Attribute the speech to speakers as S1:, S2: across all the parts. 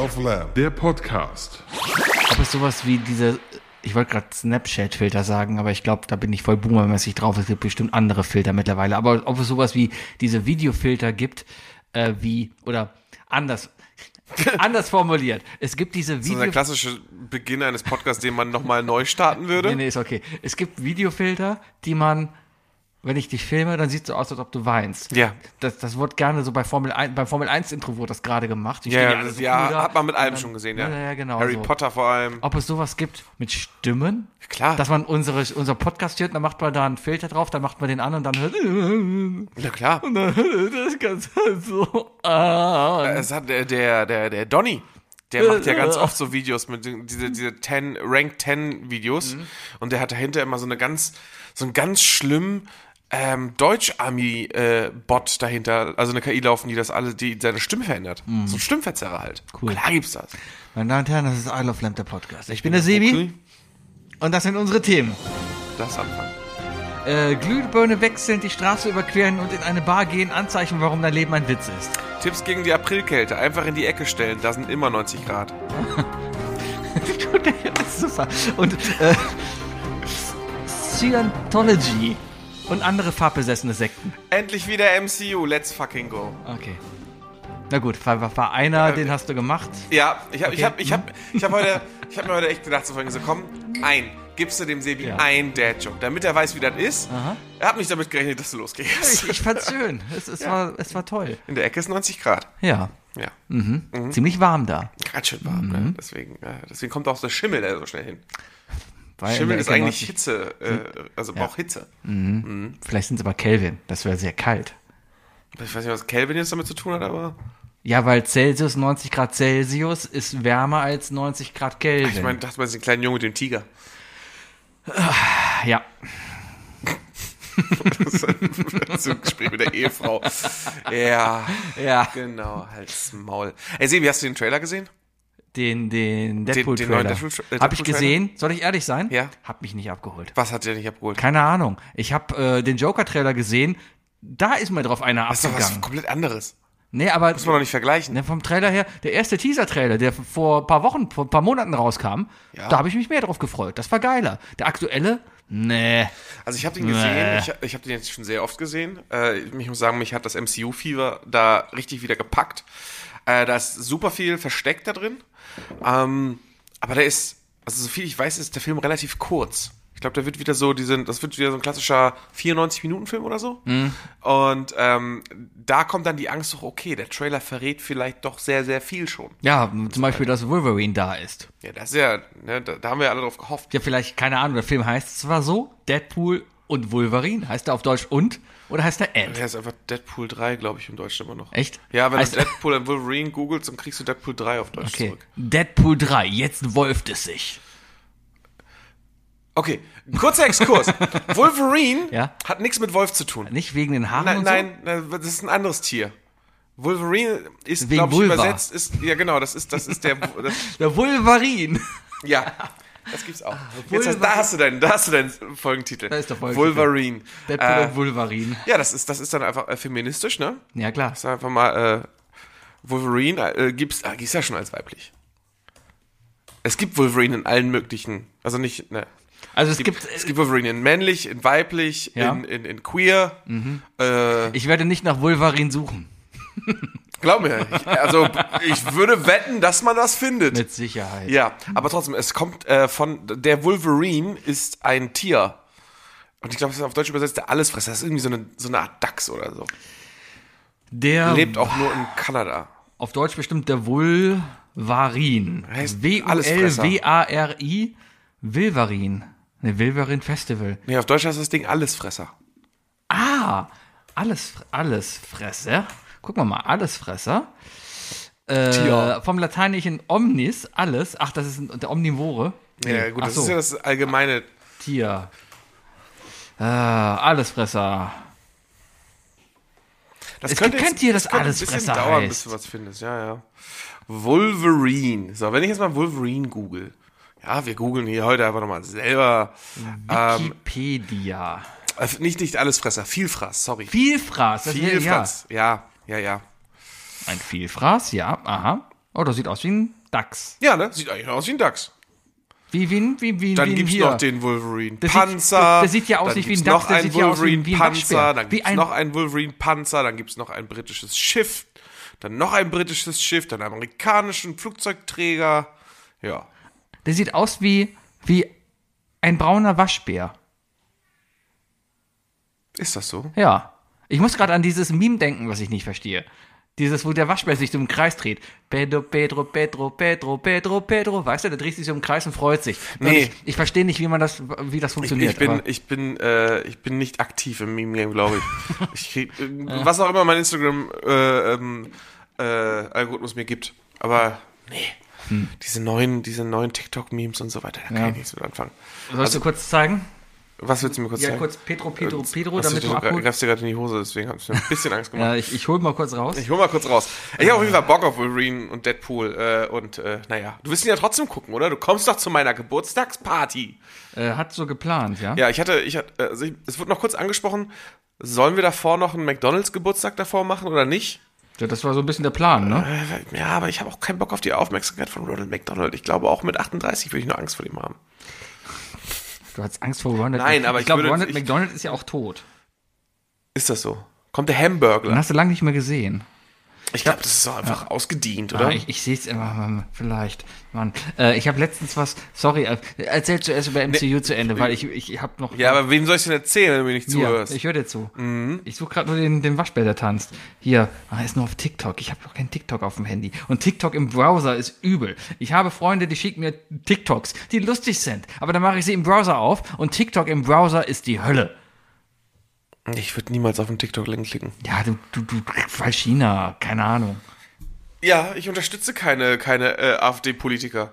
S1: of Lamb, der Podcast.
S2: Ob es sowas wie diese, ich wollte gerade Snapchat-Filter sagen, aber ich glaube, da bin ich voll boomermäßig drauf. Es gibt bestimmt andere Filter mittlerweile. Aber ob es sowas wie diese Videofilter gibt, oder anders formuliert. Es gibt diese
S3: So der klassische Beginn eines Podcasts, den man nochmal neu starten würde.
S2: Nee, ist okay. Es gibt Videofilter, die man, wenn ich dich filme, dann sieht es so aus, als ob du weinst.
S3: Ja.
S2: Das wird gerne so beim Formel 1 Intro wurde das gerade gemacht. Die stehen
S3: Ja,
S2: alle so
S3: ja,
S2: cool da.
S3: hat man mit allem schon gesehen, ja.
S2: Ja, genau.
S3: Harry
S2: so.
S3: Potter vor allem.
S2: Ob es sowas gibt mit Stimmen?
S3: Klar.
S2: Dass man unser Podcast hört, dann macht man da einen Filter drauf, dann macht man den an und dann hört
S3: Na klar.
S2: und dann hört das Ganze so an.
S3: Es hat der Donny, der macht ja ganz oft so Videos mit diese Rank 10 Videos und der hat dahinter immer so einen ganz schlimmen Deutsch-Army-Bot dahinter, also eine KI laufen, die seine Stimme verändert. So ein Stimmverzerrer halt.
S2: Cool.
S3: Klar gibt's das.
S2: Meine Damen und Herren, das ist Isle of Lamb, der Podcast. Ich bin der Sebi
S3: Okay.
S2: und das sind unsere Themen.
S3: Das anfangen.
S2: Glühbirne wechseln, die Straße überqueren und in eine Bar gehen, Anzeichen, warum dein Leben ein Witz ist.
S3: Tipps gegen die Aprilkälte. Einfach in die Ecke stellen. Da sind immer 90 Grad.
S2: Das ist super. Und Scientology und andere farbbesessene Sekten.
S3: Endlich wieder MCU. Let's fucking go.
S2: Okay. Na gut, war einer, den hast du gemacht.
S3: Ja, ich hab mir heute echt gedacht, so komm, gibst du dem Sebi ein Dad-Joke, damit er weiß, wie das ist.
S2: Aha.
S3: Er hat nicht damit gerechnet, dass du losgehst.
S2: Ich fand's schön. Es war toll.
S3: In der Ecke ist 90 Grad.
S2: Ja.
S3: Ja,
S2: Ziemlich warm da.
S3: ganz schön warm, ne? Deswegen kommt auch der Schimmel da so schnell hin.
S2: Weil in
S3: Schimmel
S2: der
S3: ist
S2: Ecke
S3: eigentlich
S2: 90
S3: Hitze, also braucht Hitze.
S2: Vielleicht sind es aber Kelvin. Das wäre sehr kalt.
S3: Ich weiß nicht, was Kelvin jetzt damit zu tun hat, aber
S2: Ja, weil 90 Grad Celsius ist wärmer als 90 Grad Kelvin.
S3: ich meine, dachte man ist ein kleiner Junge mit dem Tiger.
S2: Ja.
S3: So ein Gespräch mit der Ehefrau. Ja, genau, halt's Maul. Ey, Sebi, hast du den Trailer gesehen?
S2: Den
S3: Den neuen
S2: Deadpool-Trailer.
S3: Deadpool-Trailer?
S2: Hab ich gesehen. Soll ich ehrlich sein?
S3: Ja.
S2: Hab mich nicht abgeholt.
S3: Was hat der nicht abgeholt?
S2: Keine Ahnung. Ich habe den Joker-Trailer gesehen. Da ist mir drauf einer
S3: Das ist doch was
S2: abgegangen.
S3: komplett anderes.
S2: Nee, aber
S3: Muss man doch nicht vergleichen.
S2: ne, vom Trailer her, der erste Teaser-Trailer, der vor ein paar Monaten rauskam,
S3: Ja.
S2: da habe ich mich mehr drauf gefreut. Das war geiler. Der aktuelle, nee.
S3: Also ich habe den gesehen, ich habe den jetzt schon sehr oft gesehen. Ich muss sagen, mich hat das MCU-Fieber da richtig wieder gepackt. Da ist super viel versteckt da drin. Aber der ist, also so viel ich weiß, ist der Film relativ kurz. Ich glaube, das wird wieder so ein klassischer 94-Minuten-Film oder so. Und da kommt dann die Angst hoch, okay, der Trailer verrät vielleicht doch sehr, sehr viel schon.
S2: Ja, zum Beispiel, dass Wolverine da ist.
S3: Ja, das ist ja, ne, da haben wir ja alle drauf gehofft.
S2: Ja, vielleicht, keine Ahnung, der Film heißt zwar so, Deadpool und Wolverine. Heißt er auf Deutsch und? Oder heißt er and?
S3: Der ist einfach Deadpool 3, glaube ich, im Deutschen immer noch.
S2: Echt?
S3: Ja, wenn
S2: Heißt-
S3: du Deadpool und Wolverine googelst, dann kriegst du Deadpool 3 auf Deutsch
S2: Okay.
S3: zurück.
S2: Deadpool 3, jetzt wolft es sich.
S3: Okay, kurzer Exkurs. Wolverine
S2: Ja?
S3: hat nichts mit Wolf zu tun.
S2: Nicht wegen den Haaren
S3: Nein,
S2: und
S3: nein, das ist ein anderes Tier. Wolverine ist,
S2: Wegen
S3: glaube ich,
S2: Vulva.
S3: übersetzt, ja genau, das ist der,
S2: so? Der Wolverine.
S3: ja, das gibt's auch.
S2: Vulva.
S3: Da hast du deinen Folgentitel.
S2: Da ist der Folgentitel.
S3: Wolverine.
S2: Deadpool und Wolverine.
S3: Ja, das ist dann einfach feministisch, ne?
S2: Ja, klar.
S3: Das ist einfach mal, Wolverine gibt's ja schon als weiblich. Es gibt Wolverine in allen möglichen, also nicht, ne.
S2: Also
S3: Es gibt Wolverine in männlich, in weiblich,
S2: Ja.
S3: in queer.
S2: ich werde nicht nach Wolverine suchen.
S3: Glaub mir, ich würde wetten, dass man das findet.
S2: Mit Sicherheit.
S3: Ja, aber trotzdem, es kommt der Wolverine ist ein Tier. Und ich glaube, das ist auf Deutsch übersetzt der Allesfresser. Das ist irgendwie so eine Art Dachs oder so.
S2: Der
S3: Lebt auch nur in Kanada.
S2: auf Deutsch bestimmt der Wolverine.
S3: Heißt Allesfresser.
S2: Wulvari. Wilverin. Ne, Wilverin Festival.
S3: Nee, auf Deutsch heißt das Ding Allesfresser.
S2: Ah, Allesfresser. Gucken wir mal, Allesfresser.
S3: Tier.
S2: Vom Lateinischen omnis, alles. Ach, das ist der Omnivore.
S3: Ja, gut,
S2: Ach
S3: das
S2: so,
S3: ist ja das allgemeine.
S2: Tier. Allesfresser.
S3: Das
S2: Es
S3: könnte
S2: gibt kein
S3: jetzt-
S2: Tier, das
S3: könnte
S2: Allesfresser
S3: ein bisschen dauern,
S2: heißt.
S3: bis du was findest. Ja. Wolverine. So, wenn ich jetzt mal Wolverine google. Ja, wir googeln hier heute einfach nochmal selber.
S2: Wikipedia.
S3: Nicht Allesfresser, Vielfraß, sorry.
S2: Vielfraß. Das wäre, ja.
S3: Vielfraß, ja.
S2: Ein Vielfraß, ja. Aha. Oh, das sieht aus wie ein Dachs.
S3: Ja, ne? Sieht eigentlich aus wie ein Dachs.
S2: Wie
S3: Dann
S2: ein
S3: gibt's
S2: hier.
S3: noch den Wolverine-Panzer.
S2: Der sieht ja aus
S3: dann
S2: nicht wie
S3: gibt's
S2: ein Dachs,
S3: noch
S2: der
S3: einen
S2: sieht ja aus wie ein
S3: Wolverine-Panzer.
S2: Waschbär.
S3: Dann
S2: Wie
S3: gibt's
S2: ein-
S3: noch einen Wolverine-Panzer. Dann gibt's noch ein britisches Schiff. Dann noch ein britisches Schiff. Dann einen amerikanischen Flugzeugträger. Ja.
S2: Der sieht aus wie ein brauner Waschbär.
S3: Ist das so?
S2: Ja. Ich muss gerade an dieses Meme denken, was ich nicht verstehe. Dieses, wo der Waschbär sich so im Kreis dreht. Pedro, Pedro, Pedro, Pedro, Pedro, Pedro. Weißt du, der dreht sich so im Kreis und freut sich.
S3: Nee.
S2: Ich verstehe nicht, wie das funktioniert.
S3: Ich bin nicht aktiv im Meme-Game, glaube ich. Was auch immer mein Instagram-Algorithmus mir gibt. Aber nee. Diese neuen TikTok-Memes und so weiter, da kann ich nichts mit anfangen.
S2: Sollst du kurz zeigen?
S3: Was willst du mir kurz
S2: Ja,
S3: zeigen?
S2: kurz Pedro, Pedro, Pedro,
S3: Hast
S2: damit du
S3: du
S2: abholst.
S3: greifst dir gerade in die Hose, deswegen habe ich mir ein bisschen Angst gemacht.
S2: Ja, ich hol mal kurz raus.
S3: Ich hol mal kurz raus. Ich habe auf jeden Fall Bock auf Wolverine und Deadpool naja, du willst ihn ja trotzdem gucken, oder? Du kommst doch zu meiner Geburtstagsparty.
S2: Hat so geplant, ja?
S3: Ja, es wurde noch kurz angesprochen, sollen wir davor noch einen McDonalds-Geburtstag davor machen oder nicht?
S2: Ja, das war so ein bisschen der Plan, ne?
S3: Ja, aber ich habe auch keinen Bock auf die Aufmerksamkeit von Ronald McDonald. Ich glaube, auch mit 38 würde ich nur Angst vor ihm haben.
S2: Du hast Angst vor Ronald.
S3: Nein, aber
S2: ich glaube,
S3: würde-
S2: Ronald
S3: ich-
S2: McDonald ist ja auch tot.
S3: Ist das so? Kommt der Hamburglar?
S2: Den hast du lange nicht mehr gesehen.
S3: Ich glaube, das ist doch einfach ausgedient, oder?
S2: Ich sehe es immer, vielleicht. Mann. Ich habe letztens sorry, erzähl zuerst über MCU zu Ende, weil ich habe noch...
S3: Ja, aber wem soll ich denn erzählen, wenn du mir nicht
S2: Hier,
S3: zuhörst?
S2: ich höre dir zu. Ich suche gerade nur den Waschbär, der tanzt. Hier, ist nur auf TikTok. Ich habe doch kein TikTok auf dem Handy. Und TikTok im Browser ist übel. Ich habe Freunde, die schicken mir TikToks, die lustig sind. Aber dann mache ich sie im Browser auf und TikTok im Browser ist die Hölle.
S3: Ich würde niemals auf den TikTok-Link klicken.
S2: Ja, du, weil China, keine Ahnung.
S3: Ja, ich unterstütze keine AfD-Politiker.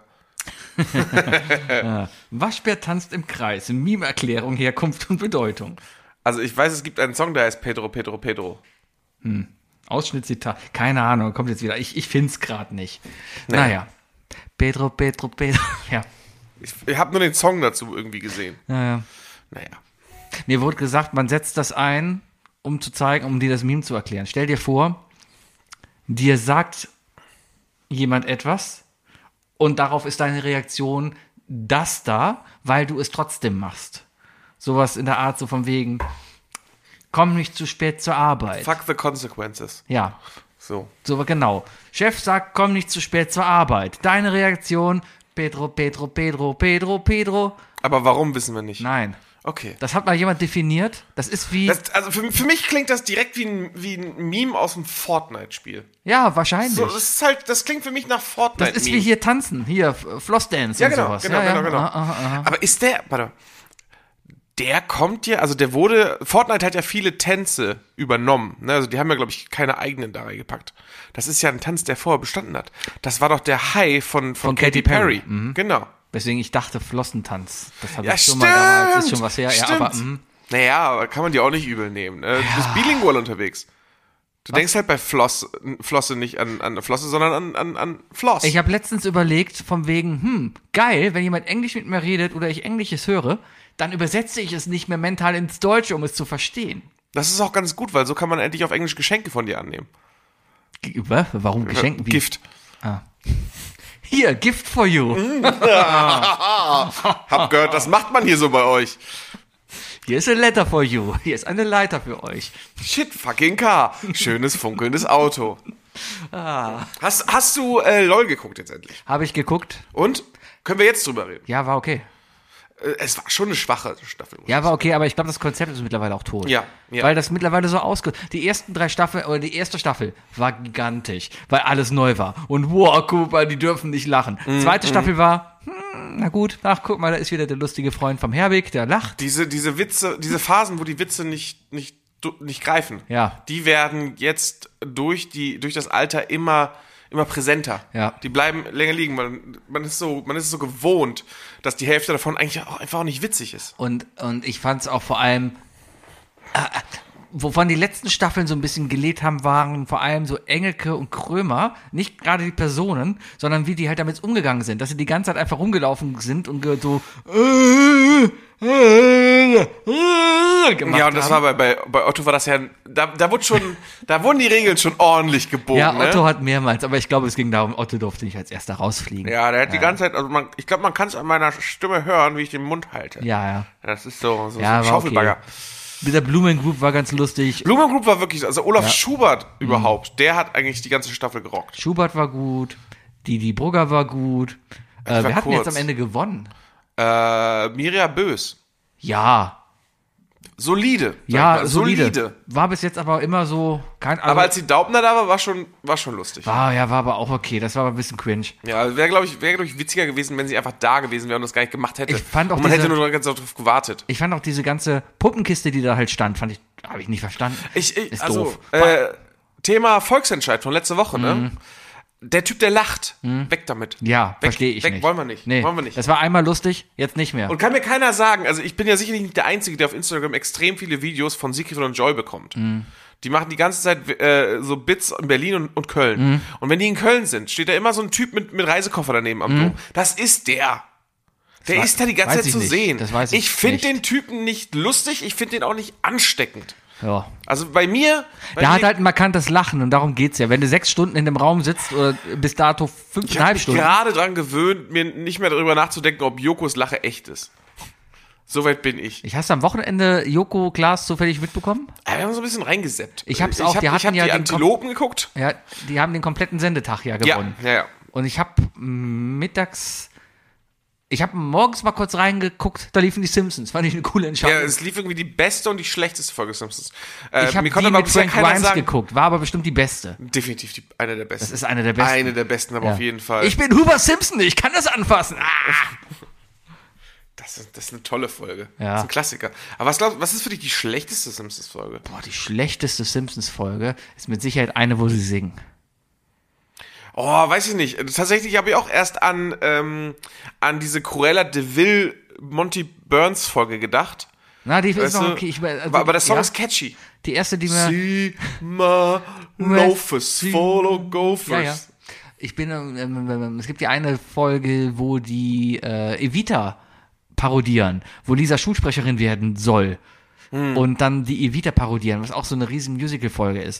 S2: Waschbär tanzt im Kreis. Meme-Erklärung, Herkunft und Bedeutung.
S3: Also ich weiß, es gibt einen Song, der heißt Pedro, Pedro, Pedro.
S2: Ausschnittszitat. Keine Ahnung, kommt jetzt wieder. Ich find's gerade nicht. Naja. Pedro, Pedro, Pedro. Ja.
S3: Ich habe nur den Song dazu irgendwie gesehen.
S2: Naja.
S3: Naja.
S2: Mir wurde gesagt, man setzt das ein, um zu zeigen, um dir das Meme zu erklären. Stell dir vor, dir sagt jemand etwas und darauf ist deine Reaktion das da, weil du es trotzdem machst. Sowas in der Art, so von wegen, komm nicht zu spät zur Arbeit.
S3: Fuck the consequences.
S2: Ja,
S3: So.
S2: so genau. Chef sagt, komm nicht zu spät zur Arbeit. Deine Reaktion, Pedro, Pedro, Pedro, Pedro, Pedro.
S3: Aber warum, wissen wir nicht.
S2: Nein.
S3: Okay.
S2: Das hat mal jemand definiert. Das ist wie...
S3: Also für mich klingt das direkt wie ein Meme aus einem Fortnite-Spiel.
S2: ja, wahrscheinlich.
S3: So, das klingt für mich nach Fortnite.
S2: Das ist wie hier tanzen, hier Flossdance
S3: Ja,
S2: und
S3: genau,
S2: sowas.
S3: genau,
S2: ja,
S3: genau.
S2: Aha.
S3: Aber ist der kommt ja, also Fortnite hat ja viele Tänze übernommen. Ne? Also die haben ja, glaube ich, keine eigenen da reingepackt. Das ist ja ein Tanz, der vorher bestanden hat. Das war doch der High von Katy Perry. Genau.
S2: Deswegen, ich dachte Flossentanz. Das habe
S3: Ja,
S2: ich schon mal damals, ist schon was her.
S3: stimmt.
S2: Ja, aber,
S3: Naja, aber kann man die auch nicht übel nehmen. Ne? Du bist bilingual unterwegs. Du denkst halt bei Flosse nicht an Flosse, sondern an Floss.
S2: ich habe letztens überlegt, von wegen, geil, wenn jemand Englisch mit mir redet oder ich Englisches höre, dann übersetze ich es nicht mehr mental ins Deutsche, um es zu verstehen.
S3: Das ist auch ganz gut, weil so kann man endlich auf Englisch Geschenke von dir annehmen.
S2: Warum Geschenken? Wie?
S3: Gift.
S2: Hier, Gift for you.
S3: Hab gehört, das macht man hier so bei euch.
S2: Hier ist a letter for you. Hier ist eine Leiter für euch.
S3: Shit, fucking car. Schönes, funkelndes Auto. Hast du LOL geguckt jetzt endlich?
S2: Habe ich geguckt?
S3: Und? Können wir jetzt drüber reden?
S2: Ja, war okay.
S3: Es war schon eine schwache Staffel.
S2: Ja, war okay, aber ich glaube, das Konzept ist mittlerweile auch tot.
S3: Ja.
S2: Weil das mittlerweile so die ersten 3 Staffeln, oder die erste Staffel war gigantisch, weil alles neu war. Und wow, guck mal, die dürfen nicht lachen. Zweite Staffel war, na gut, guck mal, da ist wieder der lustige Freund vom Herwig, der lacht.
S3: Diese Witze, diese Phasen, wo die Witze nicht greifen,
S2: Ja.
S3: die werden jetzt durch das Alter immer präsenter.
S2: Ja.
S3: Die bleiben länger liegen. Man ist so gewohnt, dass die Hälfte davon eigentlich auch einfach auch nicht witzig ist.
S2: Und ich fand es auch vor allem, wovon die letzten Staffeln so ein bisschen gelebt haben, waren vor allem so Engelke und Krömer, nicht gerade die Personen, sondern wie die halt damit umgegangen sind, dass sie die ganze Zeit einfach rumgelaufen sind und so gemacht
S3: Ja, und das
S2: haben.
S3: war bei Otto war das ja, da wurden die Regeln schon ordentlich gebogen,
S2: Ja,
S3: ne?
S2: Otto hat mehrmals, aber ich glaube, es ging darum, Otto durfte nicht als erster rausfliegen.
S3: Ja, der hat die ganze Zeit, also ich glaube, man kann es an meiner Stimme hören, wie ich den Mund halte.
S2: Ja.
S3: Das ist so
S2: Ja,
S3: ein
S2: war
S3: Schaufelbagger.
S2: okay. Mit der Blumen Group war ganz lustig.
S3: Blumen Group war wirklich, also Olaf Schubert überhaupt, der hat eigentlich die ganze Staffel gerockt.
S2: Schubert war gut. Didi Brugger war gut.
S3: war
S2: Wir hatten jetzt
S3: kurz.
S2: am Ende gewonnen.
S3: Mirja Bös.
S2: Ja.
S3: Solide. sag ich
S2: Ja,
S3: mal.
S2: solide. War bis jetzt aber immer so kein. Also,
S3: Aber als die Daubner da war schon lustig.
S2: war aber auch okay. Das war aber ein bisschen cringe.
S3: Ja, wäre, glaube ich, witziger gewesen, wenn sie einfach da gewesen wäre und das gar nicht gemacht hätte.
S2: Ich fand auch
S3: und man
S2: diese-
S3: hätte nur ganz drauf gewartet.
S2: Ich fand auch diese ganze Puppenkiste, die da halt stand, habe ich nicht verstanden. Ist doof.
S3: Thema Volksentscheid von letzter Woche, ne? Der Typ, der lacht, weg damit.
S2: Ja,
S3: weg,
S2: verstehe ich
S3: weg,
S2: nicht.
S3: Wollen wir nicht.
S2: Nee,
S3: Wollen wir nicht.
S2: das war einmal lustig, jetzt nicht mehr.
S3: Und kann mir keiner sagen, also ich bin ja sicherlich nicht der Einzige, der auf Instagram extrem viele Videos von Siegfried und Joy bekommt. Die machen die ganze Zeit so Bits in Berlin und Köln. Und wenn die in Köln sind, steht da immer so ein Typ mit Reisekoffer daneben am Dom. Das ist der. Der ist da die ganze
S2: weiß
S3: Zeit
S2: ich
S3: zu
S2: nicht.
S3: sehen.
S2: Das weiß ich
S3: Ich finde
S2: nicht.
S3: den Typen nicht lustig, ich finde den auch nicht ansteckend.
S2: Ja.
S3: Also bei mir...
S2: Der hat halt ein markantes Lachen und darum geht's ja. Wenn du 6 Stunden in dem Raum sitzt oder bis dato
S3: Ich habe
S2: 5,5
S3: mich
S2: Stunden.
S3: gerade dran gewöhnt, mir nicht mehr darüber nachzudenken, ob Jokos Lache echt ist. Soweit bin ich.
S2: Hast du am Wochenende Joko Klaas zufällig mitbekommen?
S3: Wir haben so ein bisschen reingeseppt.
S2: Ich hab's auch, die
S3: Ich
S2: hatten
S3: hab
S2: ja
S3: die
S2: den
S3: Antilopen geguckt.
S2: Ja, die haben den kompletten Sendetag ja gewonnen.
S3: Ja.
S2: Und ich habe mittags, ich habe morgens mal kurz reingeguckt, da liefen die Simpsons. Fand ich eine coole
S3: Ja,
S2: Entscheidung.
S3: es lief irgendwie die beste und die schlechteste Folge Simpsons.
S2: Ich habe
S3: mir
S2: die
S3: konnte aber
S2: mit
S3: bisher
S2: Frank
S3: keiner
S2: Grimes
S3: sagen.
S2: geguckt, war aber bestimmt die beste.
S3: Definitiv eine der besten.
S2: Das ist eine der besten.
S3: Eine der besten, aber
S2: Ja.
S3: auf jeden Fall.
S2: Ich bin Huber Simpson, ich kann das anfassen.
S3: Das ist eine tolle Folge.
S2: Ja.
S3: Das ist ein Klassiker. Aber was ist für dich die schlechteste Simpsons-Folge?
S2: Boah, die schlechteste Simpsons-Folge ist mit Sicherheit eine, wo sie singen.
S3: Oh, weiß ich nicht. Tatsächlich habe ich auch erst an diese Cruella de Vil Monty Burns Folge gedacht.
S2: Na, die ist
S3: Weißt
S2: noch
S3: du?
S2: okay.
S3: Aber der Song
S2: ja,
S3: ist catchy.
S2: die erste, die mir...
S3: See my loafers, follow gophers.
S2: Ja, ja. Ich bin, es gibt ja eine Folge, wo die Evita parodieren, wo Lisa Schulsprecherin werden soll. Und dann die Evita parodieren, was auch so eine riesen Musical-Folge ist.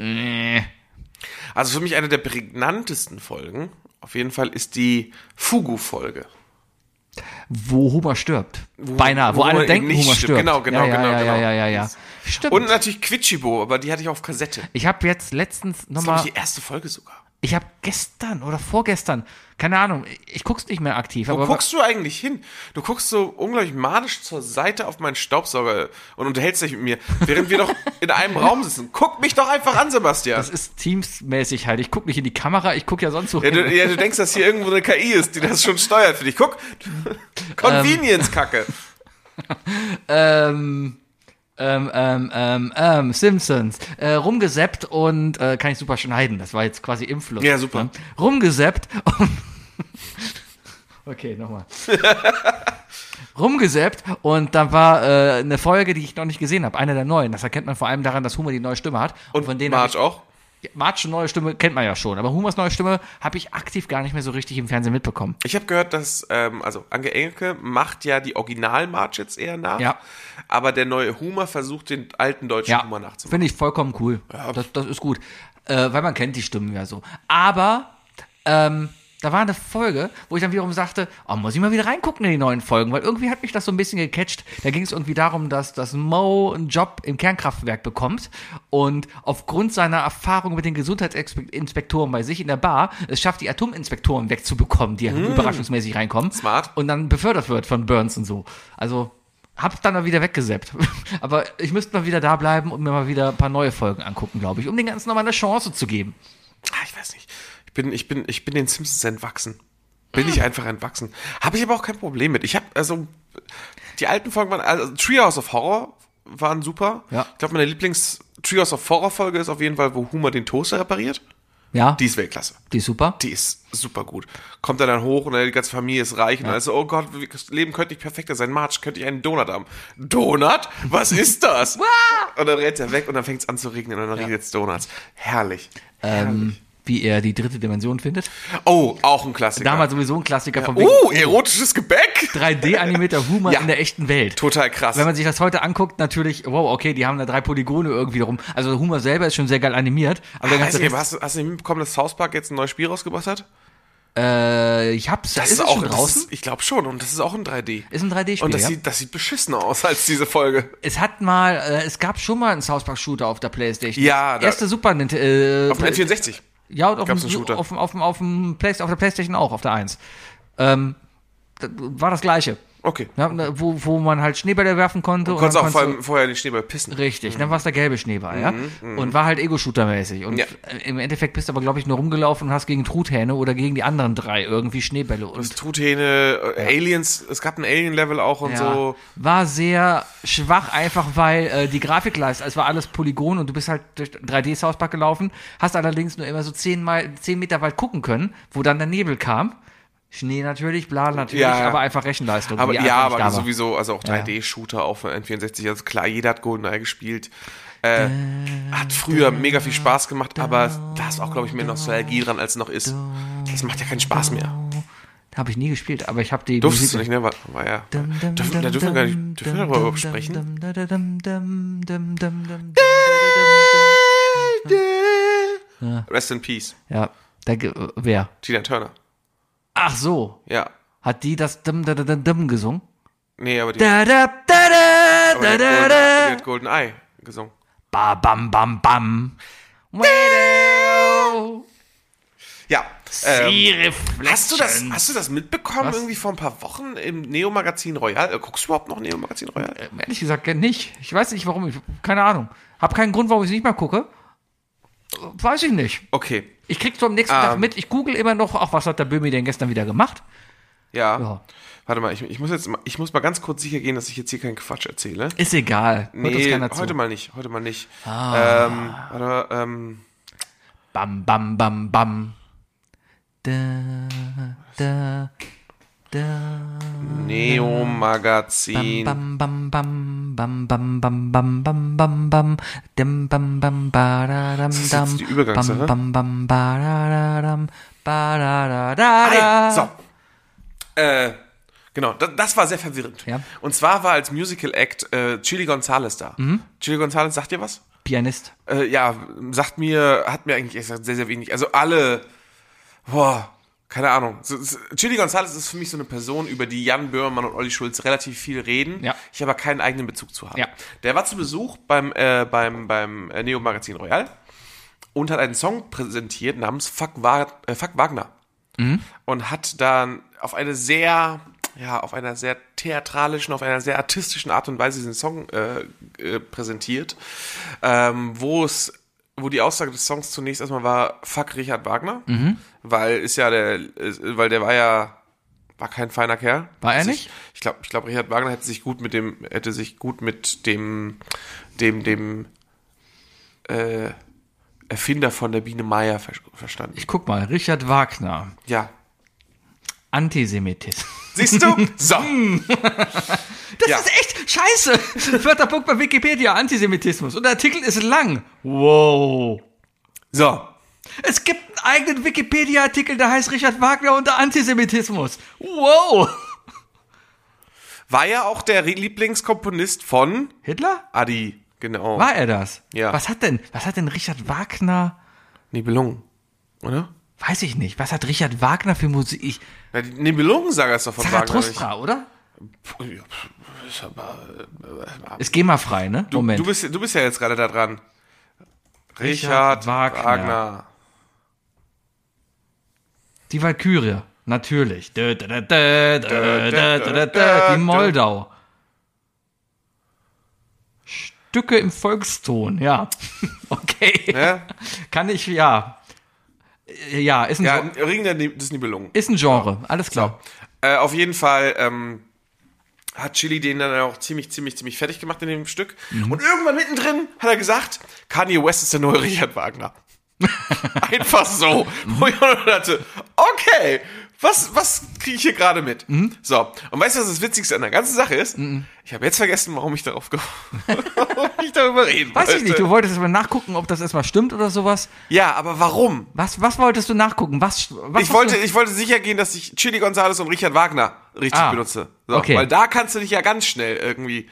S3: Also für mich eine der prägnantesten Folgen, auf jeden Fall, ist die Fugu-Folge.
S2: Wo Homer stirbt. Beinahe, wo
S3: wo
S2: alle
S3: Homer
S2: denken,
S3: eben nicht
S2: Homer
S3: stirbt.
S2: stirbt.
S3: Genau.
S2: Ja. Stimmt.
S3: Und natürlich Quitschibo, aber die hatte ich auf Kassette.
S2: Ich habe jetzt letztens
S3: Das ist, glaube
S2: nochmal...
S3: ich, die erste Folge sogar.
S2: Ich habe gestern oder vorgestern, keine Ahnung, ich guck's nicht mehr aktiv.
S3: Wo
S2: aber
S3: guckst du eigentlich hin? Du guckst so unglaublich manisch zur Seite auf meinen Staubsauger und unterhältst dich mit mir, während wir doch in einem Raum sitzen. Guck mich doch einfach an, Sebastian.
S2: das ist Teams-mäßig halt. Ich guck nicht in die Kamera, ich guck ja sonst so
S3: Ja,
S2: hin.
S3: du denkst, dass hier irgendwo eine KI ist, die das schon steuert für dich. Guck, Convenience-Kacke.
S2: Simpsons. Rumgesappt und kann ich super schneiden. Das war jetzt quasi im Fluss.
S3: Ja, super.
S2: Ne? Rumgesappt und okay, nochmal. Rumgesappt und da war eine Folge, die ich noch nicht gesehen habe, eine der neuen. Das erkennt man vor allem daran, dass Homer die neue Stimme hat.
S3: Und
S2: von denen
S3: Marge auch?
S2: Marge neue Stimme kennt man ja schon, aber Homers neue Stimme habe ich aktiv gar nicht mehr so richtig im Fernsehen mitbekommen.
S3: Ich habe gehört, dass, also Anke Engelke macht ja die Original-Marge jetzt eher nach.
S2: Ja.
S3: Aber der neue Humor versucht, den alten deutschen
S2: Ja,
S3: Humor nachzumachen.
S2: finde ich vollkommen cool. Das ist gut. Weil man kennt die Stimmen ja so. Aber da war eine Folge, wo ich dann wiederum sagte, oh, muss ich mal wieder reingucken in die neuen Folgen, weil irgendwie hat mich das so ein bisschen gecatcht. Da ging es irgendwie darum, dass Mo einen Job im Kernkraftwerk bekommt und aufgrund seiner Erfahrung mit den Gesundheitsinspektoren bei sich in der Bar es schafft, die Atominspektoren wegzubekommen, die überraschungsmäßig reinkommen.
S3: Smart.
S2: Und dann befördert wird von Burns und so. Also hab's dann mal wieder weggesappt. Aber ich müsste mal wieder da bleiben und mir mal wieder ein paar neue Folgen angucken, glaube ich, um den Ganzen nochmal eine Chance zu geben.
S3: Ich weiß nicht. Ich bin den Simpsons entwachsen. Bin ich einfach entwachsen. Habe ich aber auch kein Problem mit. Ich habe, also, die alten Folgen waren, also Treehouse of Horror waren super.
S2: Ja.
S3: Ich glaube, meine Lieblings-Treehouse of Horror-Folge ist auf jeden Fall, wo Homer den Toaster repariert.
S2: Ja,
S3: Die ist Weltklasse.
S2: die ist super.
S3: Die ist super gut. Kommt er dann hoch und die ganze Familie ist reich und dann ist so, oh Gott, das Leben könnte nicht perfekter sein. Marge, könnte ich einen Donut haben? Donut? Was ist das? Und dann rennt er weg und dann fängt es an zu regnen und dann regnet es Donuts. Herrlich. Herrlich.
S2: wie er die dritte Dimension findet.
S3: Oh, auch ein Klassiker.
S2: Damals sowieso ein Klassiker von wegen
S3: erotisches Gebäck.
S2: 3D-animierter Humor in der echten Welt.
S3: Total krass.
S2: Wenn man sich das heute anguckt, natürlich, wow, okay, die haben da 3 Polygone irgendwie drum. Also Humor selber ist schon sehr geil animiert. Aber der ganze Rest,
S3: hast du nicht mitbekommen, dass South Park jetzt ein neues Spiel rausgebracht hat?
S2: ich hab's,
S3: Das
S2: ist es
S3: auch
S2: schon draußen?
S3: ich glaube schon. Und das ist auch in 3D.
S2: Ist ein 3D-Spiel,
S3: Und
S2: ja?
S3: das sieht beschissen aus als diese Folge.
S2: Es gab schon mal einen South Park Shooter auf der Playstation.
S3: Ja,
S2: erste Super Nintendo.
S3: Auf dem N64.
S2: Ja, und
S3: gab's einen Shooter.
S2: auf der Playstation auch, auf der 1. Das war das Gleiche.
S3: Okay.
S2: Ja, wo man halt Schneebälle werfen konnte.
S3: Du konntest auch vorher den Schneeball pissen.
S2: Richtig, dann war es der gelbe Schneeball, ja. Und war halt Ego-Shooter-mäßig. Und im Endeffekt bist du aber, glaube ich, nur rumgelaufen und hast gegen Truthähne oder gegen die anderen 3 irgendwie Schneebälle. Und
S3: Truthähne, Aliens, es gab ein Alien-Level auch und so.
S2: War sehr schwach, einfach weil die Grafikleistung, es war alles Polygon und du bist halt durch 3D-South Park gelaufen, hast allerdings nur immer so 10 Meter weit gucken können, wo dann der Nebel kam. Schnee natürlich, bla natürlich, aber einfach Rechenleistung.
S3: Aber sowieso, also auch 3D-Shooter auf N64, also klar, jeder hat GoldenEye gespielt. Hat früher mega viel Spaß gemacht, aber da ist auch, glaube ich, mehr Nostalgie dran, als es noch ist. Das macht ja keinen Spaß mehr.
S2: Habe ich nie gespielt, aber ich habe die
S3: Durftest du nicht, ne? War ja. Da dürfen wir gar nicht darüber sprechen. Rest in Peace.
S2: Ja, wer?
S3: Tina Turner.
S2: Ach so.
S3: Ja.
S2: Hat die das Dim gesungen?
S3: Nee, aber die hat GoldenEye gesungen.
S2: Ba bam bam bam.
S3: Ja.
S2: Hast
S3: du das mitbekommen irgendwie vor ein paar Wochen im Neo-Magazin Royal? Guckst du überhaupt noch Neo-Magazin Royal?
S2: Ehrlich gesagt nicht. Ich weiß nicht warum. Keine Ahnung. Hab keinen Grund, warum ich es nicht mal gucke. Weiß ich nicht.
S3: Okay.
S2: Ich krieg's so am nächsten Tag mit. Ich google immer noch, ach, was hat der Böhmi denn gestern wieder gemacht?
S3: Ja. Warte mal, ich muss mal ganz kurz sicher gehen, dass ich jetzt hier keinen Quatsch erzähle.
S2: Ist egal.
S3: Hört uns keiner zu. Heute mal nicht.
S2: Bam, bam, bam, bam.
S3: Neo-Magazin.
S2: Bam, bam, bam, bam, bam, bam, bam, bam, bam, bam, dim, bam, bam, badadam,
S3: das ist jetzt die Übergangssache.
S2: bam, bam, badadam, badadada.
S3: So. Genau, das war sehr verwirrend.
S2: Ja.
S3: Und zwar war als Musical Act Chili Gonzales da. Chili Gonzales, sagt dir was?
S2: Pianist.
S3: Hat mir eigentlich sehr, sehr wenig. Also keine Ahnung. Chili Gonzales ist für mich so eine Person, über die Jan Böhmermann und Olli Schulz relativ viel reden.
S2: Ja.
S3: Ich aber keinen eigenen Bezug zu habe.
S2: Ja.
S3: Der war zu Besuch beim Neo-Magazin Royal und hat einen Song präsentiert namens Fuck Wagner. Und hat dann auf einer sehr theatralischen, auf einer sehr artistischen Art und Weise diesen Song präsentiert, wo die Aussage des Songs zunächst erstmal war, fuck Richard Wagner, weil war kein feiner Kerl.
S2: War er nicht?
S3: Ich glaube, Richard Wagner hätte sich gut mit dem Erfinder von der Biene Meier verstanden.
S2: Ich guck mal, Richard Wagner.
S3: Ja.
S2: Antisemitismus.
S3: Siehst du? So.
S2: Das ist echt scheiße. Wörterpunkt bei Wikipedia, Antisemitismus. Und der Artikel ist lang. Wow.
S3: So.
S2: Es gibt einen eigenen Wikipedia-Artikel, der heißt Richard Wagner unter Antisemitismus. Wow.
S3: War ja auch der Lieblingskomponist von
S2: Hitler?
S3: Adi, genau.
S2: War er das?
S3: Ja.
S2: Was hat denn Richard Wagner?
S3: Nibelungen, oder?
S2: Weiß ich nicht. Was hat Richard Wagner für Musik?
S3: Na, die Nibelungensaga ist doch von Wagner.
S2: Zarathustra, oder?
S3: Ist aber,
S2: Ist GEMA-frei, ne? Moment.
S3: Du bist ja jetzt gerade da dran. Richard Wagner.
S2: Die Walkürie, natürlich. Die Moldau. Stücke im Volkston, ja. Okay.
S3: Ja?
S2: Kann ich, ja. Ja, ist ein Genre.
S3: Ring des Nibelungen.
S2: Ist ein Genre, alles klar.
S3: So. Auf jeden Fall hat Chili den dann auch ziemlich fertig gemacht in dem Stück. Und irgendwann mittendrin hat er gesagt, Kanye West ist der neue Richard Wagner. Einfach so. Wo ich auch dachte, okay, Was kriege ich hier gerade mit? So, und weißt du, was das Witzigste an der ganzen Sache ist? Ich habe jetzt vergessen, warum ich darüber reden
S2: Weiß ich
S3: wollte.
S2: nicht, du wolltest mal nachgucken, ob das erstmal stimmt oder sowas.
S3: Ja, aber warum?
S2: Was wolltest du nachgucken? Was
S3: Ich wollte sicher gehen, dass ich Chili González und Richard Wagner richtig benutze. So,
S2: okay.
S3: Weil da kannst du dich ja ganz schnell irgendwie,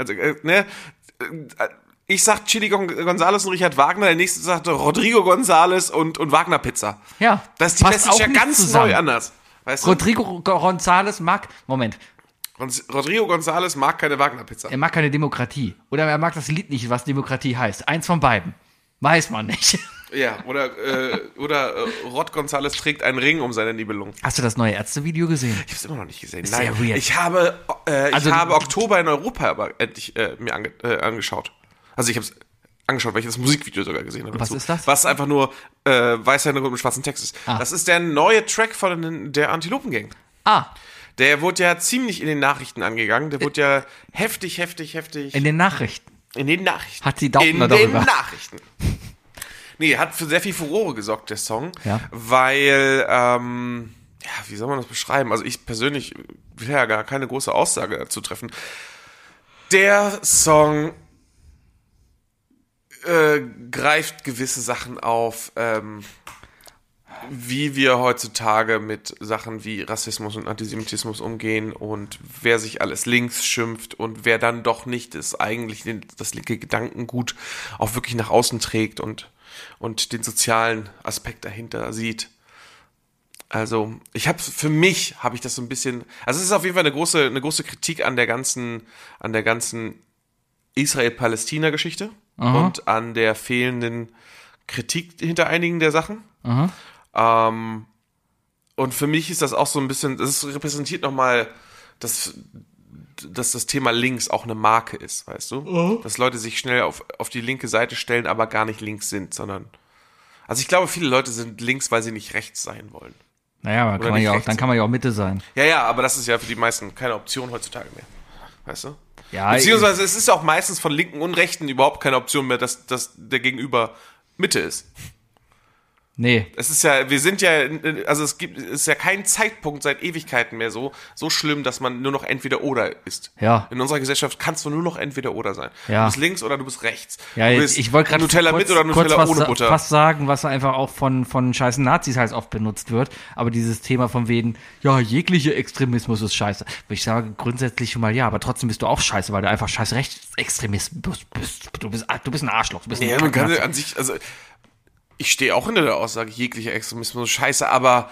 S3: ich sag Chili González und Richard Wagner, der nächste sagt Rodrigo González und Wagner Pizza.
S2: Ja.
S3: Das ist die
S2: passt
S3: Message ja
S2: auch nicht
S3: ganz
S2: zusammen.
S3: neu anders. Weißt du?
S2: Rodrigo González mag, Moment,
S3: Rodrigo González mag keine Wagner Pizza.
S2: er mag keine Demokratie. Oder er mag das Lied nicht, was Demokratie heißt. Eins von beiden. Weiß man nicht.
S3: Ja, oder Rod González trägt einen Ring um seine Nibelung.
S2: Hast du das neue Ärzte-Video gesehen?
S3: Ich habe es immer noch nicht gesehen.
S2: Sehr
S3: Nein,
S2: weird.
S3: ich habe
S2: Also,
S3: Oktober in Europa aber endlich mir angeschaut. Also ich habe es angeschaut, weil ich das Musikvideo sogar gesehen habe.
S2: Was
S3: dazu.
S2: ist das?
S3: Was einfach nur weißer Hintergrund mit schwarzen Text ist. Das ist der neue Track von der Antilopen-Gang. Der wurde ja ziemlich in den Nachrichten angegangen. Der wurde ja heftig.
S2: In den Nachrichten.
S3: In den Nachrichten.
S2: Hat sie Daubner
S3: In den
S2: darüber.
S3: Nachrichten. Nee, hat für sehr viel Furore gesorgt, der Song.
S2: Ja.
S3: Weil, wie soll man das beschreiben? Also ich persönlich will ja gar keine große Aussage dazu treffen. Der Song greift gewisse Sachen auf, wie wir heutzutage mit Sachen wie Rassismus und Antisemitismus umgehen und wer sich alles links schimpft und wer dann doch nicht das linke Gedankengut auch wirklich nach außen trägt und den sozialen Aspekt dahinter sieht. Also, für mich habe ich das so ein bisschen, also es ist auf jeden Fall eine große Kritik an der ganzen Israel-Palästina-Geschichte und an der fehlenden Kritik hinter einigen der Sachen. Und für mich ist das auch so ein bisschen, das repräsentiert nochmal, dass das Thema links auch eine Marke ist, weißt du? Dass Leute sich schnell auf die linke Seite stellen, aber gar nicht links sind, sondern, also ich glaube, viele Leute sind links, weil sie nicht rechts sein wollen.
S2: Naja, aber dann kann man ja auch Mitte sein.
S3: Ja, aber das ist ja für die meisten keine Option heutzutage mehr. Weißt du?
S2: Ja,
S3: beziehungsweise es ist auch meistens von Linken und Rechten überhaupt keine Option mehr, dass der Gegenüber Mitte ist.
S2: Nee.
S3: Es ist ja, ist ja kein Zeitpunkt seit Ewigkeiten mehr so schlimm, dass man nur noch entweder oder ist.
S2: Ja.
S3: In unserer Gesellschaft kannst du nur noch entweder oder sein.
S2: Ja.
S3: Du bist links oder du bist rechts.
S2: Ja,
S3: du bist
S2: ich wollte gerade
S3: Nutella mit oder Nutella ohne Butter.
S2: fast sagen, was einfach auch von scheißen Nazis halt oft benutzt wird. Aber dieses Thema von wegen, ja, jeglicher Extremismus ist scheiße. Ich sage grundsätzlich schon mal ja, aber trotzdem bist du auch scheiße, weil du einfach scheiß Rechtsextremist bist. Du bist ein Arschloch. Du bist ein
S3: Man kann
S2: Kacknazi.
S3: an sich, also ich stehe auch hinter der Aussage, jeglicher Extremismus ist scheiße, aber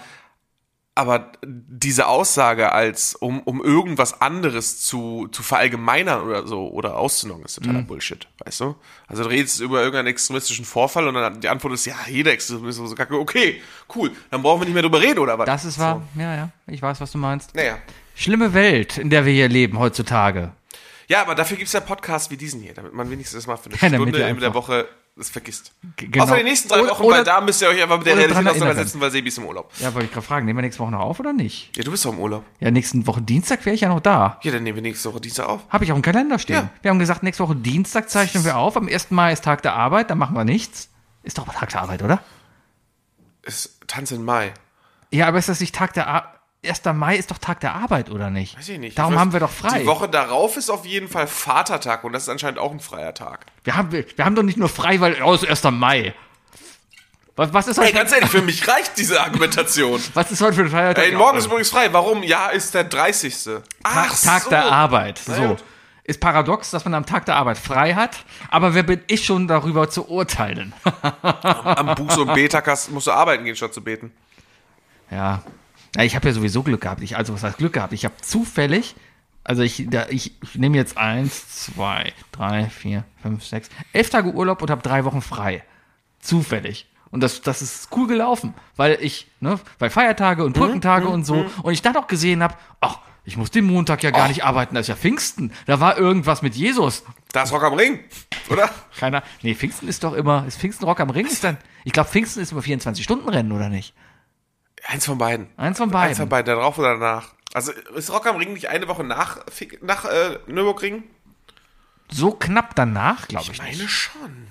S3: diese Aussage um irgendwas anderes zu verallgemeinern oder so oder auszunocken, ist totaler Bullshit, weißt du? Also du redest über irgendeinen extremistischen Vorfall und dann die Antwort ist, ja, jeder Extremismus ist kacke, okay, cool, dann brauchen wir nicht mehr drüber reden, oder was?
S2: Das ist wahr, ja, ich weiß, was du meinst.
S3: Naja.
S2: Schlimme Welt, in der wir hier leben heutzutage.
S3: Ja, aber dafür gibt's ja Podcasts wie diesen hier, damit man wenigstens mal für eine
S2: Damit
S3: Stunde
S2: ihr
S3: in
S2: einfach-
S3: der Woche es vergisst.
S2: Genau.
S3: Außer die nächsten 3 Wochen,
S2: Oder-
S3: weil da müsst ihr euch einfach mit der
S2: oder
S3: Realität
S2: dran erinnern.
S3: auseinandersetzen, weil Sebi ist im Urlaub.
S2: Ja, wollte ich gerade fragen, nehmen wir nächste Woche noch auf oder nicht?
S3: Ja, du bist doch im Urlaub.
S2: Ja, nächsten Woche Dienstag wäre ich ja noch da.
S3: Ja, dann nehmen wir nächste Woche Dienstag auf.
S2: Habe ich auch im Kalender stehen.
S3: Ja.
S2: Wir haben gesagt, nächste Woche Dienstag zeichnen wir auf. Am 1. Mai ist Tag der Arbeit, dann machen wir nichts. Ist doch Tag der Arbeit, oder?
S3: Ist Tanz in Mai.
S2: Ja, aber ist das nicht Tag der Arbeit? 1. Mai ist doch Tag der Arbeit, oder nicht?
S3: Weiß ich nicht.
S2: Darum
S3: Ich weiß,
S2: haben wir doch frei.
S3: Die Woche darauf ist auf jeden Fall Vatertag und das ist anscheinend auch ein freier Tag.
S2: Wir haben doch nicht nur frei, weil es ist 1. Mai. Was ist
S3: Ey,
S2: heute,
S3: ganz ehrlich, für mich reicht diese Argumentation.
S2: was ist heute für ein Feiertag?
S3: Ey, morgen ist übrigens frei. Warum? Ja, ist der 30.
S2: Tag der Arbeit.
S3: Na
S2: So.
S3: gut.
S2: Ist paradox, dass man am Tag der Arbeit frei hat, aber wer bin ich schon darüber zu urteilen?
S3: Am Buß- und B-Tag musst du arbeiten gehen, statt zu beten.
S2: Ja, ich habe ja sowieso Glück gehabt. Was heißt Glück gehabt? Ich habe zufällig, also ich nehme jetzt 1, 2, 3, 4, 5, 6, 11 Tage Urlaub und habe 3 Wochen frei. Zufällig. Und das ist cool gelaufen, weil weil Feiertage und Brückentage und so, und ich dann auch gesehen habe, ach, ich muss den Montag ja gar nicht arbeiten, das ist ja Pfingsten. Da war irgendwas mit Jesus.
S3: Da ist Rock am Ring, oder?
S2: Pfingsten ist doch immer, ist Pfingsten Rock am Ring? Ich glaube, Pfingsten ist immer 24-Stunden-Rennen, oder nicht?
S3: Eins von beiden.
S2: Eins von beiden,
S3: da drauf oder danach. Also ist Rock am Ring nicht eine Woche nach Nürburgring?
S2: So knapp danach, glaube ich
S3: Ich meine
S2: nicht.
S3: schon.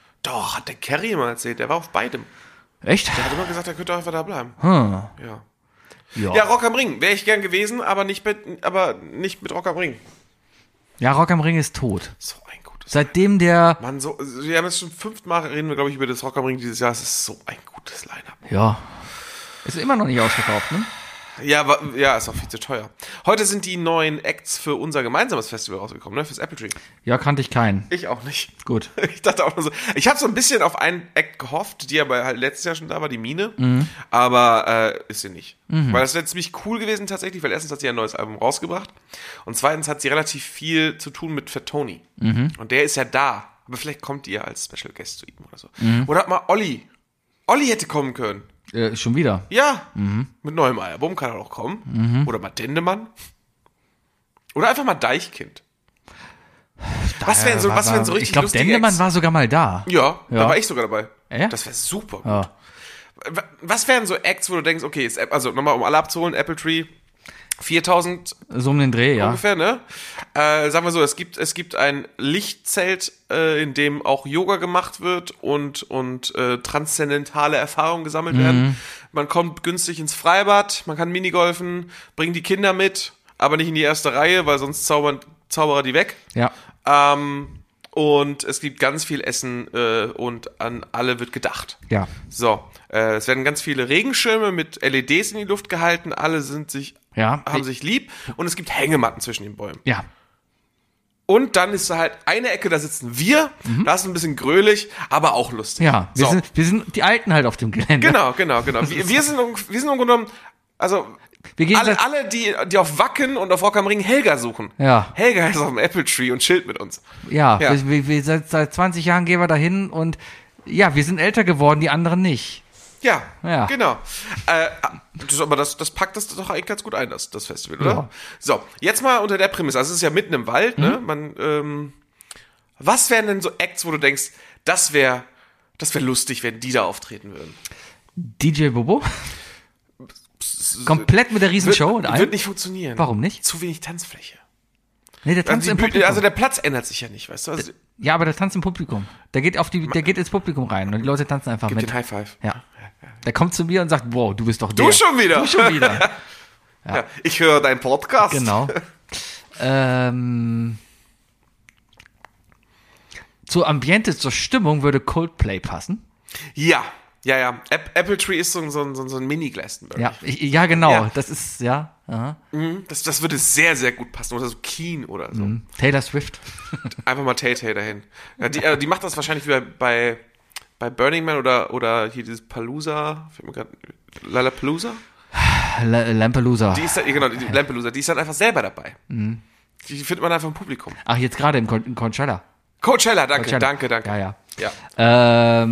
S3: Doch, hat der Kerry immer erzählt, der war auf beidem.
S2: Echt?
S3: Der hat immer gesagt, er könnte einfach da bleiben.
S2: Hm.
S3: Ja. Ja, Rock am Ring. Wäre ich gern gewesen, aber nicht mit Rock am Ring.
S2: Ja, Rock am Ring ist tot.
S3: So ein gutes
S2: Seitdem der...
S3: Mann, wir haben jetzt schon 5-mal reden wir, glaube ich, über das Rock am Ring dieses Jahr. Es ist so ein gutes Line-Up.
S2: Ja. Ist immer noch nicht ausverkauft, ne?
S3: Ja, ist auch viel zu teuer. Heute sind die neuen Acts für unser gemeinsames Festival rausgekommen, ne? Fürs Apple Tree.
S2: Ja, kannte ich keinen.
S3: Ich auch nicht.
S2: Gut.
S3: Ich dachte auch nur so. Ich habe so ein bisschen auf einen Act gehofft, die aber halt letztes Jahr schon da war, die Mine. Aber ist sie nicht. Weil das wäre ziemlich cool gewesen tatsächlich, weil erstens hat sie ein neues Album rausgebracht und zweitens hat sie relativ viel zu tun mit Fat Tony. Und der ist ja da. Aber vielleicht kommt ihr als Special Guest zu ihm oder so. Oder hat mal Olli. Olli hätte kommen können.
S2: Schon wieder?
S3: Ja, mit neuem Album kann er auch kommen. Oder mal Dendemann. Oder einfach mal Deichkind. Was wären so richtig
S2: Ich glaube,
S3: lustige
S2: Dendemann
S3: Acts?
S2: war sogar mal da.
S3: Ja, da war ich sogar dabei.
S2: Ja?
S3: Das wäre super gut.
S2: Ja.
S3: Was wären so Acts, wo du denkst, okay, also nochmal, um alle abzuholen, Apple Tree, 4000
S2: So um den Dreh, ja.
S3: ungefähr, ne? Sagen wir so, es gibt ein Lichtzelt, in dem auch Yoga gemacht wird und transzendentale Erfahrungen gesammelt werden. Man kommt günstig ins Freibad, man kann Minigolfen, bringt die Kinder mit, aber nicht in die erste Reihe, weil sonst zaubern Zauberer die weg.
S2: Ja.
S3: Und es gibt ganz viel Essen und an alle wird gedacht.
S2: Ja.
S3: So, es werden ganz viele Regenschirme mit LEDs in die Luft gehalten, alle haben sich lieb und es gibt Hängematten zwischen den Bäumen.
S2: Ja.
S3: Und dann ist da halt eine Ecke, da sitzen wir, da ist ein bisschen gröhlich, aber auch lustig.
S2: Ja, wir sind die Alten halt auf dem Gelände.
S3: Genau. Wir sind umgenommen, also
S2: Wir gehen
S3: alle die auf Wacken und auf Rock am Ring Helga suchen.
S2: Ja.
S3: Helga ist auf dem Apple Tree und chillt mit uns.
S2: Ja. Wir seit 20 Jahren gehen wir dahin und ja, wir sind älter geworden, die anderen nicht.
S3: Ja,
S2: Ja.
S3: Genau. Aber das packt das doch eigentlich ganz gut ein, das Festival, oder?
S2: Ja.
S3: So, jetzt mal unter der Prämisse. Also es ist ja mitten im Wald, ne? Was wären denn so Acts, wo du denkst, das wäre lustig, wenn die da auftreten würden?
S2: DJ Bobo? Komplett mit der Riesenshow und allem?
S3: Wird nicht funktionieren.
S2: Warum nicht?
S3: Zu wenig Tanzfläche.
S2: Nee, der tanzt im Publikum.
S3: Also der Platz ändert sich ja nicht, weißt du? Also,
S2: Ja, aber der tanzt im Publikum. Der geht ins Publikum rein und die Leute tanzen einfach
S3: gibt
S2: mit.
S3: den High Five.
S2: Ja. Der kommt zu mir und sagt, wow, du bist doch der.
S3: Du schon wieder.
S2: Du schon wieder.
S3: Ja. Ich höre deinen Podcast.
S2: Genau. Zur Ambiente, zur Stimmung würde Coldplay passen.
S3: Ja. Apple Tree ist so ein Mini-Glastonbury.
S2: Ja, genau.
S3: Ja.
S2: Das ist, ja. Aha.
S3: Das würde sehr, sehr gut passen. Oder so Keen oder so.
S2: Taylor Swift.
S3: Einfach mal Tay-Tay dahin. Ja, die macht das wahrscheinlich wie bei Burning Man oder hier dieses Palooza. Lollapalooza?
S2: Lampalooza.
S3: Die ist dann, genau, die Lampalooza. Die ist dann einfach selber dabei. Die findet man einfach im Publikum.
S2: Ach, jetzt gerade in Coachella.
S3: Coachella, danke.
S2: Ja.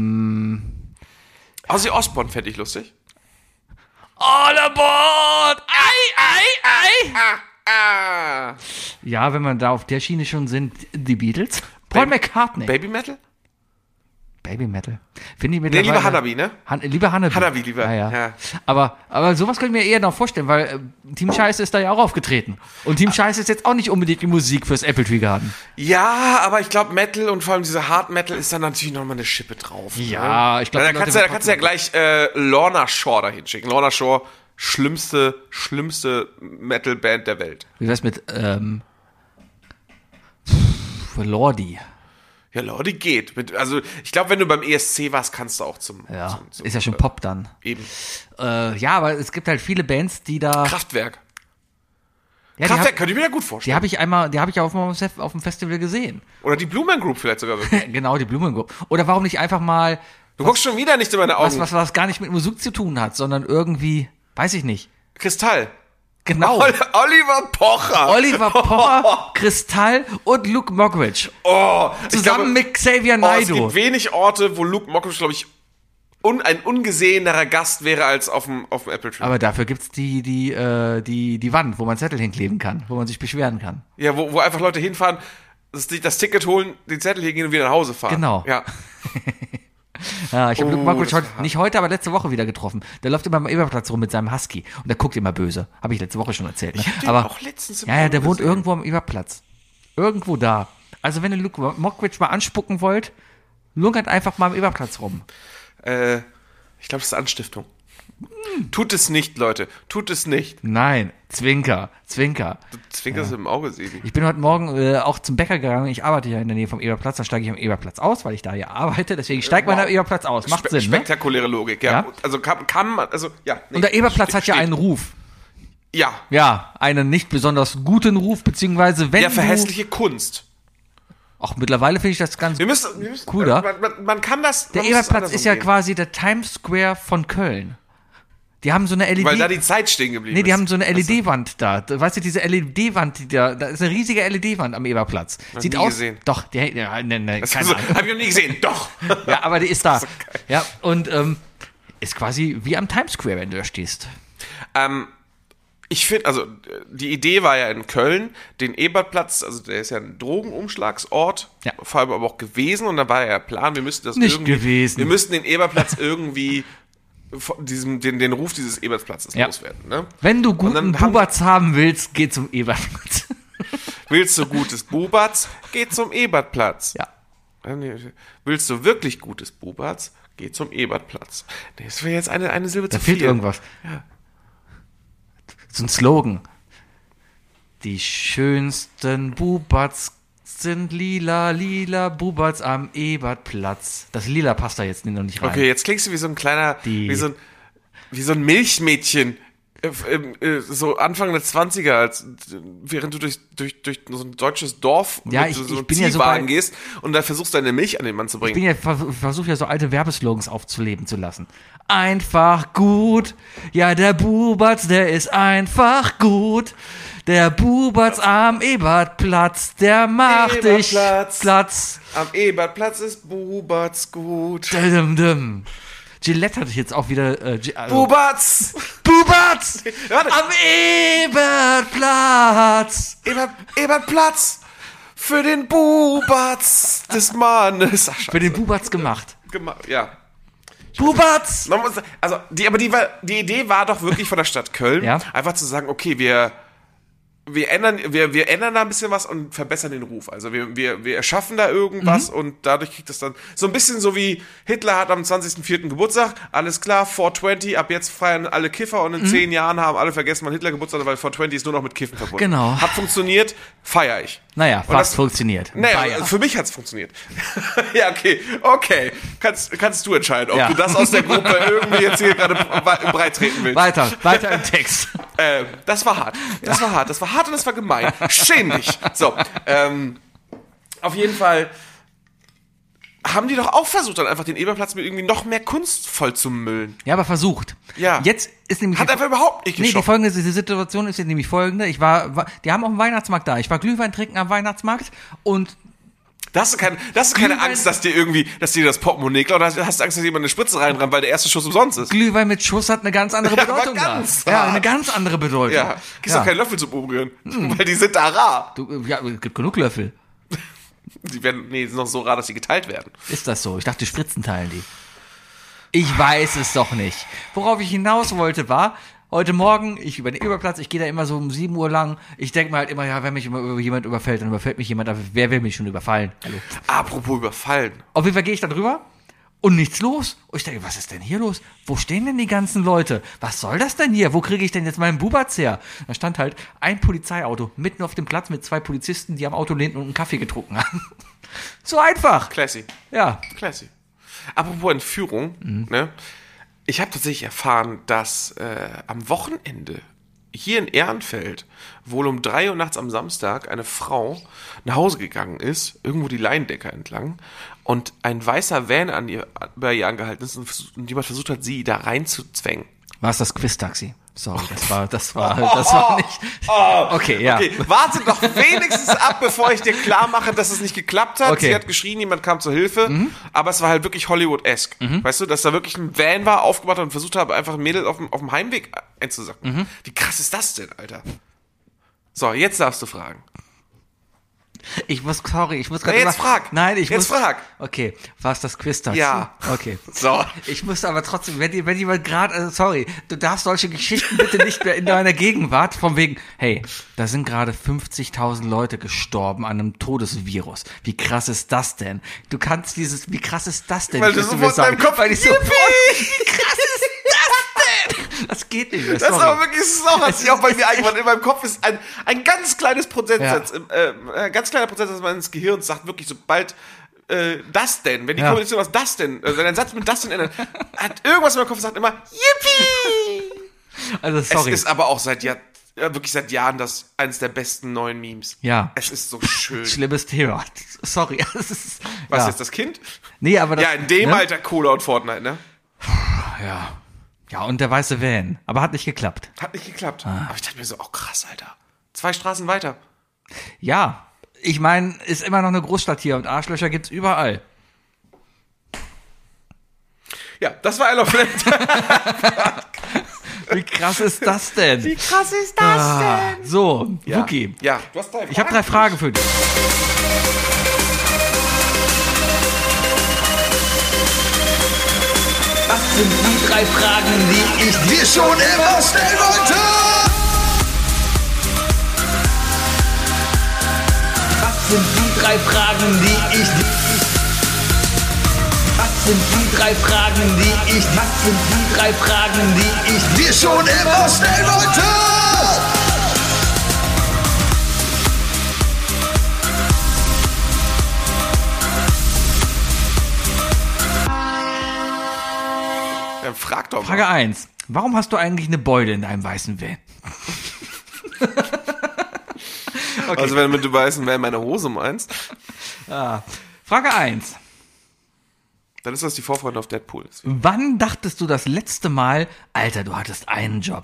S3: Ozzy Osbourne fände ich lustig.
S2: All aboard! Ei!
S3: Ah.
S2: Ja, wenn man da auf der Schiene schon sind, die Beatles. Paul McCartney.
S3: Baby Metal?
S2: Baby Metal. Finde ich
S3: Nee,
S2: mittlerweile.
S3: lieber Hanabi, ne?
S2: Lieber Hanabi.
S3: Hanabi lieber.
S2: Ja. Aber sowas könnte ich mir eher noch vorstellen, weil Team Scheiße ist da ja auch aufgetreten. Und Team Scheiße ist jetzt auch nicht unbedingt die Musik fürs Apple Tree Garden.
S3: Ja, aber ich glaube Metal und vor allem dieser Hard Metal ist dann natürlich nochmal eine Schippe drauf.
S2: Ja,
S3: ne?
S2: ich glaube,
S3: Da kannst du ja gleich Lorna Shore dahin schicken. Lorna Shore, schlimmste Metal-Band der Welt.
S2: Wie wär's mit Lordi?
S3: Ja, Lordi geht. Also ich glaube, wenn du beim ESC warst, kannst du auch zum
S2: Ist ja schon Pop dann.
S3: Eben.
S2: Ja, aber es gibt halt viele Bands, die da.
S3: Kraftwerk.
S2: Ja,
S3: Kraftwerk könnte ich mir ja gut
S2: die
S3: vorstellen.
S2: habe ich ja auf dem Festival gesehen.
S3: Oder die Blue Man Group vielleicht sogar wirklich.
S2: Genau, die Blumen. Oder warum nicht einfach mal
S3: Du guckst schon wieder nicht in meine Augen.
S2: was gar nicht mit Musik zu tun hat, sondern irgendwie, weiß ich nicht.
S3: Kristall.
S2: Genau.
S3: Oliver Pocher.
S2: Oliver Pocher, Kristall und Luke Mockridge.
S3: Oh,
S2: Zusammen mit Xavier
S3: Es
S2: Naidoo.
S3: gibt wenig Orte, wo Luke Mockridge, glaube ich, ein ungesehenerer Gast wäre als auf dem Apple Tree.
S2: Aber dafür gibt's die Wand, wo man Zettel hinkleben kann, wo man sich beschweren kann.
S3: Ja, wo einfach Leute hinfahren, das Ticket holen, den Zettel hingehen und wieder nach Hause fahren.
S2: Genau.
S3: Ja.
S2: Ja, ich habe Luke Mockridge
S3: das war hart.
S2: nicht heute, aber letzte Woche wieder getroffen. Der läuft immer am Eberplatz rum mit seinem Husky und der guckt immer böse. Habe ich letzte Woche schon erzählt. Ne?
S3: Ich hab den
S2: Aber
S3: auch letztens im
S2: ja, der
S3: Auto
S2: wohnt
S3: gesehen.
S2: irgendwo am Eberplatz. Irgendwo da. Also wenn ihr Luke Mockridge mal anspucken wollt, lungert einfach mal am Eberplatz rum.
S3: Ich glaube, das ist Anstiftung. Tut es nicht, Leute. Tut es nicht.
S2: Nein, Zwinker.
S3: Du zwinkerst im Auge, Sebi.
S2: Ich bin heute Morgen auch zum Bäcker gegangen. Ich arbeite ja in der Nähe vom Eberplatz. Dann steige ich am Eberplatz aus, weil ich da ja arbeite. Deswegen steigt man am Eberplatz aus. Macht Sinn, ne?
S3: Spektakuläre Logik, ja.
S2: Ja?
S3: Also kann man, also, ja. Nee,
S2: Und der Eberplatz hat ja einen Ruf.
S3: Ja.
S2: Ja, einen nicht besonders guten Ruf, beziehungsweise wenn
S3: Ja, für hässliche Kunst.
S2: Auch mittlerweile finde ich das ganz
S3: Wir müssen
S2: cool da.
S3: Man kann das.
S2: Der
S3: man muss es
S2: Eberplatz ist ja
S3: andersrum
S2: quasi der Times Square von Köln. Die haben so eine LED.
S3: gehen. Weil da die Zeit stehen geblieben ist.
S2: Nee, die haben so eine LED-Wand da. Weißt du, diese LED-Wand, da ist eine riesige LED-Wand am Eberplatz. Sieht
S3: nie
S2: aus.
S3: gesehen.
S2: Doch, keine
S3: Also,
S2: Ahnung.
S3: hab ich noch nie gesehen. Doch.
S2: Ja, aber die ist da.
S3: So geil.
S2: Ja, und ist quasi wie am Times Square, wenn du da stehst.
S3: Ich finde, also die Idee war ja in Köln, den Ebertplatz, also der ist ja ein Drogenumschlagsort,
S2: Ja.
S3: vor allem aber auch gewesen, und da war ja der Plan, wir müssten das
S2: Nicht
S3: irgendwie,
S2: gewesen.
S3: wir müssten den Ebertplatz irgendwie den Ruf dieses Ebertplatzes
S2: Ja.
S3: loswerden. Ne?
S2: Wenn du
S3: Und
S2: guten
S3: dann haben-
S2: Bubatz haben willst, geh zum Eberplatz.
S3: Willst du gutes Bubatz, geh zum Ebertplatz.
S2: Ja.
S3: Willst du wirklich gutes Bubatz, geh zum Ebertplatz. Nee, das wäre jetzt eine Silbe
S2: Da
S3: zu
S2: fehlt
S3: viel.
S2: irgendwas.
S3: Ja.
S2: So ein Slogan. Die schönsten Bubatz sind lila, lila Bubatz am Ebertplatz. Das Lila passt da jetzt noch nicht rein.
S3: Okay, jetzt klingst du wie so ein kleiner,
S2: Die-
S3: wie so ein Milchmädchen, so Anfang der 20er, während du durch so ein deutsches Dorf
S2: Ja,
S3: mit
S2: ich
S3: so einem
S2: bin ja so
S3: Ziehwagen
S2: bei-
S3: gehst und da versuchst deine Milch an den Mann zu
S2: Ich
S3: bringen.
S2: bin ja, versuche ja so alte Werbeslogans aufzuleben zu lassen. Einfach gut. Ja, der Bubatz, der ist einfach gut. Der Bubatz am Ebertplatz, der macht dich
S3: Eberplatz.
S2: Platz.
S3: Am Ebertplatz ist Bubatz gut.
S2: Dum. Gillette hatte ich jetzt auch wieder.
S3: Bubatz!
S2: Bubatz!
S3: Warte.
S2: Am Ebertplatz!
S3: Ebertplatz! Für den Bubatz des Mannes. Ach,
S2: Für den Bubatz gemacht.
S3: ja.
S2: Bubatz!
S3: Man muss, also die Idee war doch wirklich von der Stadt Köln,
S2: Ja.
S3: einfach zu sagen, okay, wir ändern da ein bisschen was und verbessern den Ruf. Also wir erschaffen da irgendwas und dadurch kriegt es dann so ein bisschen so wie Hitler hat am 20.04. Geburtstag, alles klar, 420, ab jetzt feiern alle Kiffer und in 10 Jahren haben alle vergessen, wann Hitler Geburtstag hat, weil 420 ist nur noch mit Kiffen verbunden.
S2: Genau.
S3: Hat funktioniert, feiere ich.
S2: Naja,
S3: Und
S2: fast
S3: das-
S2: funktioniert.
S3: Naja,
S2: Bayer.
S3: für mich hat's funktioniert. Ja, okay. Kannst du entscheiden, ob
S2: Ja.
S3: du das aus der Gruppe irgendwie jetzt hier gerade breit treten willst.
S2: Weiter im Text.
S3: Das war hart. Das war hart und das war gemein. Schäm dich. So, auf jeden Fall haben die doch auch versucht, dann einfach den Eberplatz mit irgendwie noch mehr Kunst voll zu müllen.
S2: Ja, aber versucht.
S3: Ja.
S2: Jetzt ist nämlich.
S3: Hat einfach überhaupt nicht
S2: Nee,
S3: geschafft.
S2: die Situation ist jetzt nämlich folgende. Die haben auch einen Weihnachtsmarkt da. Ich war Glühwein trinken am Weihnachtsmarkt und
S3: Da hast du keine
S2: Glühwein-
S3: Angst, dass dir das Portemonnaie klaut, oder hast du Angst, dass jemand eine Spritze reinrammt, weil der erste Schuss umsonst ist?
S2: Glühwein mit Schuss hat eine ganz andere
S3: Ja, aber
S2: Bedeutung
S3: ganz
S2: da. Ja,
S3: rar.
S2: eine ganz andere Bedeutung.
S3: Ja, gibt's doch keinen Löffel zum Umrühren, weil die sind da rar.
S2: Ja, es gibt genug Löffel.
S3: Die sind noch so rar, dass sie geteilt werden.
S2: Ist das so? Ich dachte, Spritzen teilen die. Ich weiß es doch nicht. Worauf ich hinaus wollte war, heute Morgen, ich über den Eberplatz, ich gehe da immer so um 7 Uhr lang. Ich denke mir halt immer, ja, wenn mich immer jemand überfällt, dann überfällt mich jemand. Aber wer will mich schon überfallen? Hallo.
S3: Apropos überfallen.
S2: Auf jeden Fall gehe ich da drüber und nichts los. Und ich denke, was ist denn hier los? Wo stehen denn die ganzen Leute? Was soll das denn hier? Wo kriege ich denn jetzt meinen Bubatz her? Da stand halt ein Polizeiauto mitten auf dem Platz mit 2 Polizisten, die am Auto lehnten und einen Kaffee getrunken haben. So einfach.
S3: Classy.
S2: Ja.
S3: Classy. Apropos Entführung, ne? Ich habe tatsächlich erfahren, dass am Wochenende hier in Ehrenfeld wohl um 3 Uhr nachts am Samstag eine Frau nach Hause gegangen ist, irgendwo die Leindecker entlang, und ein weißer Van bei ihr angehalten ist und jemand versucht hat, sie da reinzuzwängen.
S2: War es das Quiz-Taxi? Sorry, das war nicht. Okay, ja.
S3: Okay, warte doch wenigstens ab, bevor ich dir klar mache, dass es nicht geklappt hat.
S2: Okay.
S3: Sie hat geschrien, jemand kam zur Hilfe, aber es war halt wirklich Hollywood-esque. Weißt du, dass da wirklich ein Van war, aufgebaut hat und versucht habe, einfach ein Mädel auf dem Heimweg einzusacken. Wie krass ist das denn, Alter? So, jetzt darfst du fragen.
S2: Ich muss gerade.
S3: jetzt frag.
S2: Nein, ich
S3: Jetzt
S2: muss.
S3: frag.
S2: Okay, war es das Quiz-Taxi?
S3: Ja.
S2: Okay.
S3: So.
S2: Ich muss aber trotzdem, wenn jemand gerade, sorry, du darfst solche Geschichten bitte nicht mehr in deiner Gegenwart, von wegen, hey, da sind gerade 50.000 Leute gestorben an einem Todesvirus. Wie krass ist das denn? Wie krass ist das denn?
S3: Weil du
S2: Willst
S3: sofort in deinem Kopf,
S2: weil ich so,
S3: Yippie!
S2: wie krass ist das denn? Das geht nicht mehr,
S3: Das ist
S2: sorry.
S3: aber wirklich, das ist auch, hat sich auch bei mir eingewandert. In meinem Kopf ist ein ganz kleines Prozentsatz, ganz kleiner Prozentsatz meines Gehirns sagt wirklich, sobald das denn, wenn die Kombination aus das denn, wenn ein Satz mit das denn ändert, hat irgendwas in meinem Kopf sagt immer, Yippie!
S2: Also, sorry.
S3: Es ist aber auch wirklich seit Jahren eines der besten neuen Memes.
S2: Ja.
S3: Es ist so schön.
S2: Schlimmes Thema. Sorry.
S3: Was jetzt, das Kind?
S2: Nee, aber das,
S3: Ja, in dem Alter Cola und Fortnite, ne?
S2: Ja. Ja, und der weiße Van. Aber hat nicht geklappt.
S3: Hat nicht geklappt. Aber ich dachte mir so, oh krass, Alter. 2 Straßen weiter.
S2: Ja. Ich meine, ist immer noch eine Großstadt hier und Arschlöcher gibt's überall.
S3: Ja, das war Isle of Lamp.
S2: Wie krass ist das denn?
S3: Wie krass ist das denn?
S2: So, Wookie.
S3: Ja, du hast 3 Fragen.
S2: Ich habe 3 Fragen für dich.
S4: Was sind die 3 Fragen, die ich dir schon immer stellen wollte? Was sind die 3 Fragen, die ich dir... Was sind die 3 Fragen, die ich... Was sind die 3 Fragen, die ich dir schon immer stellen wollte?
S3: Dann frag doch mal.
S2: Frage 1. Warum hast du eigentlich eine Beule in deinem weißen Van? Okay.
S3: Also wenn du weißt, wer meine Hose meinst,
S2: Frage 1.
S3: dann ist das die Vorfreude auf Deadpool.
S2: Wann dachtest du das letzte Mal, Alter, du hattest einen Job?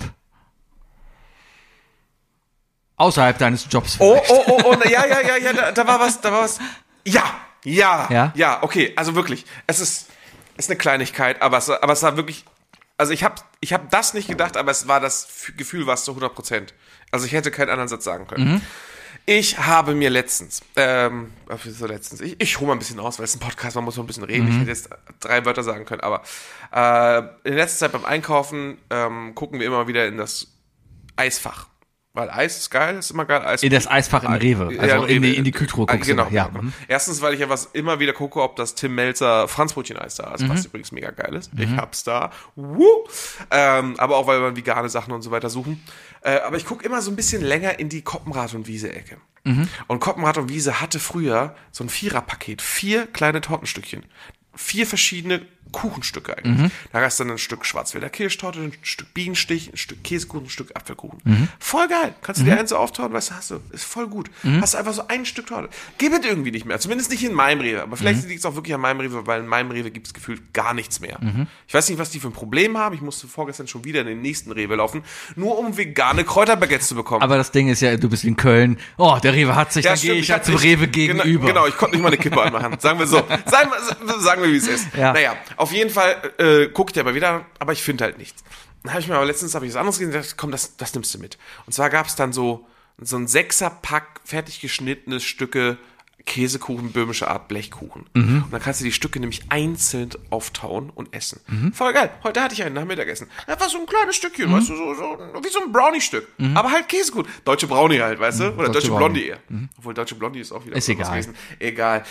S2: Außerhalb deines Jobs vielleicht.
S3: Ja, da war was. Ja, okay, also wirklich. Es ist eine Kleinigkeit, aber es war wirklich, also ich hab das nicht gedacht, aber es war das Gefühl, war es zu 100%. Also ich hätte keinen anderen Satz sagen können. Ich habe mir letztens, ich hole mal ein bisschen aus, weil es ist ein Podcast, man muss noch ein bisschen reden. Ich hätte jetzt 3 Wörter sagen können, aber in letzter Zeit beim Einkaufen gucken wir immer wieder in das Eisfach. Weil Eis ist geil, ist immer geil. Eis
S2: In das Eisfach im Rewe, also in die Kühltruhe guckst
S3: genau,
S2: du. Ja.
S3: Genau. Erstens, weil ich ja immer wieder gucke, ob das Tim Melzer Franzbrötchen-Eis da ist, was übrigens mega geil ist. Ich hab's da. Aber auch, weil wir vegane Sachen und so weiter suchen. Aber ich gucke immer so ein bisschen länger in die Koppenrad- und Wiese-Ecke. Und Koppenrad und Wiese hatte früher so ein 4er-Paket, 4 kleine Tortenstückchen. 4 verschiedene Kuchenstücke eigentlich. Da hast du dann ein Stück Schwarzwälder Kirschtorte, ein Stück Bienenstich, ein Stück Käsekuchen, ein Stück Apfelkuchen. Voll geil. Kannst du dir eins so auftauen, weißt du, hast du, ist voll gut. Hast du einfach so ein Stück Torte. Gibt es irgendwie nicht mehr. Zumindest nicht in meinem Rewe. Aber vielleicht liegt es auch wirklich an meinem Rewe, weil in meinem Rewe gibt es gefühlt gar nichts mehr. Ich weiß nicht, was die für ein Problem haben. Ich musste vorgestern schon wieder in den nächsten Rewe laufen, nur um vegane Kräuterbaguettes zu bekommen.
S2: Aber das Ding ist ja, du bist in Köln. Oh, der Rewe hat sich, dann gehe ich ja zum Rewe gegenüber.
S3: Genau, ich konnte nicht mal eine Kippe anmachen. Sagen wir so. Sagen wir, wie es ist.
S2: Ja.
S3: Naja, auf jeden Fall gucke ich aber wieder, aber ich finde halt nichts. Dann habe ich mir aber letztens was anderes gesehen und dachte, komm, das nimmst du mit. Und zwar gab es dann so ein 6er-Pack fertig geschnittene Stücke Käsekuchen, böhmische Art Blechkuchen. Und dann kannst du die Stücke nämlich einzeln auftauen und essen. Voll geil. Heute hatte ich einen nach Mittagessen. Das war so ein kleines Stückchen, weißt du, so wie so ein Brownie-Stück. Aber halt Käsekuchen. Deutsche Brownie halt, weißt du? Oder Deutsche Blondie eher. Obwohl Deutsche Blondie ist auch wieder
S2: Ist
S3: was
S2: egal.
S3: gewesen. Egal.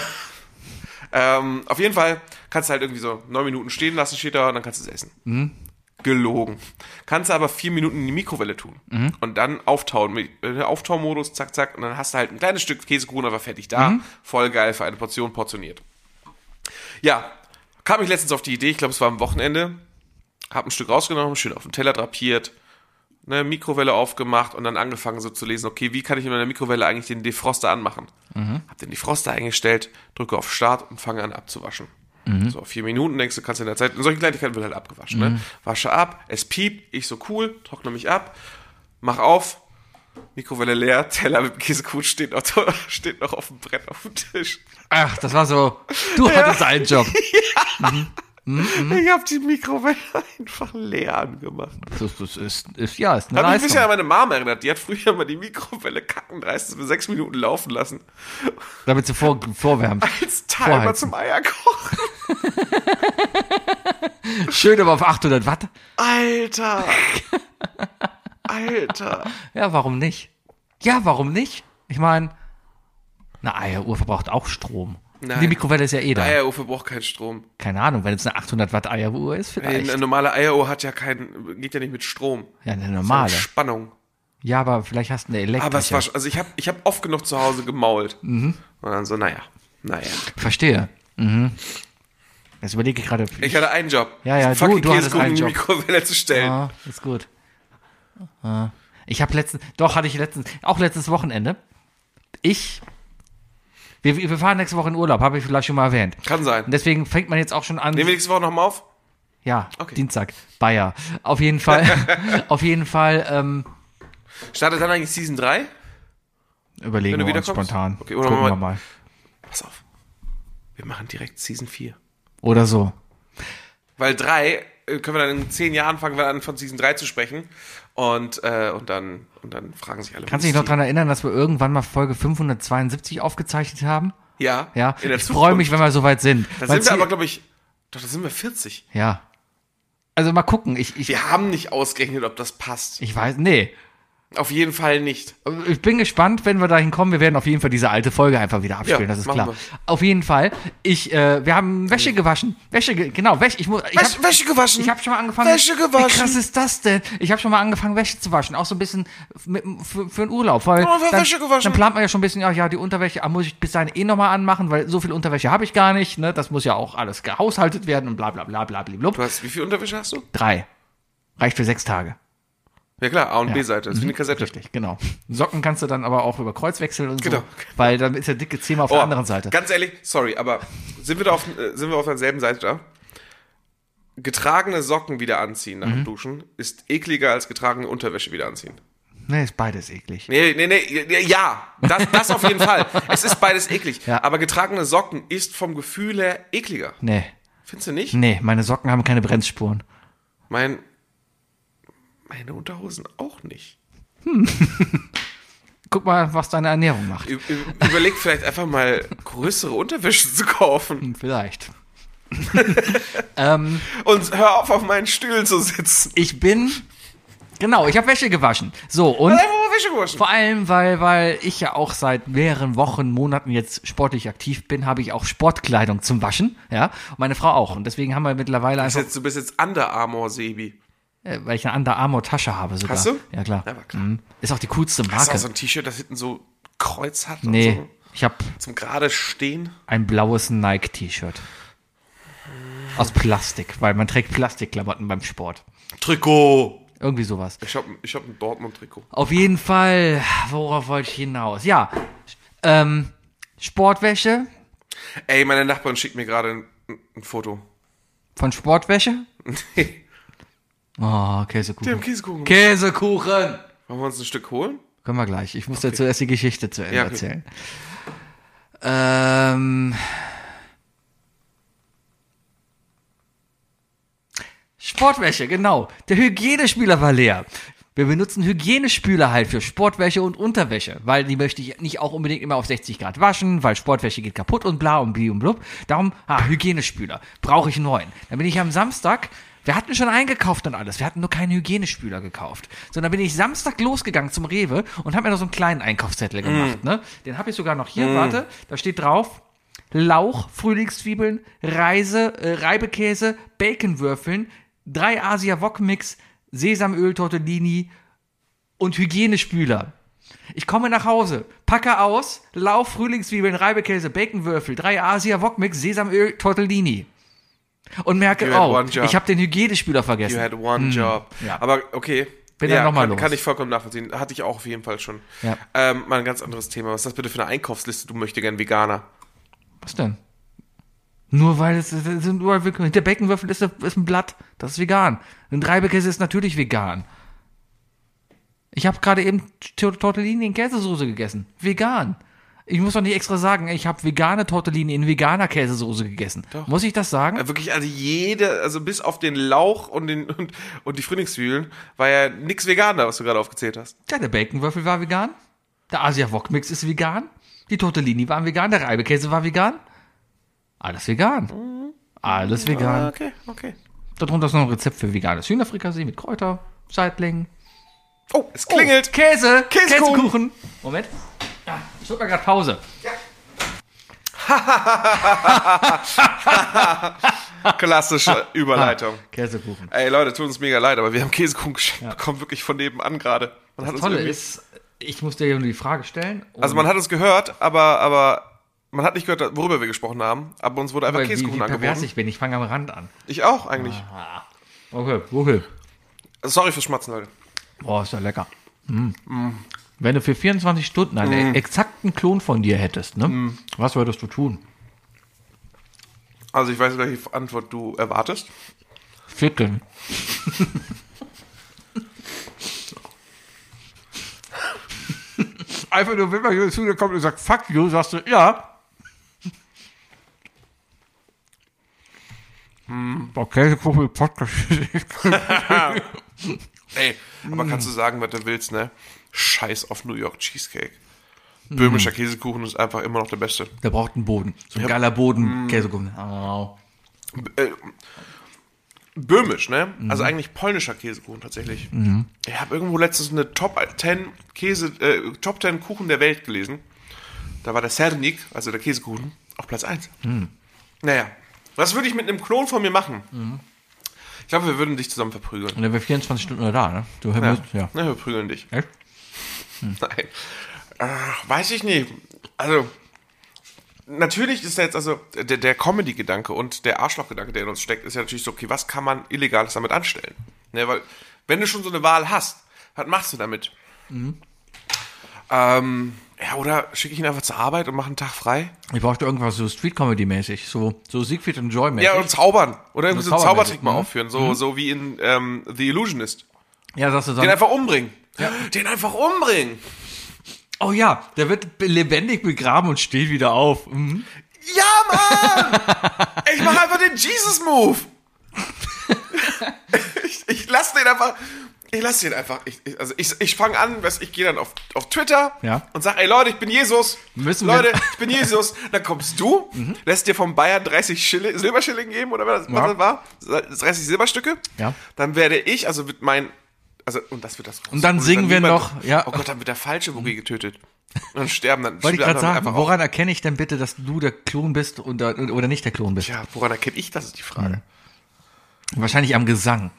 S3: Auf jeden Fall kannst du halt irgendwie so 9 Minuten stehen lassen, steht da, und dann kannst du es essen. Gelogen. Kannst du aber 4 Minuten in die Mikrowelle tun. Und dann auftauen. Mit Auftaumodus, zack, zack. Und dann hast du halt ein kleines Stück Käsekuchen, aber fertig da. Voll geil für eine Portion portioniert. Ja, kam ich letztens auf die Idee, ich glaube, es war am Wochenende. Hab ein Stück rausgenommen, schön auf den Teller drapiert, ne, Mikrowelle aufgemacht und dann angefangen so zu lesen, okay, wie kann ich in meiner Mikrowelle eigentlich den Defroster anmachen? Hab den Defroster eingestellt, drücke auf Start und fange an abzuwaschen. So, 4 Minuten, denkst du, kannst du in der Zeit, in solchen Kleinigkeiten wird halt abgewaschen, ne? Wasche ab, es piept, ich so cool, trockne mich ab, mach auf, Mikrowelle leer, Teller mit Käsekuchen steht noch auf dem Brett auf dem Tisch.
S2: Ach, das war so, du hattest einen Job.
S3: Ich habe die Mikrowelle einfach leer angemacht.
S2: Das ist eine
S3: Hat mich ein
S2: Leistung.
S3: bisschen an meine Mom erinnert. Die hat früher mal die Mikrowelle kackendreist für 6 Minuten laufen lassen.
S2: Damit sie vorwärmt.
S3: Als Timer
S2: Vorheizen.
S3: zum Eierkochen.
S2: Schön, aber auf 800 Watt.
S3: Alter.
S2: Ja, warum nicht? Ja, warum nicht? Ich meine, eine Eieruhr verbraucht auch Strom.
S3: Nein.
S2: Die Mikrowelle ist ja eh da.
S3: Eine Eieruhr braucht keinen Strom.
S2: Keine Ahnung, wenn es eine 800 Watt Eieruhr ist, vielleicht.
S3: Eine normale Eieruhr geht ja nicht mit Strom.
S2: Ja, eine
S3: Das ist
S2: normale.
S3: Spannung.
S2: Ja, aber vielleicht hast du eine elektrische.
S3: Aber es war, also ich hab oft genug zu Hause gemault. Und dann so, naja.
S2: Verstehe. Jetzt überlege ich gerade.
S3: Ich hatte einen Job.
S2: Ja,
S3: fucking
S2: du hattest
S3: Käsekuchen
S2: einen
S3: in die
S2: Job.
S3: Mikrowelle zu stellen.
S2: Ah, ist gut. Ich habe letztes Wochenende. Wir fahren nächste Woche in Urlaub, habe ich vielleicht schon mal erwähnt.
S3: Kann sein.
S2: Und deswegen fängt man jetzt auch schon an.
S3: Nehmen wir nächste Woche nochmal auf?
S2: Ja,
S3: Okay.
S2: Dienstag, Bayer. Auf jeden Fall,
S3: Startet dann eigentlich Season 3?
S2: überlegen
S3: Wenn du
S2: wir uns
S3: wiederkommst?
S2: spontan.
S3: Okay, oder
S2: Gucken
S3: mal-
S2: wir mal.
S3: Pass auf. Wir machen direkt Season 4.
S2: Oder so.
S3: Weil 3 können wir dann in 10 Jahren fangen wir an von Season 3 zu sprechen. Und dann fragen sich alle.
S2: Kannst du dich noch dran erinnern, dass wir irgendwann mal Folge 572 aufgezeichnet haben?
S3: Ja.
S2: Ja,
S3: in der
S2: ich freue mich, wenn wir soweit sind.
S3: Da
S2: Weil
S3: sind wir
S2: Ziel-
S3: aber, glaube ich, da sind wir 40.
S2: Ja. Also mal gucken, ich
S3: Wir haben nicht ausgerechnet, ob das passt.
S2: weiß, nee.
S3: Auf jeden Fall nicht.
S2: Ich bin gespannt, wenn wir dahin kommen. Wir werden auf jeden Fall diese alte Folge einfach wieder abspielen,
S3: Ja,
S2: das ist
S3: machen
S2: klar.
S3: wir.
S2: Auf jeden Fall. Wir haben Wäsche gewaschen. Wäsche
S3: gewaschen.
S2: Ich habe schon mal angefangen.
S3: Wäsche gewaschen.
S2: Wie krass ist das denn? Ich habe schon mal angefangen, Wäsche zu waschen. Auch so ein bisschen für den Urlaub. Weil
S3: Wäsche gewaschen.
S2: Dann plant man ja schon ein bisschen, die Unterwäsche muss ich bis dahin nochmal anmachen, weil so viel Unterwäsche habe ich gar nicht. Ne? Das muss ja auch alles gehaushaltet werden und bla bla bla bla bla.
S3: Wie viel Unterwäsche hast du?
S2: 3. Reicht für 6 Tage.
S3: Ja klar, A- und B-Seite. Das ist wie eine Kassette.
S2: Richtig, genau. Socken kannst du dann aber auch über Kreuz wechseln und so.
S3: Genau.
S2: Weil dann ist der dicke Zehmer auf der anderen Seite.
S3: Ganz ehrlich, sorry, aber sind wir auf derselben Seite da? Getragene Socken wieder anziehen nach dem Duschen ist ekliger als getragene Unterwäsche wieder anziehen.
S2: Nee, ist beides eklig.
S3: Nee, ja, das auf jeden Fall. Es ist beides eklig.
S2: Ja.
S3: Aber getragene Socken ist vom Gefühl her ekliger.
S2: Nee.
S3: Findest du nicht?
S2: Nee, meine Socken haben keine Bremsspuren.
S3: Meine Unterhosen auch nicht.
S2: Guck mal, was deine Ernährung macht.
S3: Überleg vielleicht einfach mal größere Unterwäsche zu kaufen.
S2: Vielleicht.
S3: Und hör auf meinen Stühlen zu sitzen.
S2: Ich habe Wäsche gewaschen. So, und
S3: Einfach mal Wäsche gewaschen.
S2: vor allem, weil ich ja auch seit mehreren Wochen, Monaten jetzt sportlich aktiv bin, habe ich auch Sportkleidung zum Waschen. Ja, und meine Frau auch. Und deswegen haben wir mittlerweile einfach,
S3: Du bist jetzt Under Armour Sebi.
S2: weil ich eine Under Armour Tasche habe sogar.
S3: Hast du?
S2: Ja, klar.
S3: Ja, war klar.
S2: Mhm. Ist auch die coolste
S3: Hast du
S2: Marke.
S3: auch so ein T-Shirt, das hinten so Kreuz hat? Und
S2: Nee,
S3: so
S2: ich habe
S3: zum gerade stehen?
S2: ein blaues Nike-T-Shirt. Aus Plastik, weil man trägt Plastikklamotten beim Sport.
S3: Trikot.
S2: Irgendwie sowas.
S3: Ich hab ein Dortmund-Trikot.
S2: Auf jeden Fall, worauf wollte ich hinaus? Ja, Sportwäsche
S3: Ey, meine Nachbarin schickt mir gerade ein Foto.
S2: von Sportwäsche.
S3: Die
S2: Oh, Käsekuchen.
S3: haben Käsekuchen.
S2: Käsekuchen!
S3: Wollen wir uns ein Stück holen?
S2: Können wir gleich. Ich muss dir zuerst die Geschichte zu Ende
S3: Ja, okay.
S2: erzählen. Sportwäsche, genau. Der Hygienespüler war leer. Wir benutzen Hygienespüler halt für Sportwäsche und Unterwäsche, weil die möchte ich nicht auch unbedingt immer auf 60 Grad waschen, weil Sportwäsche geht kaputt und bla und bli und blub. Darum, Hygienespüler. Brauche ich einen neuen. Dann bin ich am Samstag, wir hatten schon eingekauft und alles, wir hatten nur keinen Hygienespüler gekauft. So, dann bin ich Samstag losgegangen zum Rewe und habe mir noch so einen kleinen Einkaufszettel gemacht, ne? Den habe ich sogar noch hier, warte, da steht drauf, Lauch, Frühlingszwiebeln, Reibekäse, Baconwürfeln, 3 Asia-Wok-Mix, Sesamöl, Tortellini und Hygienespüler. Ich komme nach Hause, packe aus, Lauch, Frühlingszwiebeln, Reibekäse, Baconwürfel, 3 Asia-Wok-Mix, Sesamöl, Tortellini. Und merke,
S3: You had one job.
S2: ich habe den Hygienespüler
S3: You
S2: vergessen.
S3: had one job.
S2: ja.
S3: Aber okay.
S2: Bin dann noch mal los.
S3: Kann ich vollkommen nachvollziehen. Hatte ich auch auf jeden Fall schon.
S2: Ja.
S3: Mal ein ganz anderes Thema. Was ist das bitte für eine Einkaufsliste? Du möchtest gern Veganer.
S2: Was denn? Nur weil der Baconwürfel ist ein Blatt, das ist vegan. Ein Reibekäse ist natürlich vegan. Ich habe gerade eben Tortellini in Käsesoße gegessen. Vegan. Ich muss doch nicht extra sagen, ich habe vegane Tortellini in veganer Käsesoße gegessen.
S3: Doch.
S2: Muss ich das sagen?
S3: Wirklich, also bis auf den Lauch und die Frühlingszwiebeln war ja nix vegan da, was du gerade aufgezählt hast.
S2: Ja, der Baconwürfel war vegan. Der Asia-Wok-Mix ist vegan. Die Tortellini waren vegan. Der Reibekäse war vegan. Alles vegan. Alles vegan.
S3: Okay.
S2: Darunter ist noch ein Rezept für veganes Hühnerfrikassee mit Kräuter, Seitlingen.
S3: Oh, es klingelt.
S2: Käsekuchen.
S3: Käsekuchen.
S2: Moment. Ich drück mal gerade Pause.
S3: Klassische Überleitung.
S2: Käsekuchen.
S3: Ey Leute, tut uns mega leid, aber wir haben Käsekuchen geschenkt bekommen, wirklich von nebenan gerade.
S2: Das Tolle ist, ich muss dir die Frage stellen.
S3: Also man hat uns gehört, aber man hat nicht gehört, worüber wir gesprochen haben, aber uns wurde einfach Käsekuchen
S2: wie pervers
S3: angeboten.
S2: ich bin, ich fange am Rand an.
S3: Ich auch eigentlich.
S2: Okay.
S3: Sorry fürs Schmatzen, Leute.
S2: Boah, ist ja lecker. Wenn du für 24 Stunden einen exakten Klon von dir hättest, ne? Was würdest du tun?
S3: Also ich weiß, welche Antwort du erwartest.
S2: Ficken. Einfach nur, wenn man hier zu dir kommt und sagt, fuck you, sagst du, ja. Okay, guck mal, Podcast.
S3: Ey, aber kannst du sagen, was du willst, ne? Scheiß auf New York Cheesecake. Böhmischer Käsekuchen ist einfach immer noch der beste.
S2: Der braucht einen Boden. So ein geiler Boden, Käsekuchen. Oh.
S3: Böhmisch, ne? Also eigentlich polnischer Käsekuchen tatsächlich. Ich habe irgendwo letztens eine Top 10 Kuchen der Welt gelesen. Da war der Sernik, also der Käsekuchen, auf Platz 1. Naja, was würde ich mit einem Klon von mir machen? Ich glaube, wir würden dich zusammen verprügeln.
S2: Und der wäre 24 Stunden da, ne? Du
S3: Ja,
S2: ja.
S3: wir prügeln dich.
S2: Echt?
S3: Nein. Weiß ich nicht. Also, natürlich ist da jetzt, also, der Comedy-Gedanke und der Arschloch-Gedanke, der in uns steckt, ist ja natürlich so, okay, was kann man Illegales damit anstellen? Ne, weil, wenn du schon so eine Wahl hast, was machst du damit? Ja, oder schicke ich ihn einfach zur Arbeit und mache einen Tag frei?
S2: Ich brauchte irgendwas so Street-Comedy-mäßig, so Siegfried und Joy-mäßig.
S3: Ja, und zaubern. Oder irgendwie so einen
S2: Zaubermäßig,
S3: Zaubertrick mal aufführen, so wie in The Illusionist.
S2: Ja, sagst du
S3: Den
S2: dann.
S3: einfach umbringen. Ja. Den einfach umbringen.
S2: Oh ja, der wird lebendig begraben und steht wieder auf.
S3: Ja, Mann! Ich mache einfach den Jesus-Move. Ich lasse den einfach. Ich fange an, ich gehe dann auf Twitter und sage, ey Leute, ich bin Jesus. Ich bin Jesus. Dann kommst du, lässt dir vom Bayern 30 Silberschilling geben, oder was das war? 30 Silberstücke.
S2: Ja.
S3: Dann werde ich, und das wird das große.
S2: Und dann singen wir noch, ja.
S3: Oh Gott, dann wird der falsche Boogie getötet. Und dann sterben dann.
S2: Wollte ich gerade sagen,
S3: einfach
S2: woran erkenne ich denn bitte, dass du der Klon bist oder nicht der Klon bist?
S3: Ja, woran erkenne ich das, ist die Frage.
S2: Wahrscheinlich am Gesang.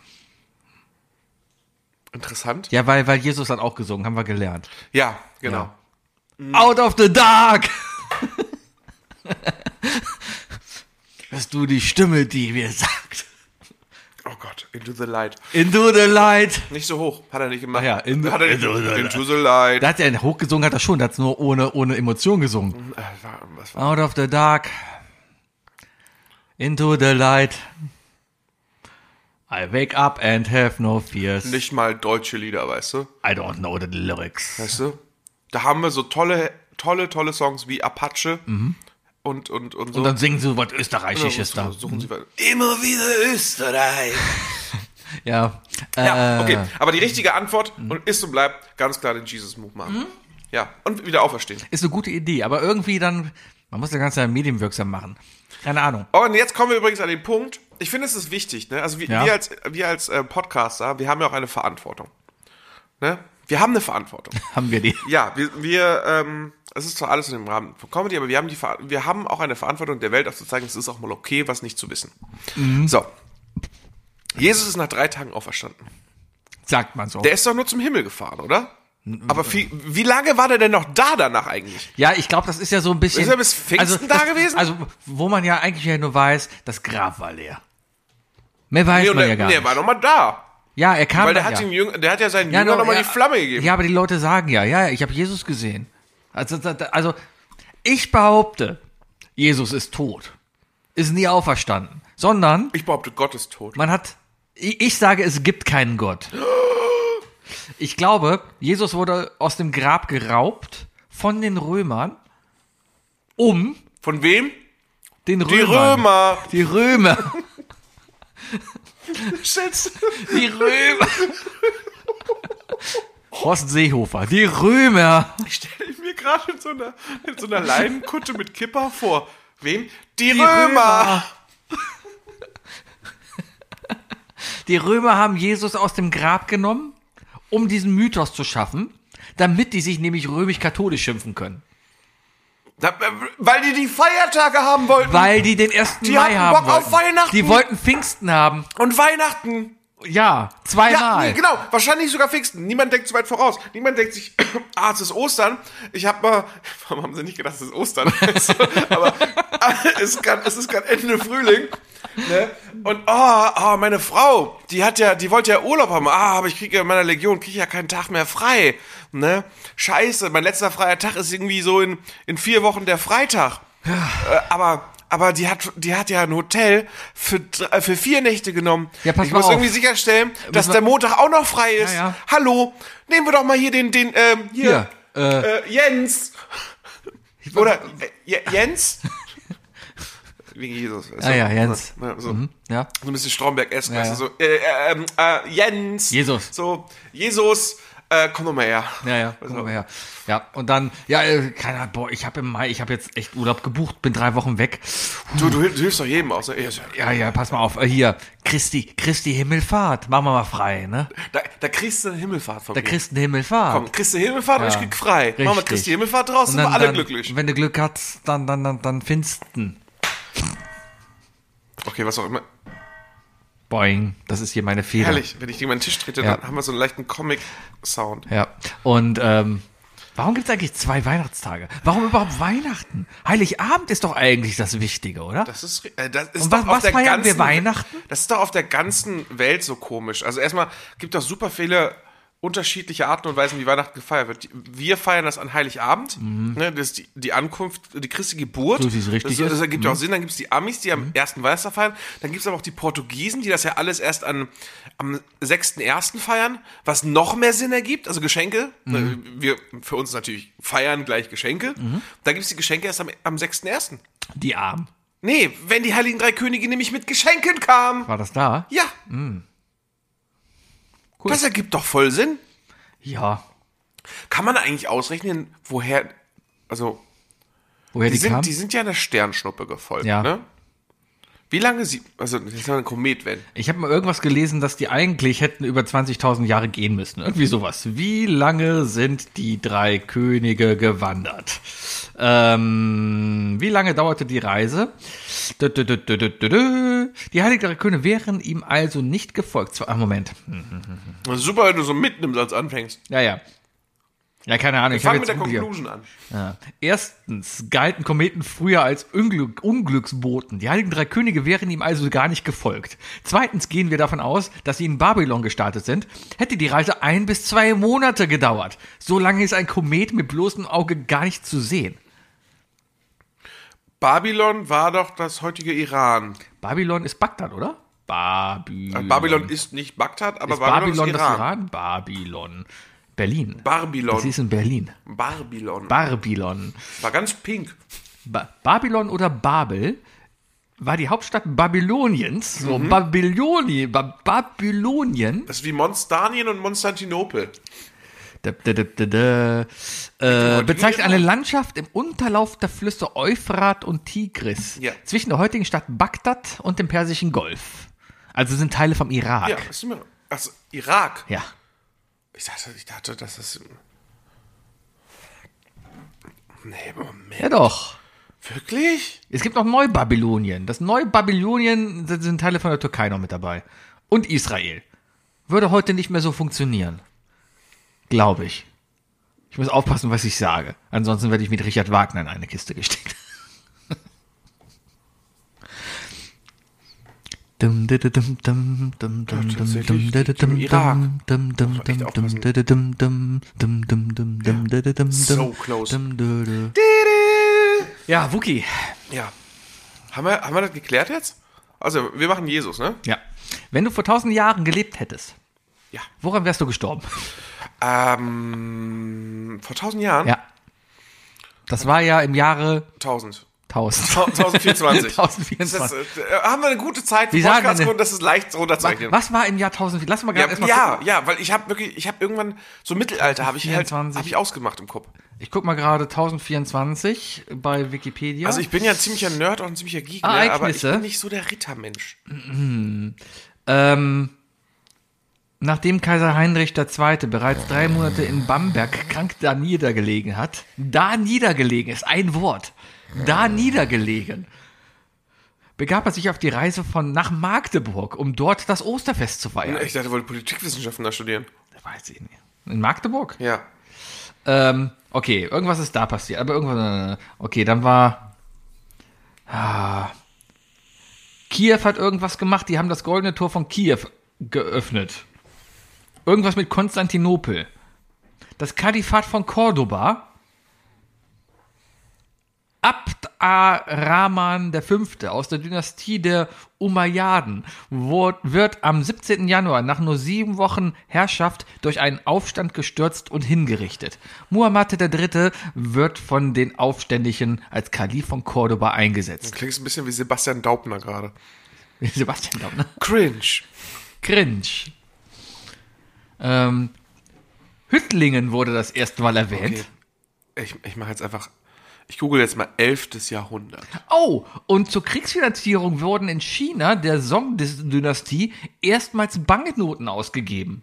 S3: Interessant.
S2: Ja, weil Jesus hat auch gesungen, haben wir gelernt.
S3: Ja, genau.
S2: Out of the dark! Hörst du die Stimme, die mir sagt?
S3: Oh Gott, Into the Light.
S2: Into the light!
S3: Nicht so hoch, hat er nicht gemacht.
S2: Ja,
S3: Into the Light.
S2: Da hat er hochgesungen, hat er schon, da hat es nur ohne Emotion gesungen.
S3: Was war?
S2: Out of the dark, into the light. I wake up and have no fears.
S3: Nicht mal deutsche Lieder, weißt du?
S2: I don't know the lyrics.
S3: Weißt du? Da haben wir so tolle Songs wie Apache und so.
S2: Und dann singen sie was Österreichisches da.
S3: Suchen sie immer wieder Österreich.
S2: Ja.
S3: Ja, okay. Aber die richtige Antwort ist und bleibt ganz klar den Jesus-Move machen. Ja, und wieder auferstehen.
S2: Ist eine gute Idee, aber irgendwie dann, man muss das Ganze medienwirksam machen. Keine Ahnung.
S3: Oh, und jetzt kommen wir übrigens an den Punkt. Ich finde, es ist wichtig, ne? Also wir als Podcaster, wir haben ja auch eine Verantwortung. Ne? Wir haben eine Verantwortung.
S2: Haben wir die?
S3: Ja, es ist zwar alles in dem Rahmen von Comedy, aber wir haben auch eine Verantwortung, der Welt auch zu zeigen, es ist auch mal okay, was nicht zu wissen. So. Jesus ist nach 3 Tagen auferstanden.
S2: Sagt man so.
S3: Der ist doch nur zum Himmel gefahren, oder? Aber wie lange war der denn noch danach eigentlich?
S2: Ja, ich glaube, das ist ja so ein bisschen...
S3: Ist er bis Pfingsten da gewesen?
S2: Also, wo man ja eigentlich ja nur weiß, das Grab war leer. Mehr weiß man ja gar nicht.
S3: Er war noch mal da.
S2: Ja, er kam
S3: Weil
S2: dann,
S3: der hat ja seinen Jüngern noch mal die Flamme gegeben.
S2: Ja, aber die Leute sagen ja, ich habe Jesus gesehen. Also, ich behaupte, Jesus ist tot. Ist nie auferstanden. Sondern,
S3: Ich behaupte, Gott ist tot.
S2: ich sage, es gibt keinen Gott. Ich glaube, Jesus wurde aus dem Grab geraubt von den Römern,
S3: Von wem?
S2: den
S3: Die
S2: Römern.
S3: Römer.
S2: Die Römer.
S3: Schätze.
S2: Die Römer. Horst Seehofer. Die Römer.
S3: Ich stelle mir gerade in so einer Leinenkutte mit Kipper vor. Wem? Die
S2: Die
S3: Römer.
S2: Die Römer haben Jesus aus dem Grab genommen, um diesen Mythos zu schaffen, damit die sich nämlich römisch-katholisch schimpfen können.
S3: Weil die Feiertage haben wollten.
S2: Weil die den 1.
S3: Die
S2: Mai
S3: hatten
S2: haben
S3: Bock auf
S2: wollten.
S3: Weihnachten.
S2: Die wollten Pfingsten haben.
S3: Und Weihnachten.
S2: Ja,
S3: Ja,
S2: zweimal.
S3: nee, genau. Wahrscheinlich sogar Pfingsten. Niemand denkt zu weit voraus. Niemand denkt sich, es ist Ostern. Warum haben sie nicht gedacht, es ist Ostern? Aber es ist gerade Ende Frühling. Ne? Und meine Frau, die wollte ja Urlaub haben. Aber ich kriege ja in meiner Legion ja keinen Tag mehr frei. Ne? Scheiße, mein letzter freier Tag ist irgendwie so in 4 Wochen der Freitag. Aber die hat ja ein Hotel für 4 Nächte genommen.
S2: Ja, pass
S3: ich
S2: mal
S3: muss
S2: auf.
S3: irgendwie sicherstellen, dass der Montag auch noch frei ist.
S2: Ja.
S3: Hallo, nehmen wir doch mal hier den Jens. Oder Jens? Wegen Jesus. Also,
S2: Jens.
S3: So.
S2: Ja.
S3: So ein bisschen Stromberg-esk,
S2: Ja,
S3: weißt du, so, Jens.
S2: Jesus.
S3: So, Jesus, komm doch mal her.
S2: Ja, komm mal her. Ja, und dann, keine Ahnung, boah, ich habe jetzt echt Urlaub gebucht, bin 3 Wochen weg.
S3: Du hilfst doch jedem aus.
S2: Ja, pass mal auf, hier, Christi Himmelfahrt, machen wir mal frei, ne?
S3: Da kriegst du eine Himmelfahrt von
S2: Da
S3: mir.
S2: kriegst du eine Himmelfahrt.
S3: Komm, kriegst du Himmelfahrt und ich krieg frei.
S2: Richtig.
S3: Machen wir Christi Himmelfahrt draus,
S2: Und
S3: sind wir alle glücklich.
S2: Wenn du Glück hast, dann Pfingsten.
S3: Okay, was auch immer.
S2: Boing, das ist hier meine Feder.
S3: Herrlich, wenn ich gegen meinen Tisch trete,
S2: Ja.
S3: dann haben wir so einen leichten Comic-Sound.
S2: Ja, und warum gibt es eigentlich 2 Weihnachtstage? Warum überhaupt Weihnachten? Heiligabend ist doch eigentlich das Wichtige, oder?
S3: Das ist
S2: Und
S3: doch
S2: was feiern wir Weihnachten?
S3: Das ist doch auf der ganzen Welt so komisch. Also erstmal gibt es super viele unterschiedliche Arten und Weisen, wie Weihnachten gefeiert wird. Wir feiern das an Heiligabend. Ne, das ist die Ankunft, die Christi Geburt.
S2: So, wie es richtig ist.
S3: Das ergibt ja auch Sinn. Dann gibt es die Amis, die am ersten Weihnachtstag feiern. Dann gibt es aber auch die Portugiesen, die das ja alles erst am 6.1. feiern, was noch mehr Sinn ergibt. Also Geschenke. Wir für uns natürlich feiern gleich Geschenke. Da gibt es die Geschenke erst am 6.1.
S2: Die Armen.
S3: Nee, wenn die Heiligen Drei Könige nämlich mit Geschenken kamen.
S2: War das da?
S3: Ja.
S2: Cool.
S3: Das ergibt doch voll Sinn.
S2: Ja.
S3: Kann man eigentlich ausrechnen, woher
S2: Woher die kam?
S3: die sind ja einer Sternschnuppe gefolgt,
S2: Ja.
S3: ne? Wie lange das ist ja ein Komet, wenn.
S2: Ich habe mal irgendwas gelesen, dass die eigentlich hätten über 20.000 Jahre gehen müssen. Irgendwie sowas. Wie lange sind die 3 Könige gewandert? Wie lange dauerte die Reise? Die Heiligen 3 Könige wären ihm also nicht gefolgt. Moment.
S3: Das ist super, wenn du so mitnimmst als anfängst.
S2: Ja. Ja, keine Ahnung.
S3: Fang mit der Conclusion an.
S2: Ja. Erstens galten Kometen früher als Unglücksboten. Die Heiligen 3 Könige wären ihm also gar nicht gefolgt. Zweitens gehen wir davon aus, dass sie in Babylon gestartet sind. Hätte die Reise 1 bis 2 Monate gedauert. So lange ist ein Komet mit bloßem Auge gar nicht zu sehen.
S3: Babylon war doch das heutige Iran.
S2: Babylon ist Bagdad, oder?
S3: Babylon ist nicht Bagdad, aber
S2: ist
S3: Babylon
S2: Babylon
S3: ist
S2: das
S3: Iran.
S2: Iran? Babylon. Berlin.
S3: Babylon.
S2: Das ist in Berlin.
S3: Babylon.
S2: Babylon.
S3: War ganz pink.
S2: Babylon oder Babel war die Hauptstadt Babyloniens. So, Babylonien.
S3: Das ist wie Monstanien und Konstantinopel.
S2: Bezeichnet eine Landschaft im Unterlauf der Flüsse Euphrat und Tigris.
S3: Ja.
S2: Zwischen der heutigen Stadt Bagdad und dem Persischen Golf. Also sind Teile vom Irak.
S3: Ja, ist immer. Also Irak.
S2: Ja.
S3: Ich dachte, das ist. Nee, Moment.
S2: Ja doch.
S3: Wirklich?
S2: Es gibt noch Neubabylonien. Das Neubabylonien sind Teile von der Türkei noch mit dabei. Und Israel. Würde heute nicht mehr so funktionieren. Glaube ich. Ich muss aufpassen, was ich sage. Ansonsten werde ich mit Richard Wagner in eine Kiste gesteckt.
S3: So close.
S2: Ja, Wookie.
S3: Ja. Haben wir das geklärt jetzt? Also, wir machen Jesus, ne?
S2: Ja. Wenn du vor 1000 Jahren gelebt hättest,
S3: Ja.
S2: woran wärst du gestorben?
S3: Vor 1000 Jahren?
S2: Ja. Das war ja im Jahre
S3: 1000.
S2: 1024.
S3: 1024. Haben wir eine gute Zeit für
S2: Wie sagen
S3: Podcast-Grund, das ist leicht runterzurechnen.
S2: Was war im Jahr 1000? Lass mal gerade erstmal gucken.
S3: Ja, weil ich habe irgendwann, so Mittelalter habe ich
S2: 24.
S3: ausgemacht im Kopf.
S2: Ich guck mal gerade 1024 bei Wikipedia.
S3: Also ich bin ja ein ziemlicher Nerd und ein ziemlicher Geek, ne? Aber ich
S2: Ereignisse.
S3: bin nicht so der Rittermensch.
S2: Nachdem Kaiser Heinrich II. Bereits 3 Monate in Bamberg krank da niedergelegen hat, da niedergelegen ist ein Wort, da niedergelegen, begab er sich auf die Reise nach Magdeburg, um dort das Osterfest zu feiern.
S3: Ich dachte, er wollte Politikwissenschaften da studieren.
S2: Weiß ich nicht. In Magdeburg?
S3: Ja.
S2: Okay, irgendwas ist da passiert, aber irgendwas, okay, dann war, Kiew hat irgendwas gemacht, die haben das Goldene Tor von Kiew geöffnet. Irgendwas mit Konstantinopel. Das Kalifat von Cordoba. Abd ar-Rahman V. aus der Dynastie der Umayyaden wird am 17. Januar nach nur 7 Wochen Herrschaft durch einen Aufstand gestürzt und hingerichtet. Muhammad III. Wird von den Aufständischen als Kalif von Cordoba eingesetzt.
S3: Du klingst ein bisschen wie Sebastian Daubner gerade.
S2: Sebastian Daubner.
S3: Cringe.
S2: Hüttlingen wurde das erste Mal erwähnt.
S3: Okay. Ich mache jetzt einfach, ich google jetzt mal 11. Jahrhundert.
S2: Oh, und zur Kriegsfinanzierung wurden in China, der Song-Dynastie, erstmals Banknoten ausgegeben.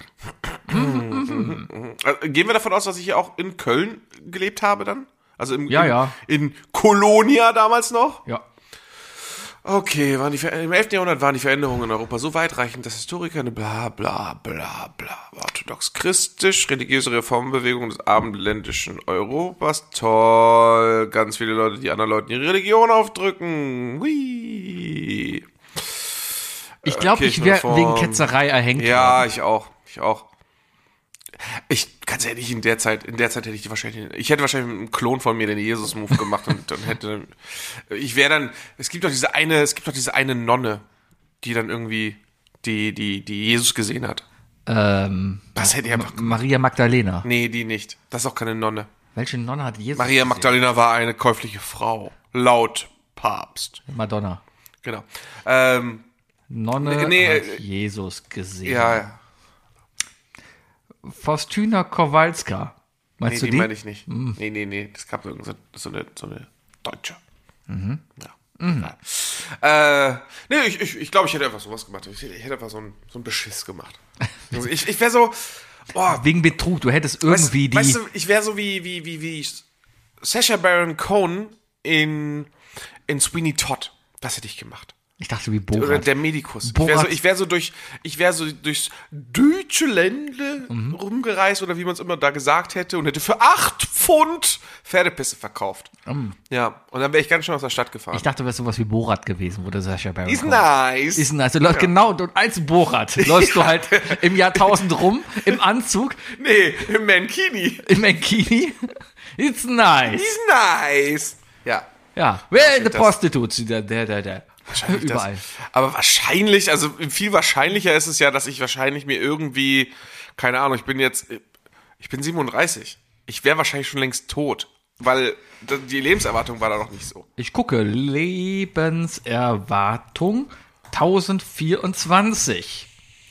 S3: Gehen wir davon aus, dass ich hier auch in Köln gelebt habe dann? Also in Kolonia damals noch?
S2: Ja.
S3: Okay, im 11. Jahrhundert waren die Veränderungen in Europa so weitreichend, dass Historiker eine bla bla bla bla orthodox-christisch religiöse Reformbewegung des abendländischen Europas. Toll, ganz viele Leute, die anderen Leuten ihre Religion aufdrücken. Hui.
S2: Ich glaube, ich wäre wegen Ketzerei erhängt
S3: Ja,
S2: worden.
S3: ich auch. Ganz ehrlich, in der Zeit hätte ich ich hätte wahrscheinlich mit einem Klon von mir den Jesus-Move gemacht und dann es gibt doch diese eine Nonne, die dann irgendwie die Jesus gesehen hat. Was hätte ich einfach
S2: Maria Magdalena.
S3: Nee, die nicht. Das ist auch keine Nonne.
S2: Welche Nonne hat Jesus
S3: Maria
S2: gesehen?
S3: Magdalena war eine käufliche Frau. Laut Papst.
S2: Madonna.
S3: Genau.
S2: Nonne hat Jesus gesehen.
S3: Ja.
S2: Faustina Kowalska. Meinst du die?
S3: meine ich nicht. Nee. Das gab so eine Deutsche. Ja. Ich glaube, ich hätte einfach sowas gemacht. Ich hätte einfach so einen Beschiss gemacht. Also ich wäre so.
S2: Wegen Betrug. Du hättest irgendwie
S3: weißt du, ich wäre so wie Sacha Baron Cohen in Sweeney Todd. Das hätte ich gemacht.
S2: Ich dachte wie Borat.
S3: Oder der Medikus.
S2: Borat.
S3: Ich wäre so durchs deutsche Ländle rumgereist oder wie man es immer da gesagt hätte und hätte für 8 Pfund Pferdepisse verkauft. Ja, und dann wäre ich ganz schön aus der Stadt gefahren.
S2: Ich dachte, du wärst sowas wie Borat gewesen, wo der Sacha Baron
S3: Ist
S2: Cohen.
S3: nice.
S2: Ist nice. Du läufst genau, und als Borat läufst du halt im Jahr 1000 rum, im Anzug,
S3: Nee, im Mankini.
S2: im Mankini. It's nice.
S3: Ist nice. Ja.
S2: Ja, where the
S3: das-
S2: prostitutes? Der.
S3: Wahrscheinlich
S2: Überall.
S3: Aber wahrscheinlich, also viel wahrscheinlicher ist es ja, dass ich wahrscheinlich mir irgendwie, keine Ahnung, ich bin 37. Ich wäre wahrscheinlich schon längst tot, weil die Lebenserwartung war da noch nicht so.
S2: Ich gucke, Lebenserwartung 1024.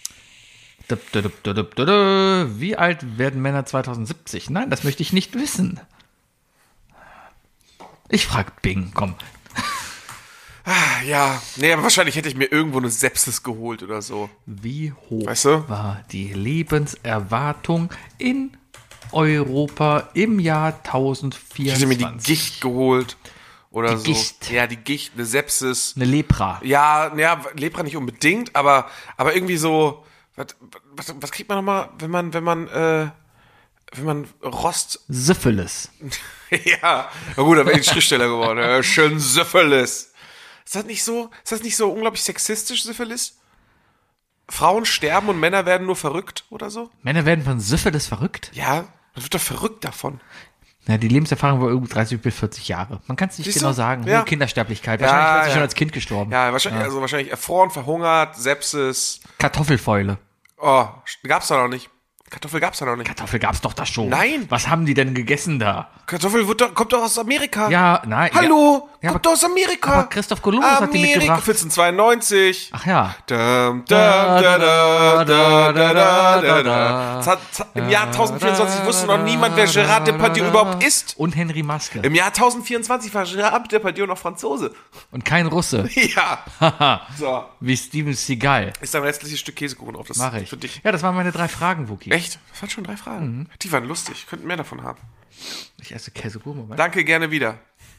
S2: Wie alt werden Männer 2070? Nein, das möchte ich nicht wissen. Ich frag Bing, komm.
S3: Ja, nee, aber wahrscheinlich hätte ich mir irgendwo eine Sepsis geholt oder so.
S2: Wie hoch
S3: Weißt du?
S2: war die Lebenserwartung in Europa im Jahr 1024?
S3: Ich hätte mir die Gicht geholt oder
S2: Die
S3: so.
S2: Gicht.
S3: Ja, die Gicht, eine Sepsis.
S2: Eine Lepra.
S3: Ja, Lepra nicht unbedingt, aber irgendwie so, was kriegt man nochmal, wenn man Rost,
S2: Syphilis.
S3: ja, na gut, da wäre ich Schriftsteller geworden, ja, schön Syphilis. Ist das nicht so unglaublich sexistisch, Syphilis? Frauen sterben und Männer werden nur verrückt oder so?
S2: Männer werden von Syphilis verrückt?
S3: Ja, man wird doch verrückt davon.
S2: Ja, die Lebenserfahrung war irgendwie 30 bis 40 Jahre. Man kann es nicht
S3: Siehst
S2: genau
S3: du?
S2: sagen.
S3: Ja.
S2: Hohe Kindersterblichkeit. Wahrscheinlich
S3: Ja,
S2: war sie
S3: ja.
S2: schon als Kind gestorben.
S3: Ja, wahrscheinlich erfroren, verhungert, Sepsis.
S2: Kartoffelfäule.
S3: Oh, gab's da noch nicht. Kartoffel gab's da noch nicht.
S2: Kartoffel gab's doch da schon.
S3: Nein.
S2: Was haben die denn gegessen da?
S3: Kartoffel kommt doch aus Amerika.
S2: Ja, nein.
S3: Hallo,
S2: Ja,
S3: kommt doch aus Amerika.
S2: Aber Christoph Kolumbus hat die mitgebracht.
S3: 1492.
S2: Ach ja.
S3: Im Jahr 1024 wusste noch niemand, wer Gérard Depardieu überhaupt ist.
S2: Und Henry Maske.
S3: Im Jahr 1024 war Gérard Depardieu noch Franzose.
S2: Und kein Russe.
S3: Ja. So.
S2: Wie Steven Seagal.
S3: Ist da ein restliches Stück Käsekuchen auf? Das
S2: Mach ich.
S3: für dich.
S2: Ja, das waren meine 3 Fragen, Wookie.
S3: Echt? Das waren schon 3 Fragen. Die waren lustig. Könnten mehr davon haben.
S2: Ich esse Käsekuchen. Moment.
S3: Danke, gerne wieder.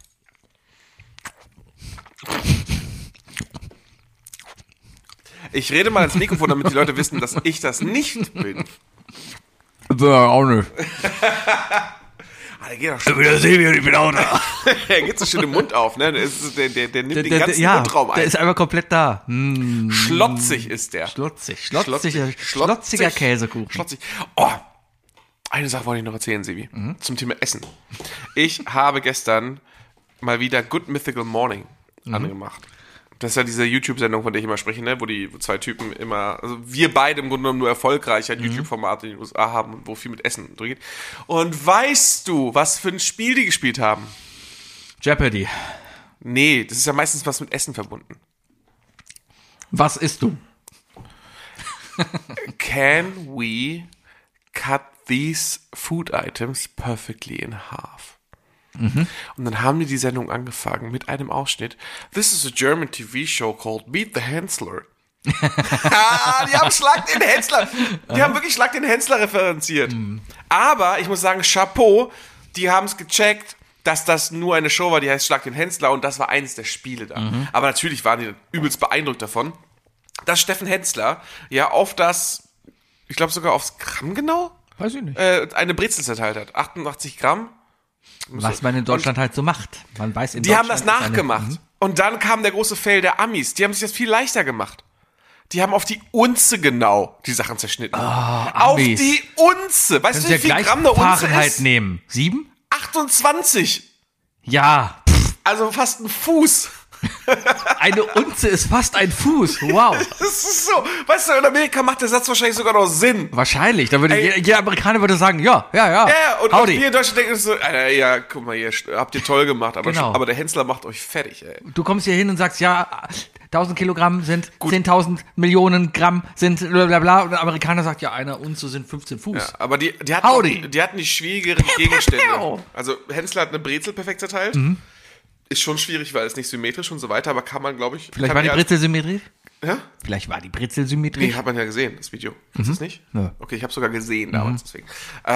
S3: Ich rede mal ins Mikrofon, damit die Leute wissen, dass ich das nicht bin.
S2: Ja, auch nicht.
S3: Der geht doch schon.
S2: Ich bin auch da.
S3: Der geht so schön den Mund auf, ne? Der nimmt den ganzen Mundraum ein.
S2: Der ist einfach komplett da.
S3: Schlotzig ist der.
S2: Schlotziger Käsekuchen.
S3: Schlotzig. Oh, eine Sache wollte ich noch erzählen, Sebi. Zum Thema Essen. Ich habe gestern mal wieder Good Mythical Morning angemacht. Das ist ja diese YouTube-Sendung, von der ich immer spreche, ne? Wo 2 Typen immer, also wir beide im Grunde genommen nur erfolgreich ein YouTube-Format in den USA haben, wo viel mit Essen drin geht. Und weißt du, was für ein Spiel die gespielt haben?
S2: Jeopardy.
S3: Nee, das ist ja meistens was mit Essen verbunden.
S2: Was isst du?
S3: Can we cut these food items perfectly in half? Und dann haben die Sendung angefangen mit einem Ausschnitt. This is a German TV show called Beat the Hensler. Die haben Schlag den Hensler. Die haben wirklich Schlag den Hensler referenziert. Aber ich muss sagen, Chapeau, die haben es gecheckt, dass das nur eine Show war, die heißt Schlag den Hensler und das war eines der Spiele da. Aber natürlich waren die übelst beeindruckt davon, dass Steffen Hensler ja auf das, ich glaube sogar aufs Gramm genau,
S2: Weiß ich nicht.
S3: eine Brezel zerteilt hat. 88 Gramm.
S2: Was man in Deutschland halt so macht. Man weiß in
S3: Die haben
S2: Deutschland
S3: das
S2: ist eine-
S3: nachgemacht. Und dann kam der große Fail der Amis. Die haben sich das viel leichter gemacht. Die haben auf die Unze genau die Sachen zerschnitten. Auf
S2: Amis.
S3: die Unze. Weißt
S2: Können
S3: du,
S2: Sie
S3: wie
S2: ja
S3: viel
S2: gleich
S3: Gramm eine Unze
S2: Fahrenheit
S3: ist?
S2: nehmen. 7?
S3: 28.
S2: Ja.
S3: Also fast ein Fuß.
S2: Eine Unze ist fast ein Fuß. Wow.
S3: Das ist so. Weißt du, in Amerika macht der Satz wahrscheinlich sogar noch Sinn.
S2: Wahrscheinlich. Da würde
S3: Ey.
S2: jeder Amerikaner würde sagen, ja.
S3: Ja, und
S2: Howdy.
S3: wir in Deutschland denken so, Alter, ja, guck mal, ihr habt ihr toll gemacht, aber,
S2: Genau.
S3: aber der Hensler macht euch fertig, ey.
S2: Du kommst hier hin und sagst, ja, 1000 Kilogramm sind 10.000 Millionen Gramm sind blablabla. Und der Amerikaner sagt, ja, eine Unze sind 15 Fuß.
S3: Ja, aber die
S2: Howdy.
S3: hatten die schwierigeren Gegenstände.
S2: Pew.
S3: Also Hensler hat eine Brezel perfekt zerteilt. Ist schon schwierig, weil es nicht symmetrisch und so weiter, aber kann man, glaube ich...
S2: Vielleicht
S3: kann
S2: war die
S3: eher-
S2: Brezel symmetrisch?
S3: Ja?
S2: Vielleicht war die Brezel symmetrisch.
S3: Nee, hat man ja gesehen, das Video. Ist das nicht?
S2: Ja.
S3: Okay, ich habe sogar gesehen damals, deswegen.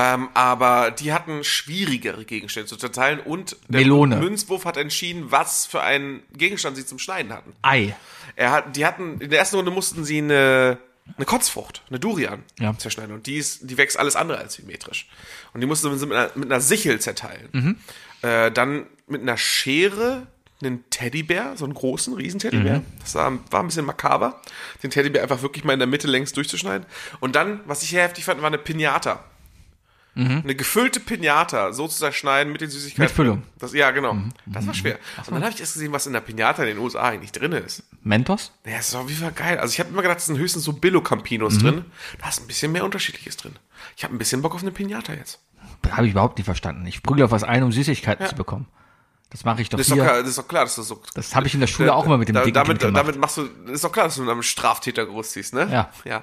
S3: Aber die hatten schwierigere Gegenstände zu zerteilen und der
S2: Melone.
S3: Münzwurf hat entschieden, was für einen Gegenstand sie zum Schneiden hatten.
S2: Ei.
S3: Die hatten, in der ersten Runde mussten sie eine Kotzfrucht, eine Durian zerschneiden und die wächst alles andere als symmetrisch. Und die mussten sie mit einer Sichel zerteilen. Dann mit einer Schere einen Teddybär, so einen großen, riesen Teddybär. Das war ein bisschen makaber, den Teddybär einfach wirklich mal in der Mitte längs durchzuschneiden. Und dann, was ich sehr heftig fand, war eine Pinata. Eine gefüllte Pinata so zu zerschneiden mit den Süßigkeiten.
S2: Mit Füllung.
S3: Ja, genau. Das war schwer. Und dann habe ich erst gesehen, was in der Pinata in den USA eigentlich drin ist.
S2: Mentos?
S3: Ja, das ist auf jeden Fall geil. Also ich habe immer gedacht, es sind höchstens so Billo-Campinos drin. Da ist ein bisschen mehr Unterschiedliches drin. Ich habe ein bisschen Bock auf eine Pinata jetzt.
S2: Habe ich überhaupt nicht verstanden. Ich prügle auf was ein, um Süßigkeiten zu bekommen. Das mache ich doch
S3: Das
S2: hier.
S3: ist doch klar, dass du so...
S2: Das habe ich in der Schule auch immer mit dem dicken Kind gemacht.
S3: Damit machst du... Ist doch klar, dass du mit einem Straftäter großziehst, ne?
S2: Ja.
S3: Ja.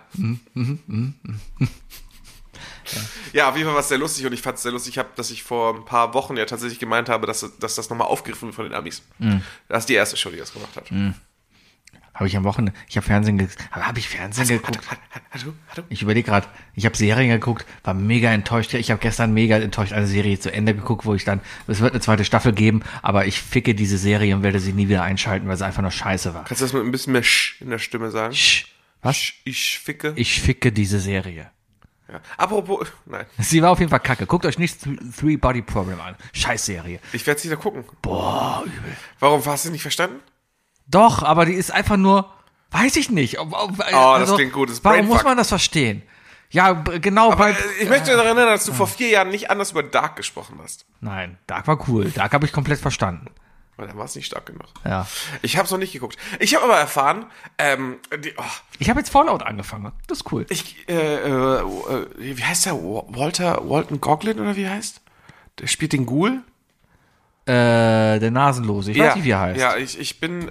S3: Ja, auf jeden Fall war es sehr lustig und ich fand es sehr lustig, dass ich vor ein paar Wochen ja tatsächlich gemeint habe, dass das nochmal aufgegriffen wird von den Amis. Das ist die erste Show, die das gemacht hat.
S2: Habe ich am Wochenende, ich habe Fernsehen geguckt. Habe ich Fernsehen geguckt?
S3: Hallo?
S2: Ich überlege gerade, ich habe Serien geguckt, war mega enttäuscht. Ich habe gestern mega enttäuscht eine Serie zu Ende geguckt, wo ich dann, es wird eine zweite Staffel geben, aber ich ficke diese Serie und werde sie nie wieder einschalten, weil sie einfach nur scheiße war.
S3: Kannst du das mit ein bisschen mehr Sch in der Stimme sagen?
S2: Sch. Was?
S3: Ich ficke.
S2: Ich ficke diese Serie.
S3: Ja. Apropos, nein.
S2: Sie war auf jeden Fall kacke. Guckt euch nicht Three Body Problem an. Scheiß-Serie.
S3: Ich werde es wieder gucken.
S2: Boah, übel.
S3: Warum, hast du nicht verstanden?
S2: Doch, aber die ist einfach nur, weiß ich nicht.
S3: Das klingt gut, das ist
S2: warum
S3: Brainfuck.
S2: muss man das verstehen? Ja, genau.
S3: Aber ich möchte daran erinnern, dass du vor 4 Jahren nicht anders über Dark gesprochen hast.
S2: Nein, Dark war cool. Dark habe ich komplett verstanden.
S3: Weil dann war es nicht stark genug.
S2: Ja.
S3: Ich habe es noch nicht geguckt. Ich habe aber erfahren,
S2: Ich habe jetzt Fallout angefangen. Das ist cool.
S3: wie heißt der? Walton Goggin oder wie heißt? Der spielt den Ghoul.
S2: Der Nasenlose. Ich weiß nicht, wie er heißt.
S3: Ja, ich bin,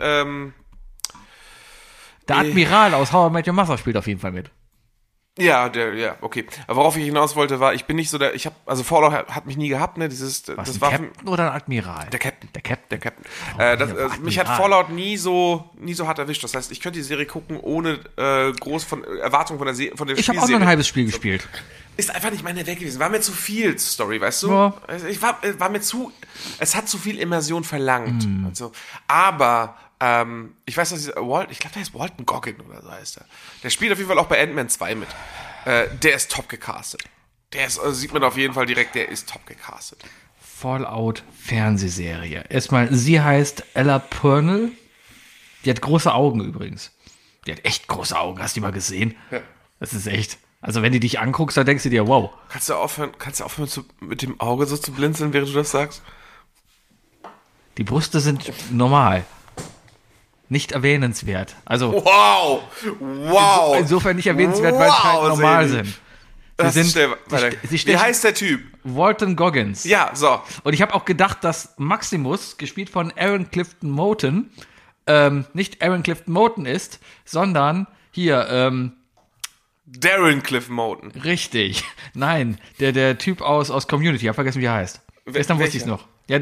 S2: Der Admiral aus How I Met Your Mother spielt auf jeden Fall mit.
S3: okay. Aber worauf ich hinaus wollte, war, ich bin nicht so also Fallout hat mich nie gehabt, ne,
S2: Was,
S3: das
S2: ein
S3: war
S2: Captain oder ein Admiral?
S3: der Captain.
S2: Der Captain.
S3: Der Captain.
S2: Admiral.
S3: Mich hat Fallout nie so hart erwischt. Das heißt, ich könnte die Serie gucken, ohne groß von Erwartungen von der Spielserie.
S2: Ich habe auch nur ein halbes Spiel gespielt.
S3: Ist einfach nicht meine Welt gewesen. War mir zu viel Story, weißt du?
S2: Ja.
S3: Also es hat zu viel Immersion verlangt. Also, aber, ich weiß, ich glaube, der heißt Walton Goggin oder so heißt er. Der spielt auf jeden Fall auch bei Ant-Man 2 mit. Der ist top gecastet. Sieht man auf jeden Fall direkt, der ist top gecastet.
S2: Fallout Fernsehserie. Erstmal, sie heißt Ella Purnell. Die hat große Augen übrigens. Die hat echt große Augen. Hast du die mal gesehen?
S3: Ja.
S2: Das ist echt. Also wenn du dich anguckst, dann denkst du dir, wow.
S3: Kannst du aufhören mit dem Auge so zu blinzeln, während du das sagst?
S2: Die Brüste sind normal. Nicht erwähnenswert. Also
S3: Wow!
S2: insofern nicht erwähnenswert, weil sie halt normal
S3: Sebi.
S2: sind.
S3: Wie heißt der Typ?
S2: Walton Goggins.
S3: Ja, so.
S2: Und ich habe auch gedacht, dass Maximus, gespielt von Aaron Clifton Moten, nicht Aaron Clifton Moten ist, sondern hier,
S3: Darren Cliff Moten.
S2: richtig. Nein, der Typ aus Community. Ich habe vergessen, wie er heißt. Gestern wusste ich es noch. Ja,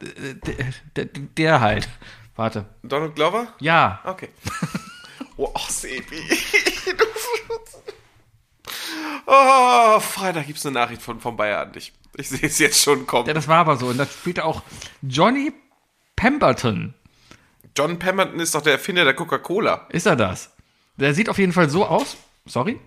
S2: der halt. Warte.
S3: Donald Glover?
S2: Ja.
S3: Okay. Sebi. Freitag gibt's eine Nachricht von Bayer an dich. Ich sehe es jetzt schon kommen.
S2: Ja, das war aber so. Und da spielte auch Johnny Pemberton.
S3: John Pemberton ist doch der Erfinder der Coca-Cola.
S2: Ist er das? Der sieht auf jeden Fall so aus. Sorry?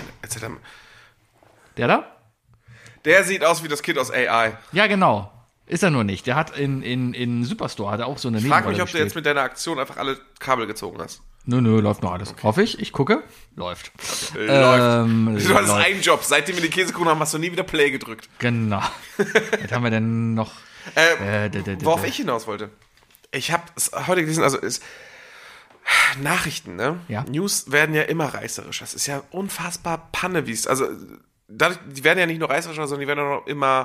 S2: Der da?
S3: Der sieht aus wie das Kind aus AI.
S2: Ja, genau. Ist er nur nicht. Der hat in Superstore hat er auch so eine
S3: Frag
S2: Nebenrolle
S3: mich, ob du jetzt
S2: gespielt.
S3: mit deiner Aktion einfach alle Kabel gezogen hast.
S2: Nö, läuft noch alles. Hoffe ich. Ich gucke. Läuft.
S3: Läuft. Du hattest
S2: läuft.
S3: einen Job. Seitdem wir die Käsekuchen haben, hast du nie wieder Play gedrückt.
S2: Genau. Was haben wir denn noch?
S3: Worauf ich hinaus wollte. Ich habe es heute gelesen, Nachrichten, ne?
S2: Ja.
S3: News werden ja immer reißerisch. Das ist ja unfassbar Panne, wie es, also, dadurch, die werden ja nicht nur reißerischer, sondern die werden auch immer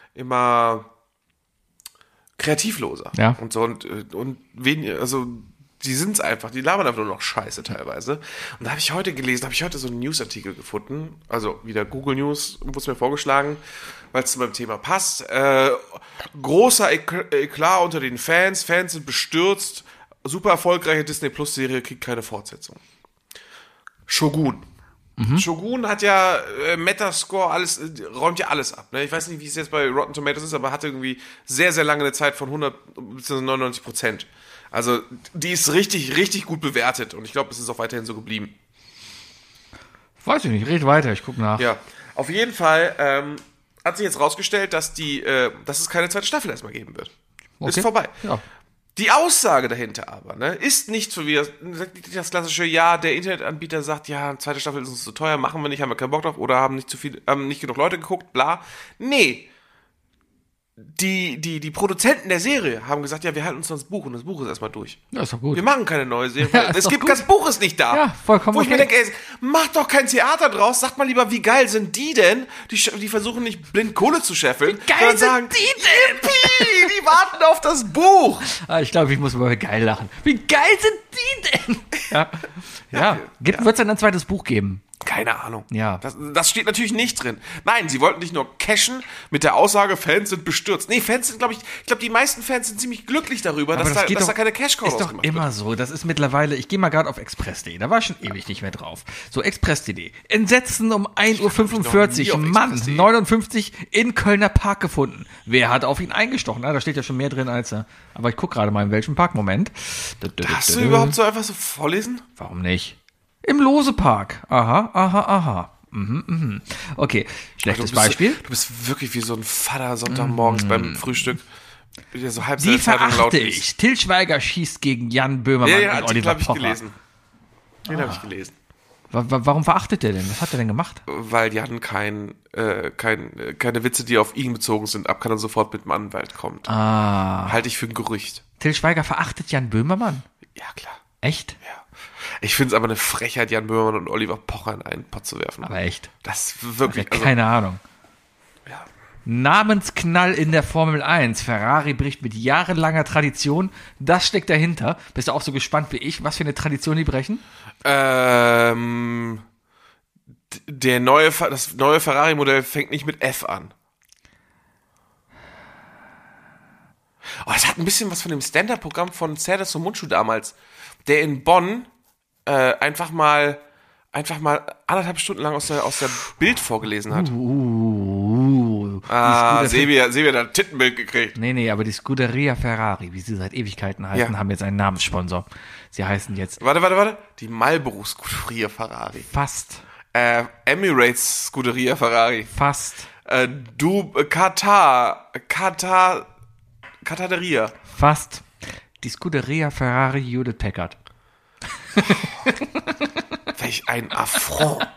S3: kreativloser.
S2: Ja.
S3: Und so, und weniger, also, die sind's einfach, die labern einfach nur noch Scheiße teilweise. Und da habe ich heute so einen Newsartikel gefunden, also wieder Google News, wurde es mir vorgeschlagen, weil es zu meinem Thema passt. Großer Eklat unter den Fans sind bestürzt, super erfolgreiche Disney-Plus-Serie kriegt keine Fortsetzung. Shogun. Shogun hat ja Metascore, räumt ja alles ab. Ne? Ich weiß nicht, wie es jetzt bei Rotten Tomatoes ist, aber hatte irgendwie sehr, sehr lange eine Zeit von 100 bis 99%. Also die ist richtig, richtig gut bewertet und ich glaube, es ist auch weiterhin so geblieben.
S2: Weiß ich nicht, red weiter, ich guck nach.
S3: Ja, auf jeden Fall hat sich jetzt rausgestellt, dass es keine zweite Staffel erstmal geben wird.
S2: Okay.
S3: Ist vorbei.
S2: Ja.
S3: Die Aussage dahinter aber, ne, ist nicht so wie das klassische, ja, der Internetanbieter sagt, ja, zweite Staffel ist uns zu teuer, machen wir nicht, haben wir keinen Bock drauf oder haben nicht genug Leute geguckt, bla. Nee. Die Produzenten der Serie haben gesagt, ja, wir halten uns ans Buch und das Buch ist erstmal durch.
S2: Ja, ist doch gut.
S3: Wir machen keine neue Serie.
S2: Ja, ist
S3: es
S2: doch
S3: gibt
S2: gut.
S3: das Buch ist nicht da.
S2: Ja, vollkommen
S3: Wo ich mir
S2: okay.
S3: denke, ey, mach doch kein Theater draus, sagt mal lieber, wie geil sind die denn? Die versuchen nicht blind Kohle zu scheffeln.
S2: Wie geil
S3: sondern
S2: sind
S3: sagen,
S2: die denn?
S3: Yippie, die warten auf das Buch.
S2: Ich glaube, ich muss mal geil lachen. Wie geil sind die denn? Ja. Wird es dann ein zweites Buch geben?
S3: Keine Ahnung.
S2: Ja.
S3: Das steht natürlich nicht drin. Nein, sie wollten nicht nur cashen mit der Aussage, Fans sind bestürzt. Nee, Fans sind, glaube ich, die meisten Fans sind ziemlich glücklich darüber, dass da keine Cash-Cow
S2: Ist doch
S3: rausgemacht
S2: immer
S3: wird.
S2: so. Das ist mittlerweile, ich gehe mal gerade auf express.de, da war ich schon ewig nicht mehr drauf. So, express.de. Entsetzen um 1:45
S3: noch
S2: Uhr.
S3: nie auf
S2: Mann,
S3: express.de.
S2: 59 in Kölner Park gefunden. Wer hat auf ihn eingestochen? Da steht ja schon mehr drin als er. Aber ich gucke gerade mal, in welchem Park. Moment.
S3: Hast du überhaupt so einfach so vorlesen?
S2: Warum nicht? Im Lose-Park. Aha. Okay, schlechtes Beispiel.
S3: Du bist wirklich wie so ein Vater Sonntagmorgens beim Frühstück. Der so halb
S2: Die
S3: seine Zeitung laut
S2: verachte
S3: liest.
S2: ich. Till Schweiger schießt gegen Jan Böhmermann
S3: Ja,
S2: und
S3: Artikel
S2: Oliver
S3: habe ich
S2: Pocher.
S3: gelesen. Den habe ich gelesen.
S2: Warum verachtet der denn? Was hat er denn gemacht?
S3: Weil Jan keine Witze, die auf ihn bezogen sind, ab kann er sofort mit dem Anwalt kommt. Halte ich für ein Gerücht.
S2: Till Schweiger verachtet Jan Böhmermann?
S3: Ja, klar.
S2: Echt?
S3: Ja. Ich finde es aber eine Frechheit, Jan Böhmermann und Oliver Pocher in einen Pott zu werfen.
S2: Aber echt?
S3: Das ist wirklich...
S2: Ja, keine Ahnung.
S3: Ja.
S2: Namensknall in der Formel 1. Ferrari bricht mit jahrelanger Tradition. Das steckt dahinter. Bist du auch so gespannt wie ich, was für eine Tradition die brechen?
S3: Das neue Ferrari-Modell fängt nicht mit F an. Oh, es hat ein bisschen was von dem Stand-Up-Programm von Serdas und Mundschuh damals, der in Bonn einfach mal 1,5 Stunden lang aus der Bild vorgelesen hat. Sebi hat ein Tittenbild gekriegt.
S2: Nee, aber die Scuderia Ferrari, wie sie seit Ewigkeiten heißen, haben jetzt einen Namenssponsor. Sie heißen jetzt...
S3: Warte. Die Marlboro Scuderia Ferrari.
S2: Fast.
S3: Emirates Scuderia Ferrari.
S2: Fast.
S3: Cataderia.
S2: Fast. Die Scuderia Ferrari Judith Packard.
S3: Welch ein Affront.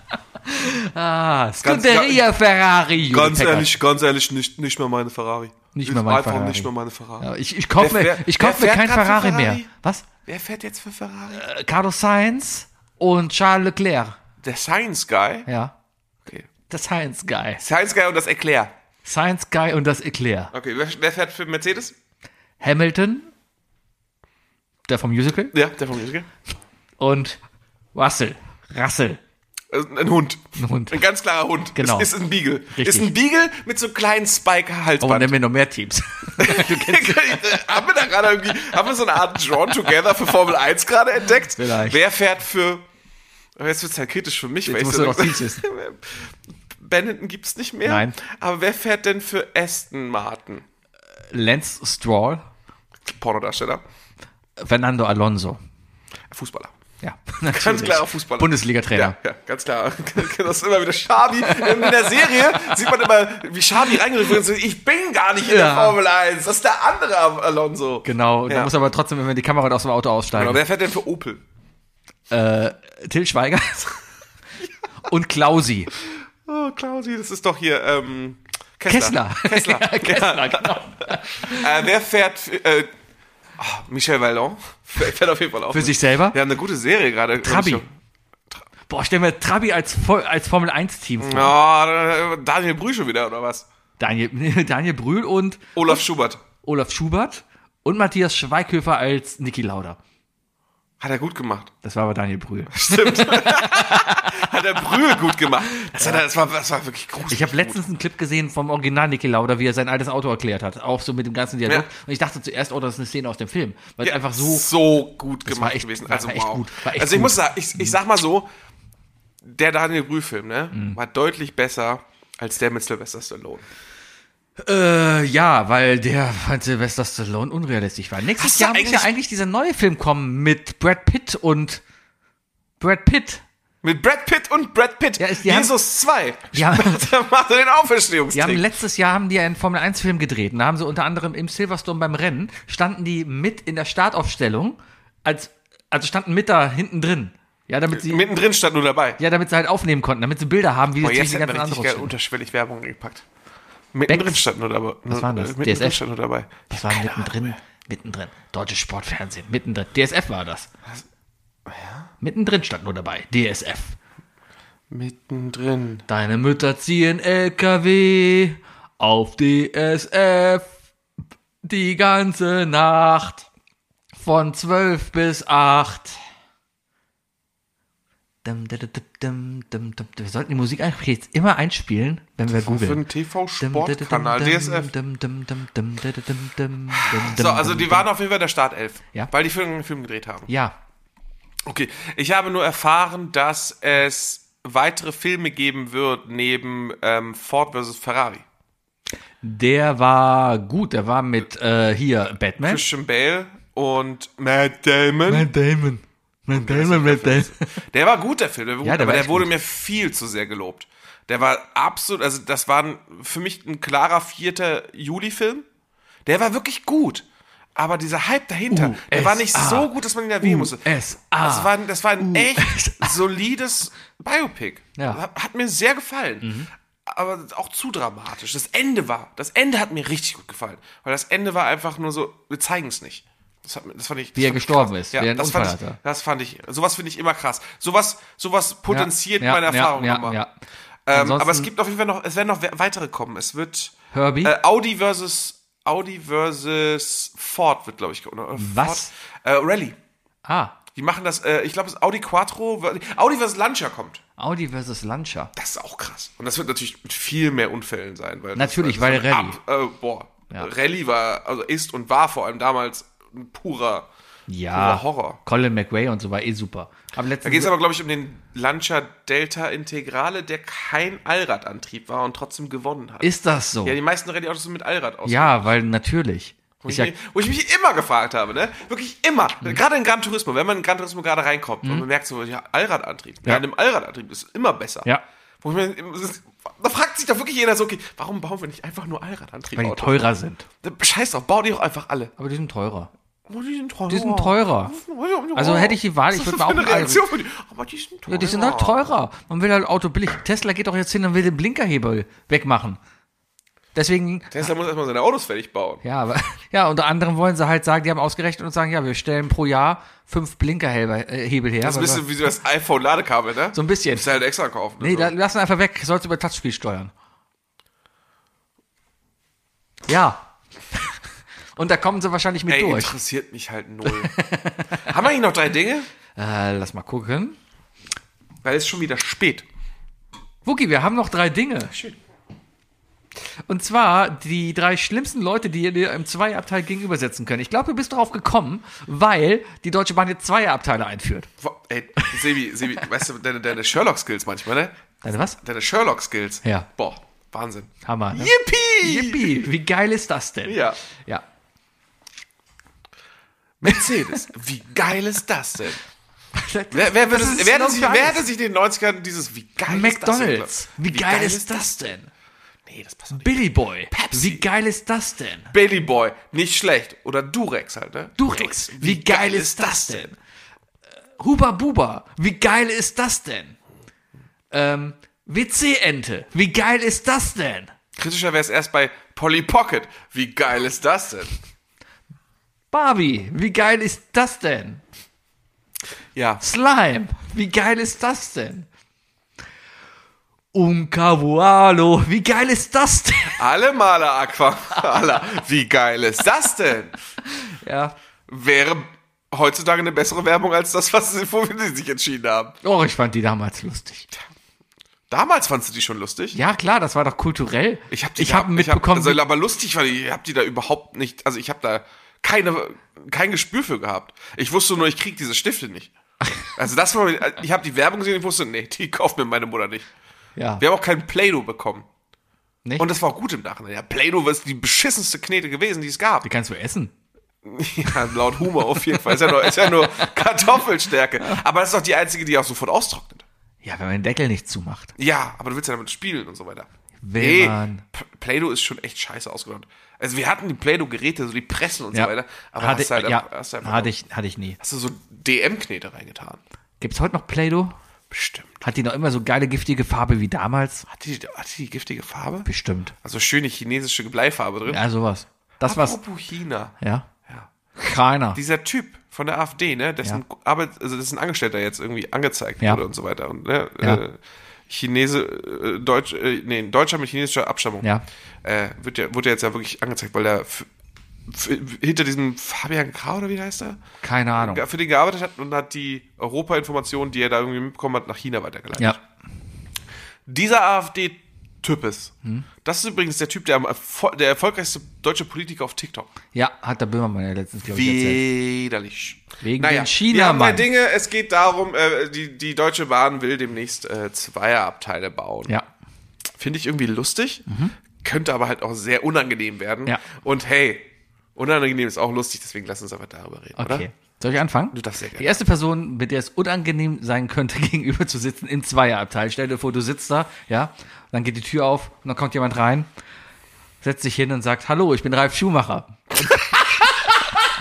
S2: Scuderia Ferrari Judith Packard.
S3: Ganz ehrlich, nicht mehr meine Ferrari.
S2: Nicht mehr mein Ferrari.
S3: Nicht mehr meine Ferrari.
S2: Ja, ich kaufe mir kein Ferrari mehr. Was?
S3: Wer fährt jetzt für Ferrari?
S2: Carlos Sainz und Charles Leclerc.
S3: Der Science Guy?
S2: Ja.
S3: Okay.
S2: Der Science Guy.
S3: Science Guy und das Eclair.
S2: Science Guy und das Eclair.
S3: Okay, wer fährt für Mercedes?
S2: Hamilton. Der vom Musical.
S3: Ja, der vom Musical.
S2: Und Russell.
S3: Ein Hund.
S2: Ein
S3: ganz klarer Hund.
S2: Genau.
S3: Ist ein Beagle.
S2: Richtig.
S3: Ist ein Beagle mit so kleinen Spike-Halsband.
S2: Oh, nennen wir noch mehr Teams.
S3: Haben wir so eine Art Drawn Together für Formel 1 gerade entdeckt?
S2: Vielleicht.
S3: Wer fährt für... Jetzt wird es halt kritisch für mich.
S2: Jetzt musst du noch Teams wissen.
S3: Benetton gibt es nicht mehr.
S2: Nein.
S3: Aber wer fährt denn für Aston Martin?
S2: Lance Stroll.
S3: Pornodarsteller.
S2: Fernando Alonso.
S3: Fußballer.
S2: Ja,
S3: Ganz
S2: natürlich.
S3: klarer Fußballer.
S2: Bundesliga-Trainer.
S3: Ja, ganz klar. Das ist immer wieder Schabi. In der Serie sieht man immer, wie Schabi reingerufen wird und sagt, ich bin gar nicht in der Formel 1. Das ist der andere Alonso.
S2: Genau,
S3: Ja.
S2: da muss aber trotzdem immer die Kamera aus dem Auto aussteigen.
S3: Genau, wer fährt denn für Opel?
S2: Till Schweiger und Klausi.
S3: Oh, Klausi, das ist doch hier
S2: Kessler.
S3: Ja,
S2: genau.
S3: Wer fährt Michel Vallon fährt auf jeden Fall auch.
S2: Für sich selber?
S3: Wir haben eine gute Serie gerade.
S2: Trabi. Boah, stellen wir Trabi als Formel 1-Team vor.
S3: Oh, Daniel Brühl schon wieder, oder was?
S2: Daniel Brühl und
S3: Olaf Schubert
S2: und Matthias Schweighöfer als Niki Lauda.
S3: Hat er gut gemacht.
S2: Das war aber Daniel Brühl.
S3: Stimmt. Hat er Brühl gut gemacht. Das war wirklich gruselig.
S2: Ich habe letztens einen Clip gesehen vom Original Niki Lauda, wie er sein altes Auto erklärt hat. Auch so mit dem ganzen Dialog.
S3: Ja.
S2: Und ich dachte zuerst, das ist eine Szene aus dem Film. Weil es einfach
S3: so gut gemacht
S2: war echt,
S3: gewesen.
S2: war
S3: Also
S2: echt
S3: wow.
S2: gut. War echt
S3: Also ich
S2: gut.
S3: muss sagen, ich sag mal so, der Daniel Brühl-Film, war deutlich besser als der mit Sylvester Stallone.
S2: Ja, weil der von Sylvester Stallone unrealistisch war. Nächstes Jahr muss ja eigentlich dieser neue Film kommen mit Brad Pitt.
S3: Mit Brad Pitt und Brad Pitt.
S2: Ja,
S3: Jesus 2.
S2: Ja.
S3: Da macht er den Auferstehungstrick.
S2: Letztes Jahr haben die einen Formel-1-Film gedreht. Und da haben sie unter anderem im Silverstone beim Rennen, standen die mit in der Startaufstellung, also standen mit da hinten drin. Ja, damit sie
S3: Mittendrin stand nur dabei.
S2: Ja, damit sie halt aufnehmen konnten, damit sie Bilder haben, wie sie
S3: Jetzt
S2: zwischen
S3: hätten
S2: den
S3: wir
S2: ganzen
S3: richtig geil
S2: anderen
S3: unterschwellig Werbung gepackt. Mittendrin stand nur dabei.
S2: Was war das?
S3: Mittendrin
S2: DSF?
S3: stand nur dabei.
S2: Das war mittendrin. Deutsches Sportfernsehen, mittendrin. DSF war das.
S3: Ja?
S2: Mittendrin stand nur dabei. DSF.
S3: Mittendrin.
S2: Deine Mütter ziehen LKW auf DSF die ganze Nacht von 12 bis 8. Wir sollten die Musik eigentlich jetzt immer einspielen, wenn wir
S3: Für
S2: googeln.
S3: einen TV-Sportkanal, DSF. So, also die waren auf jeden Fall der Startelf,
S2: Ja.
S3: weil die einen Film gedreht haben.
S2: Ja,
S3: Okay, ich habe nur erfahren, dass es weitere Filme geben wird neben Ford vs. Ferrari.
S2: der war gut. Der war mit hier Batman.
S3: Christian Bale und Matt Damon.
S2: Damon.
S3: Der war gut, der Film, der war gut,
S2: Ja, der
S3: aber
S2: war
S3: der
S2: echt
S3: wurde
S2: gut.
S3: mir viel zu sehr gelobt. Der war absolut, also das war für mich ein klarer 4. Juli-Film. Der war wirklich gut. aber dieser Hype dahinter, der war nicht so gut, dass man ihn erwähnen musste. Das war ein echt solides Biopic.
S2: Ja.
S3: Hat mir sehr gefallen. Aber auch zu dramatisch. Das Ende hat mir richtig gut gefallen. Weil das Ende war einfach nur so, wir zeigen es nicht. Das fand ich.
S2: Wie er gestorben ist,
S3: ja,
S2: wie er einen Unfall
S3: hatte.
S2: hatte.
S3: Sowas finde ich immer krass. Sowas potenziert meine Erfahrung nochmal.
S2: Ja.
S3: Aber es gibt auf jeden Fall es werden noch weitere kommen. Es wird
S2: Herbie?
S3: Audi versus Ford wird, glaube ich.
S2: Was?
S3: Rallye. Die machen das, ich glaube, das Audi Quattro, Audi versus Lancia kommt.
S2: Audi versus Lancia.
S3: Das ist auch krass. Und das wird natürlich mit viel mehr Unfällen sein. Weil
S2: weil Rallye.
S3: Rallye ist und war vor allem damals ein purer Horror.
S2: Colin McRae und so war super. Aber
S3: da geht es aber, glaube ich, um den Lancia Delta Integrale, der kein Allradantrieb war und trotzdem gewonnen hat.
S2: Ist das so?
S3: Ja, die meisten Rallye-Autos sind mit Allrad aus.
S2: Ja, weil natürlich.
S3: Wo ich mich immer gefragt habe, ne? Wirklich immer. Gerade in Gran Turismo, wenn man in Gran Turismo gerade reinkommt und man merkt so, ja, Allradantrieb. Ja, einem Allradantrieb ist immer besser.
S2: Ja.
S3: Da fragt sich doch wirklich jeder so, okay, warum bauen wir nicht einfach nur Allradantrieb?
S2: Weil die teurer sind.
S3: Scheiß drauf, bau die doch einfach alle.
S2: Aber die sind teurer.
S3: Die sind teurer.
S2: Die sind teurer. Also hätte ich die Wahl, ich würde mal auch eine
S3: Reaktion für die. Aber die sind teurer.
S2: Ja, die sind halt teurer. Man will halt Auto billig. Tesla geht doch jetzt hin und will den Blinkerhebel wegmachen. Deswegen.
S3: Tesla muss erstmal seine Autos fertig bauen.
S2: Ja, unter anderem wollen sie halt sagen, die haben ausgerechnet und sagen, ja, wir stellen pro Jahr 5 Blinkerhebel her.
S3: Das ist ein bisschen wie das iPhone-Ladekabel, ne?
S2: So ein bisschen.
S3: Musst du halt extra kaufen.
S2: Nee, da lassen einfach weg. Sollst über Touchspiel steuern. Ja. Und da kommen sie wahrscheinlich mit durch.
S3: Interessiert mich halt null. Haben wir eigentlich noch 3 Dinge?
S2: Lass mal gucken.
S3: Weil es ist schon wieder spät.
S2: Wookie, wir haben noch 3 Dinge.
S3: Schön.
S2: Und zwar die 3 schlimmsten Leute, die ihr dir im Zweierabteil gegenübersetzen können. Ich glaube, du bist darauf gekommen, weil die Deutsche Bahn jetzt Zweierabteile einführt.
S3: Ey, Sebi, weißt du, deine Sherlock-Skills manchmal, ne?
S2: Deine was?
S3: Deine Sherlock-Skills.
S2: Ja.
S3: Boah, Wahnsinn.
S2: Hammer, ne?
S3: Yippie!
S2: Wie geil ist das denn?
S3: Ja. Mercedes, wie geil ist das denn? Wer hätte sich in den 90ern dieses wie geil
S2: McDonald's,
S3: ist das
S2: denn? Wie geil ist das denn?
S3: Nee, das passt nicht.
S2: Billy Boy,
S3: Pepsi.
S2: wie geil ist das denn?
S3: Billy Boy, nicht schlecht. Oder Durex halt, ne?
S2: Durex, wie geil ist das denn? Huba Buba, wie geil ist das denn? WC-Ente, wie geil ist das denn?
S3: Kritischer wäre es erst bei Polly Pocket, wie geil ist das denn?
S2: Barbie, wie geil ist das denn?
S3: Ja.
S2: Slime, wie geil ist das denn? Cavualo, wie geil ist das denn?
S3: Alle Male Aquafala, wie geil ist das denn?
S2: Ja.
S3: Wäre heutzutage eine bessere Werbung als das, wofür sie sich entschieden haben.
S2: Oh, ich fand die damals lustig.
S3: Damals fandst du die schon lustig?
S2: Ja, klar, das war doch kulturell.
S3: Ich habe mitbekommen. Aber lustig war ich habe die da überhaupt nicht, also ich habe da kein Gespür für gehabt. Ich wusste nur, ich krieg diese Stifte nicht. Also ich habe die Werbung gesehen und ich wusste, nee, die kauft mir meine Mutter nicht.
S2: Ja.
S3: Wir haben auch keinen Play-Doh bekommen.
S2: Nicht?
S3: Und das war auch gut im Nachhinein. Ja, Play-Doh ist die beschissenste Knete gewesen, die es gab.
S2: Die kannst du essen.
S3: Ja, laut Humor auf jeden Fall. Ist ja nur Kartoffelstärke. Aber das ist doch die einzige, die auch sofort austrocknet.
S2: Ja, wenn man den Deckel nicht zumacht.
S3: Ja, aber du willst ja damit spielen und so weiter.
S2: Man.
S3: Play-Doh ist schon echt scheiße ausgeräumt. Also wir hatten die Play-Doh-Geräte, so die Pressen und so weiter. Aber
S2: hatte ich nie.
S3: Hast du so DM-Knete reingetan?
S2: Gibt's heute noch Play-Doh?
S3: Bestimmt.
S2: Hat die noch immer so geile giftige Farbe wie damals?
S3: Hat die giftige Farbe?
S2: Bestimmt.
S3: Also schöne chinesische Bleifarbe drin?
S2: Ja, sowas. Das war's.
S3: Apropos China.
S2: Ja. Keiner.
S3: Dieser Typ von der AfD, ne, dessen dessen Angestellter jetzt irgendwie angezeigt wurde und so weiter. Und ne, Deutscher mit chinesischer Abstammung.
S2: Ja.
S3: Wurde jetzt ja wirklich angezeigt, weil der hinter diesem Fabian Krah, oder wie heißt er?
S2: Keine Ahnung.
S3: Für den gearbeitet hat und hat die Europa-Informationen, die er da irgendwie mitbekommen hat, nach China weitergeleitet.
S2: Ja.
S3: Dieser AfD-Typ ist. Das ist übrigens der Typ, der erfolgreichste deutsche Politiker auf TikTok.
S2: Ja, hat der Böhmermann ja letztens, glaube ich, erzählt.
S3: Widerlich.
S2: Wegen den
S3: wir haben
S2: China-Mann.
S3: 3 Dinge. Es geht darum, die Deutsche Bahn will demnächst Zweierabteile bauen.
S2: Ja.
S3: Finde ich irgendwie lustig. Könnte aber halt auch sehr unangenehm werden.
S2: Ja.
S3: Und hey, unangenehm ist auch lustig, deswegen lass uns aber darüber reden,
S2: Okay.
S3: oder?
S2: Soll ich anfangen?
S3: Du darfst sehr gerne.
S2: Die erste Person, mit der es unangenehm sein könnte, gegenüber zu sitzen im Zweierabteil. Stell dir vor, du sitzt da, ja, dann geht die Tür auf und dann kommt jemand rein, setzt sich hin und sagt, hallo, ich bin Ralf Schumacher.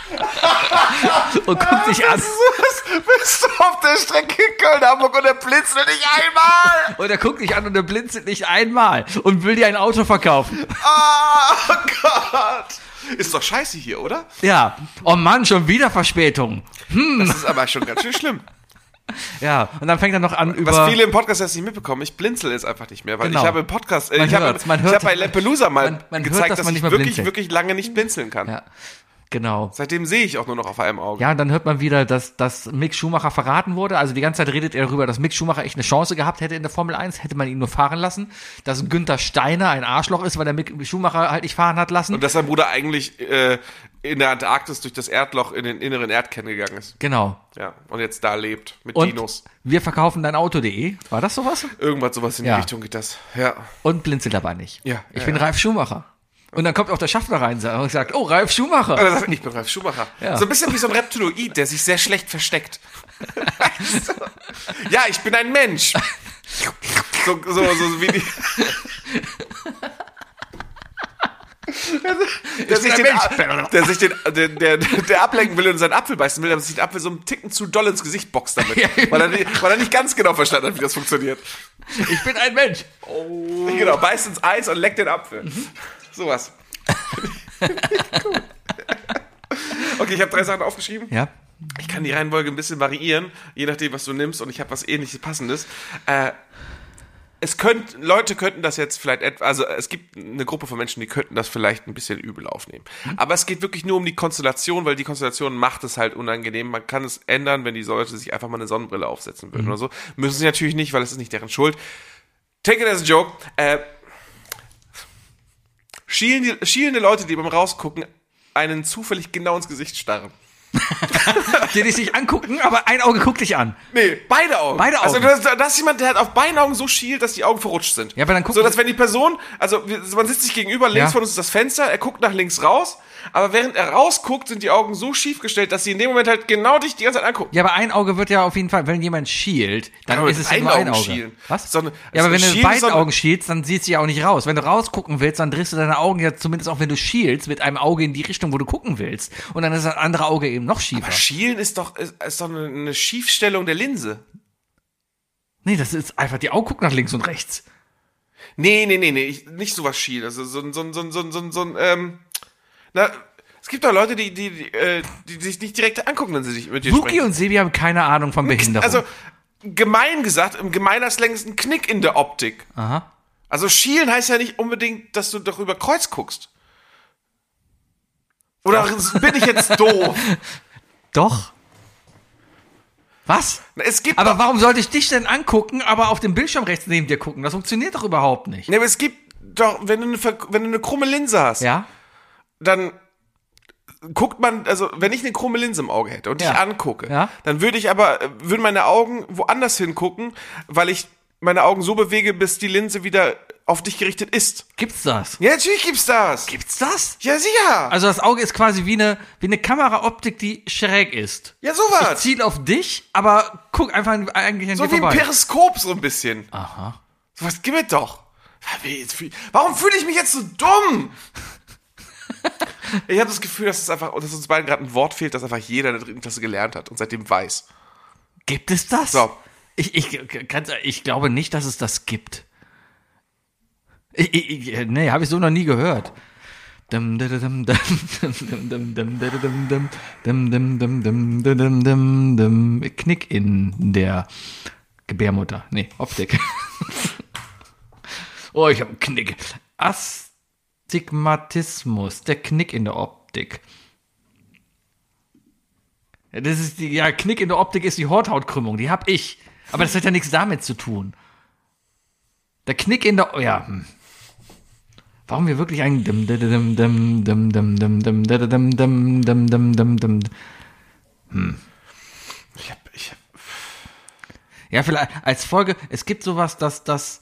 S2: und guckt dich an.
S3: Bist du auf der Strecke Köln-Hamburg und er blinzelt nicht einmal?
S2: Und er guckt dich an und er blinzelt nicht einmal und will dir ein Auto verkaufen.
S3: Oh Gott. Ist doch scheiße hier, oder?
S2: Ja. Oh Mann, schon wieder Verspätung.
S3: Das ist aber schon ganz schön schlimm.
S2: Ja, und dann fängt er noch an über...
S3: Was viele im Podcast jetzt nicht mitbekommen, ich blinzel jetzt einfach nicht mehr, weil
S2: Genau.
S3: ich habe im Podcast,
S2: Man
S3: ich habe
S2: hört,
S3: bei Lampelusa mal
S2: man hört,
S3: gezeigt,
S2: dass
S3: dass
S2: man
S3: ich
S2: nicht mehr
S3: wirklich,
S2: blinzelt.
S3: wirklich lange nicht blinzeln kann.
S2: Ja, genau.
S3: Seitdem sehe ich auch nur noch auf einem Auge.
S2: Ja, und dann hört man wieder, dass Mick Schumacher verraten wurde. Also die ganze Zeit redet er darüber, dass Mick Schumacher echt eine Chance gehabt hätte in der Formel 1, hätte man ihn nur fahren lassen. Dass Günther Steiner ein Arschloch ist, weil der Mick Schumacher halt nicht fahren hat lassen.
S3: Und dass sein Bruder eigentlich in der Antarktis durch das Erdloch in den inneren Erdkern gegangen ist.
S2: Genau.
S3: Ja, und jetzt da lebt, mit
S2: Und
S3: Dinos.
S2: wir verkaufen dein Auto.de. War das sowas?
S3: Irgendwas sowas in die
S2: Ja.
S3: Richtung geht das. Ja.
S2: Und blinzelt dabei nicht.
S3: Ja,
S2: Ich
S3: ja,
S2: bin
S3: ja.
S2: Ralf Schumacher. Und dann kommt auch der Schaffner rein und sagt, oh, Ralf Schumacher.
S3: Oder sagt, ich bin Ralf Schumacher.
S2: Ja.
S3: So ein bisschen wie so ein Reptiloid, der sich sehr schlecht versteckt. Ja, ich bin ein Mensch. So wie die... Der ablenken will und seinen Apfel beißen will, aber sich den Apfel so einen Ticken zu doll ins Gesicht boxt damit.
S2: Ja.
S3: Weil er nicht ganz genau verstanden hat, wie das funktioniert.
S2: Ich bin ein Mensch.
S3: Genau, beißt ins Eis und leckt den Apfel. Sowas. Cool. Okay, ich habe 3 Sachen aufgeschrieben.
S2: Ja.
S3: Ich kann die Reihenfolge ein bisschen variieren, je nachdem, was du nimmst, und ich habe was Ähnliches Passendes. Leute könnten das jetzt vielleicht also es gibt eine Gruppe von Menschen, die könnten das vielleicht ein bisschen übel aufnehmen. Aber es geht wirklich nur um die Konstellation, weil die Konstellation macht es halt unangenehm. Man kann es ändern, wenn die Leute sich einfach mal eine Sonnenbrille aufsetzen würden oder so. Müssen sie natürlich nicht, weil es ist nicht deren Schuld. Take it as a joke. Schielende Leute, die beim Rausgucken einen zufällig genau ins Gesicht starren.
S2: Die dich sich angucken, aber ein Auge guckt dich an.
S3: Nee, beide Augen.
S2: Beide Augen.
S3: Also da ist jemand, der hat auf beiden Augen so schielt, dass die Augen verrutscht sind.
S2: Ja, aber dann guckt
S3: so, dass wenn die Person, also man sitzt sich gegenüber, links
S2: Ja.
S3: von uns ist das Fenster, er guckt nach links raus, aber während er rausguckt, sind die Augen so schief gestellt, dass sie in dem Moment halt genau dich die ganze Zeit angucken.
S2: Ja, aber ein Auge wird ja auf jeden Fall, wenn jemand schielt, dann
S3: Aber
S2: ist
S3: mit
S2: es ja
S3: einem
S2: nur ein
S3: Auge
S2: Auge.
S3: schielen.
S2: Was?
S3: Sondern-
S2: Ja, aber
S3: also
S2: wenn du
S3: schielen
S2: mit beiden
S3: ist so-
S2: Augen schielst, dann siehst du ja auch nicht raus. Wenn du rausgucken willst, dann drehst du deine Augen ja zumindest auch, wenn du schielst, mit einem Auge in die Richtung, wo du gucken willst. Und dann ist das andere Auge eben noch schiefer.
S3: Schielen ist doch eine Schiefstellung der Linse.
S2: Nee, das ist einfach, die Augen gucken nach links und rechts.
S3: Nee, nicht sowas schielen. Also es gibt doch Leute, die sich nicht direkt angucken, wenn sie sich mit dir
S2: Luki
S3: sprechen.
S2: und Sebi haben keine Ahnung von Behinderung.
S3: Also, gemein gesagt, im gemeiner Slang ist ein Knick in der Optik.
S2: Aha.
S3: Also schielen heißt ja nicht unbedingt, dass du doch über Kreuz guckst. Oder bin ich jetzt doof?
S2: Doch. Was?
S3: Es gibt
S2: Aber
S3: doch,
S2: warum sollte ich dich denn angucken, aber auf dem Bildschirm rechts neben dir gucken? Das funktioniert doch überhaupt nicht.
S3: ne, aber es gibt doch, wenn du eine krumme Linse hast,
S2: Ja?
S3: dann guckt man, also wenn ich eine krumme Linse im Auge hätte und dich
S2: Ja.
S3: angucke,
S2: Ja.
S3: dann würden meine Augen woanders hingucken, weil ich meine Augen so bewege, bis die Linse wieder auf dich gerichtet ist.
S2: Gibt's das?
S3: Ja, natürlich gibt's das.
S2: Gibt's das?
S3: Ja, sicher.
S2: Also das Auge ist quasi wie eine Kameraoptik, die schräg ist.
S3: Ja,
S2: Ich
S3: sowas.
S2: ziel auf dich, aber guck einfach eigentlich an
S3: So
S2: dir
S3: wie ein
S2: vorbei.
S3: Periskop so ein bisschen.
S2: Aha.
S3: Sowas gibt es doch. Warum fühle ich mich jetzt so dumm? Ich habe das Gefühl, dass uns beiden gerade ein Wort fehlt, das einfach jeder in der 3. Klasse gelernt hat und seitdem weiß.
S2: Gibt es das?
S3: So.
S2: Ich glaube nicht, dass es das gibt. Nee, habe ich so noch nie gehört. Knick in der Gebärmutter. Nee, Optik. Oh, ich habe einen Knick. Astigmatismus, der Knick in der Optik. Ja, Knick in der Optik ist die Horthautkrümmung, die hab ich. Aber das hat ja nichts damit zu tun. Der Knick in der, Warum wir wirklich ein Ja, vielleicht als Folge, es gibt sowas, dass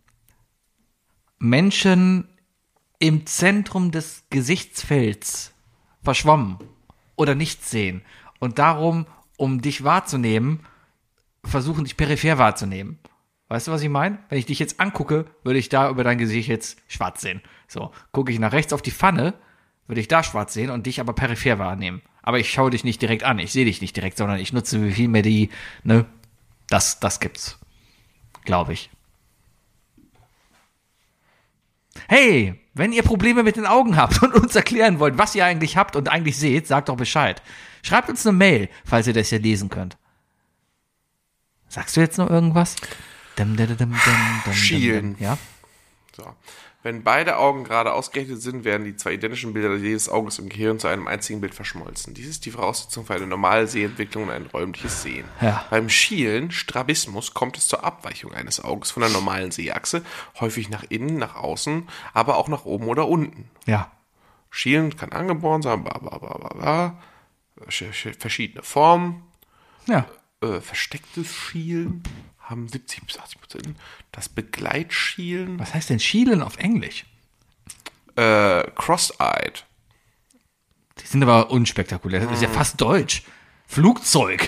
S2: Menschen im Zentrum des Gesichtsfelds verschwommen oder nichts sehen und darum, um dich wahrzunehmen, versuchen, dich peripher wahrzunehmen. Weißt du, was ich meine? Wenn ich dich jetzt angucke, würde ich da über dein Gesicht jetzt schwarz sehen. So, gucke ich nach rechts auf die Pfanne, würde ich da schwarz sehen und dich aber peripher wahrnehmen. Aber ich schaue dich nicht direkt an, ich sehe dich nicht direkt, sondern ich nutze vielmehr die, ne, das gibt's. Glaube ich. Hey, wenn ihr Probleme mit den Augen habt und uns erklären wollt, was ihr eigentlich habt und eigentlich seht, sagt doch Bescheid. Schreibt uns eine Mail, falls ihr das hier lesen könnt. Sagst du jetzt noch irgendwas?
S3: Schielen.
S2: Ja?
S3: So. Wenn beide Augen gerade ausgerichtet sind, werden die zwei identischen Bilder jedes Auges im Gehirn zu einem einzigen Bild verschmolzen. Dies ist die Voraussetzung für eine normale Sehentwicklung und ein räumliches Sehen.
S2: Ja.
S3: Beim Schielen, Strabismus, kommt es zur Abweichung eines Auges von der normalen Sehachse, häufig nach innen, nach außen, aber auch nach oben oder unten.
S2: Ja.
S3: Schielen kann angeboren sein, verschiedene Formen.
S2: Ja.
S3: Verstecktes Schielen haben 70 bis 80%. Das Begleitschielen.
S2: Was heißt denn Schielen auf Englisch?
S3: Cross-eyed.
S2: Die sind aber unspektakulär. Das ist ja fast deutsch. Flugzeug.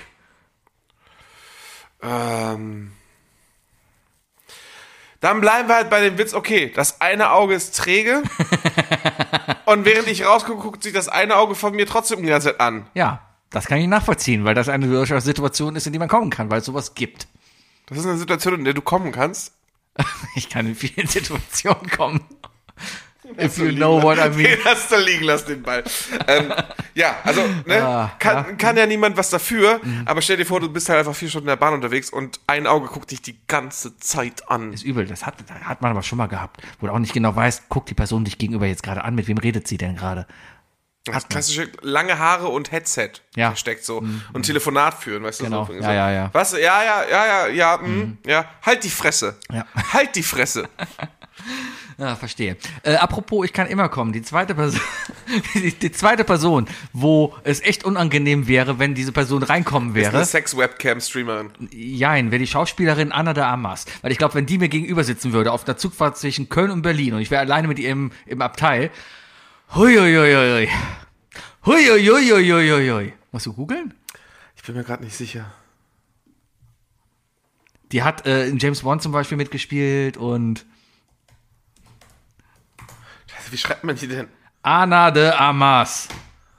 S3: Dann bleiben wir halt bei dem Witz, okay, das eine Auge ist träge und während ich rausgucke, guckt sich das eine Auge von mir trotzdem die ganze Zeit an.
S2: Ja, das kann ich nachvollziehen, weil das eine durchaus Situation ist, in die man kommen kann, weil es sowas gibt.
S3: Das ist eine Situation, in der du kommen kannst.
S2: Ich kann in vielen Situationen kommen. If you know what I mean.
S3: Den hast du liegen lassen, den Ball. Ja, also, ne, kann ja niemand was dafür, aber stell dir vor, du bist halt einfach 4 Stunden in der Bahn unterwegs und ein Auge guckt dich die ganze Zeit an.
S2: Ist übel, das hat man aber schon mal gehabt, wo du auch nicht genau weißt, guckt die Person dich gegenüber jetzt gerade an, mit wem redet sie denn gerade?
S3: Das klassische lange Haare und Headset versteckt so und Telefonat führen, weißt
S2: Genau.
S3: du? So.
S2: Ja.
S3: Was? Ja. Halt die Fresse.
S2: Ja.
S3: Halt die Fresse.
S2: Ja, verstehe. Apropos, ich kann immer kommen. Die zweite Person, die zweite Person, wo es echt unangenehm wäre, wenn diese Person reinkommen
S3: Ist eine
S2: wäre.
S3: Sex-Webcam-Streamerin.
S2: Jein, wäre die Schauspielerin Anna de Armas. Weil ich glaube, wenn die mir gegenüber sitzen würde, auf einer Zugfahrt zwischen Köln und Berlin und ich wäre alleine mit ihr im Abteil. Huiuiuiui. Huiuiuiui. Musst du googeln?
S3: Ich bin mir gerade nicht sicher.
S2: Die hat in James Bond zum Beispiel mitgespielt und
S3: Wie schreibt man die denn?
S2: Ana de Armas.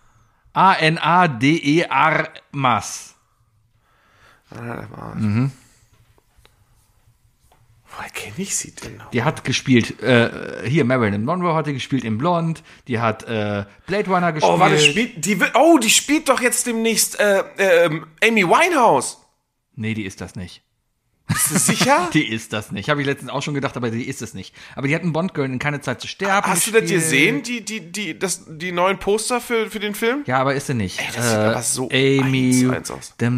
S2: A-N-A-D-E-R Mas.
S3: Woher kenne ich sie denn noch?
S2: Die hat gespielt, hier Marilyn Monroe hat die gespielt in Blonde, die hat Blade Runner gespielt.
S3: Oh, warte, die spielt doch jetzt demnächst Amy Winehouse.
S2: Nee, die ist das nicht.
S3: Bist du sicher?
S2: Die ist das nicht. Habe ich letztens auch schon gedacht, aber die ist es nicht. Aber die hat einen Bond-Girl in Keine Zeit zu sterben
S3: Hast du das
S2: gespielt.
S3: gesehen, die neuen Poster für den Film?
S2: Ja, aber ist sie nicht.
S3: Ey, das sieht aber so
S2: Amy
S3: 1:1 aus.
S2: Der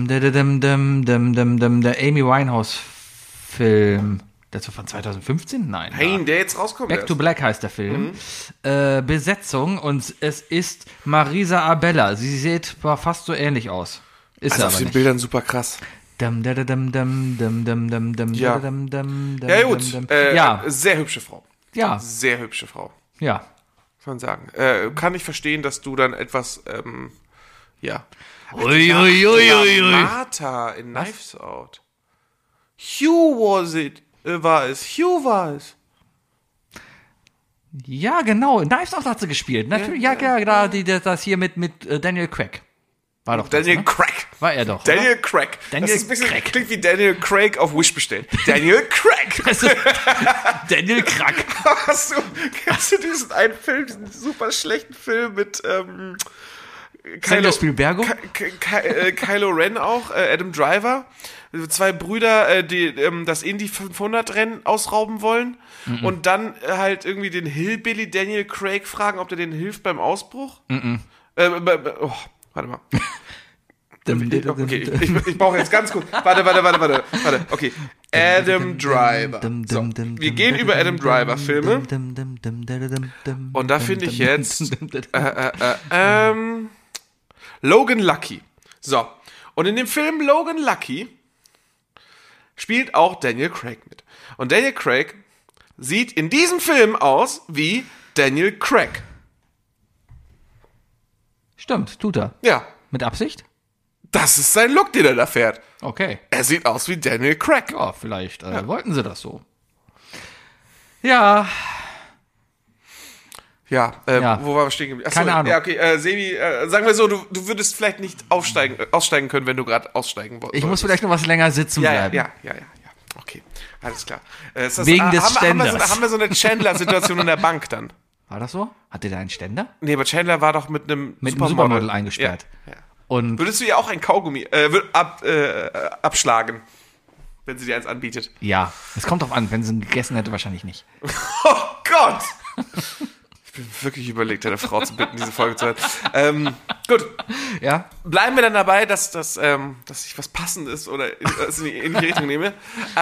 S2: Amy Winehouse-Film. Das war von 2015? Nein.
S3: Nein, der jetzt rauskommt.
S2: Back to Black heißt der Film. Besetzung und es ist Marisa Abella. Sie sieht fast so ähnlich aus. Ist
S3: Also
S2: sie
S3: auf
S2: aber
S3: den
S2: nicht.
S3: Bildern super krass. Ja gut,
S2: Ja,
S3: sehr hübsche Frau.
S2: ja,
S3: Sehr hübsche Frau,
S2: ja.
S3: muss man sagen. Kann ich verstehen, dass du dann etwas, ja.
S2: Ui.
S3: Martha in Knives Out. Hugh war es.
S2: Ja, genau. Knives Out hat sie gespielt. Natürlich, ja, das hier mit Daniel Craig. War doch das,
S3: Daniel
S2: ne?
S3: Craig.
S2: War er doch.
S3: Daniel Craig.
S2: Daniel
S3: das ist ein bisschen,
S2: Craig.
S3: klingt wie Daniel Craig auf Wish bestellt. Daniel Craig.
S2: Also, Daniel Craig.
S3: Hast du diesen einen Film, diesen super schlechten Film mit
S2: Sandra Spielbergo?
S3: Kylo Ren auch, Adam Driver. Zwei Brüder, die das Indy 500 Rennen ausrauben wollen und dann halt irgendwie den Hillbilly Daniel Craig fragen, ob der denen hilft beim Ausbruch. Warte mal. Okay, ich brauche jetzt ganz kurz. Warte. Okay. Adam Driver. So, wir gehen über Adam Driver Filme. Und da finde ich jetzt Logan Lucky. So. Und in dem Film Logan Lucky spielt auch Daniel Craig mit. Und Daniel Craig sieht in diesem Film aus wie Daniel Craig.
S2: Stimmt, tut er.
S3: Ja.
S2: Mit Absicht?
S3: Das ist sein Look, den er da fährt.
S2: Okay.
S3: Er sieht aus wie Daniel Craig.
S2: Ja, vielleicht wollten sie das so. Ja.
S3: Ja,
S2: Ja.
S3: wo waren wir stehen geblieben? Achso,
S2: Keine Ahnung.
S3: Ja, okay, Sebi, sagen wir so, du würdest vielleicht nicht aussteigen können, wenn du gerade aussteigen wolltest.
S2: Ich muss vielleicht noch was länger sitzen bleiben.
S3: Ja. Okay, alles klar.
S2: Wegen des Ständers.
S3: Haben wir so eine Chandler-Situation in der Bank dann?
S2: War das so? Hatte der einen Ständer?
S3: Nee, aber Chandler war doch mit einem
S2: Supermodel eingesperrt.
S3: Ja.
S2: Und
S3: Würdest du ihr auch ein Kaugummi abschlagen, wenn sie dir eins anbietet?
S2: ja, es kommt drauf an. Wenn sie ihn gegessen hätte, wahrscheinlich nicht.
S3: Oh Gott! Ich bin wirklich überlegt, eine Frau zu bitten, diese Folge zu hören. Gut.
S2: Ja?
S3: Bleiben wir dann dabei, dass ich was Passendes oder in die Richtung nehme.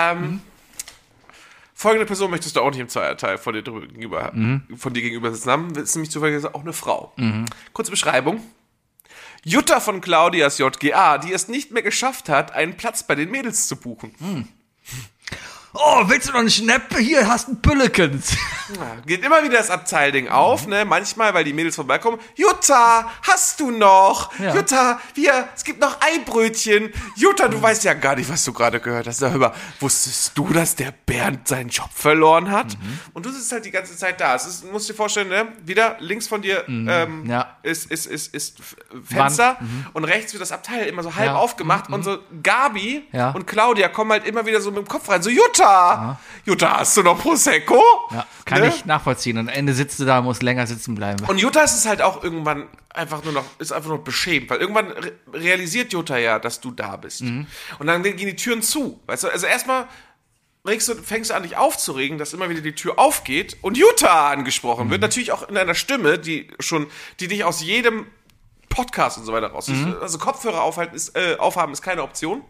S3: Folgende Person möchtest du auch nicht im Zweierteil von dir gegenüber sitzen haben. Das ist nämlich zufälligerweise auch eine Frau. Kurze Beschreibung. Jutta von Claudias JGA, die es nicht mehr geschafft hat, einen Platz bei den Mädels zu buchen.
S2: Oh, willst du noch einen Schnapp? Hier hast du einen Püllekens.
S3: Ja, geht immer wieder das Abteilding auf, ne? Manchmal, weil die Mädels vorbeikommen. Jutta, hast du noch?
S2: Ja.
S3: Jutta, es gibt noch Eibrötchen. Jutta, du weißt ja gar nicht, was du gerade gehört hast. Darüber, wusstest du, dass der Bernd seinen Job verloren hat? Und du sitzt halt die ganze Zeit da. Musst dir vorstellen, ne? Wieder links von dir ist Fenster und rechts wird das Abteil immer so halb aufgemacht und so Gabi und Claudia kommen halt immer wieder so mit dem Kopf rein. So, Jutta, hast du noch Prosecco?
S2: Ja, kann ich nachvollziehen. Und am Ende sitzt du da und musst länger sitzen bleiben.
S3: Und Jutta ist es halt auch irgendwann einfach nur noch beschämt, weil irgendwann realisiert Jutta ja, dass du da bist. Und dann gehen die Türen zu. Weißt du, also erstmal fängst du an, dich aufzuregen, dass immer wieder die Tür aufgeht und Jutta angesprochen wird. Natürlich auch in einer Stimme, die dich aus jedem Podcast und so weiter raus. Also Kopfhörer aufhaben ist keine Option.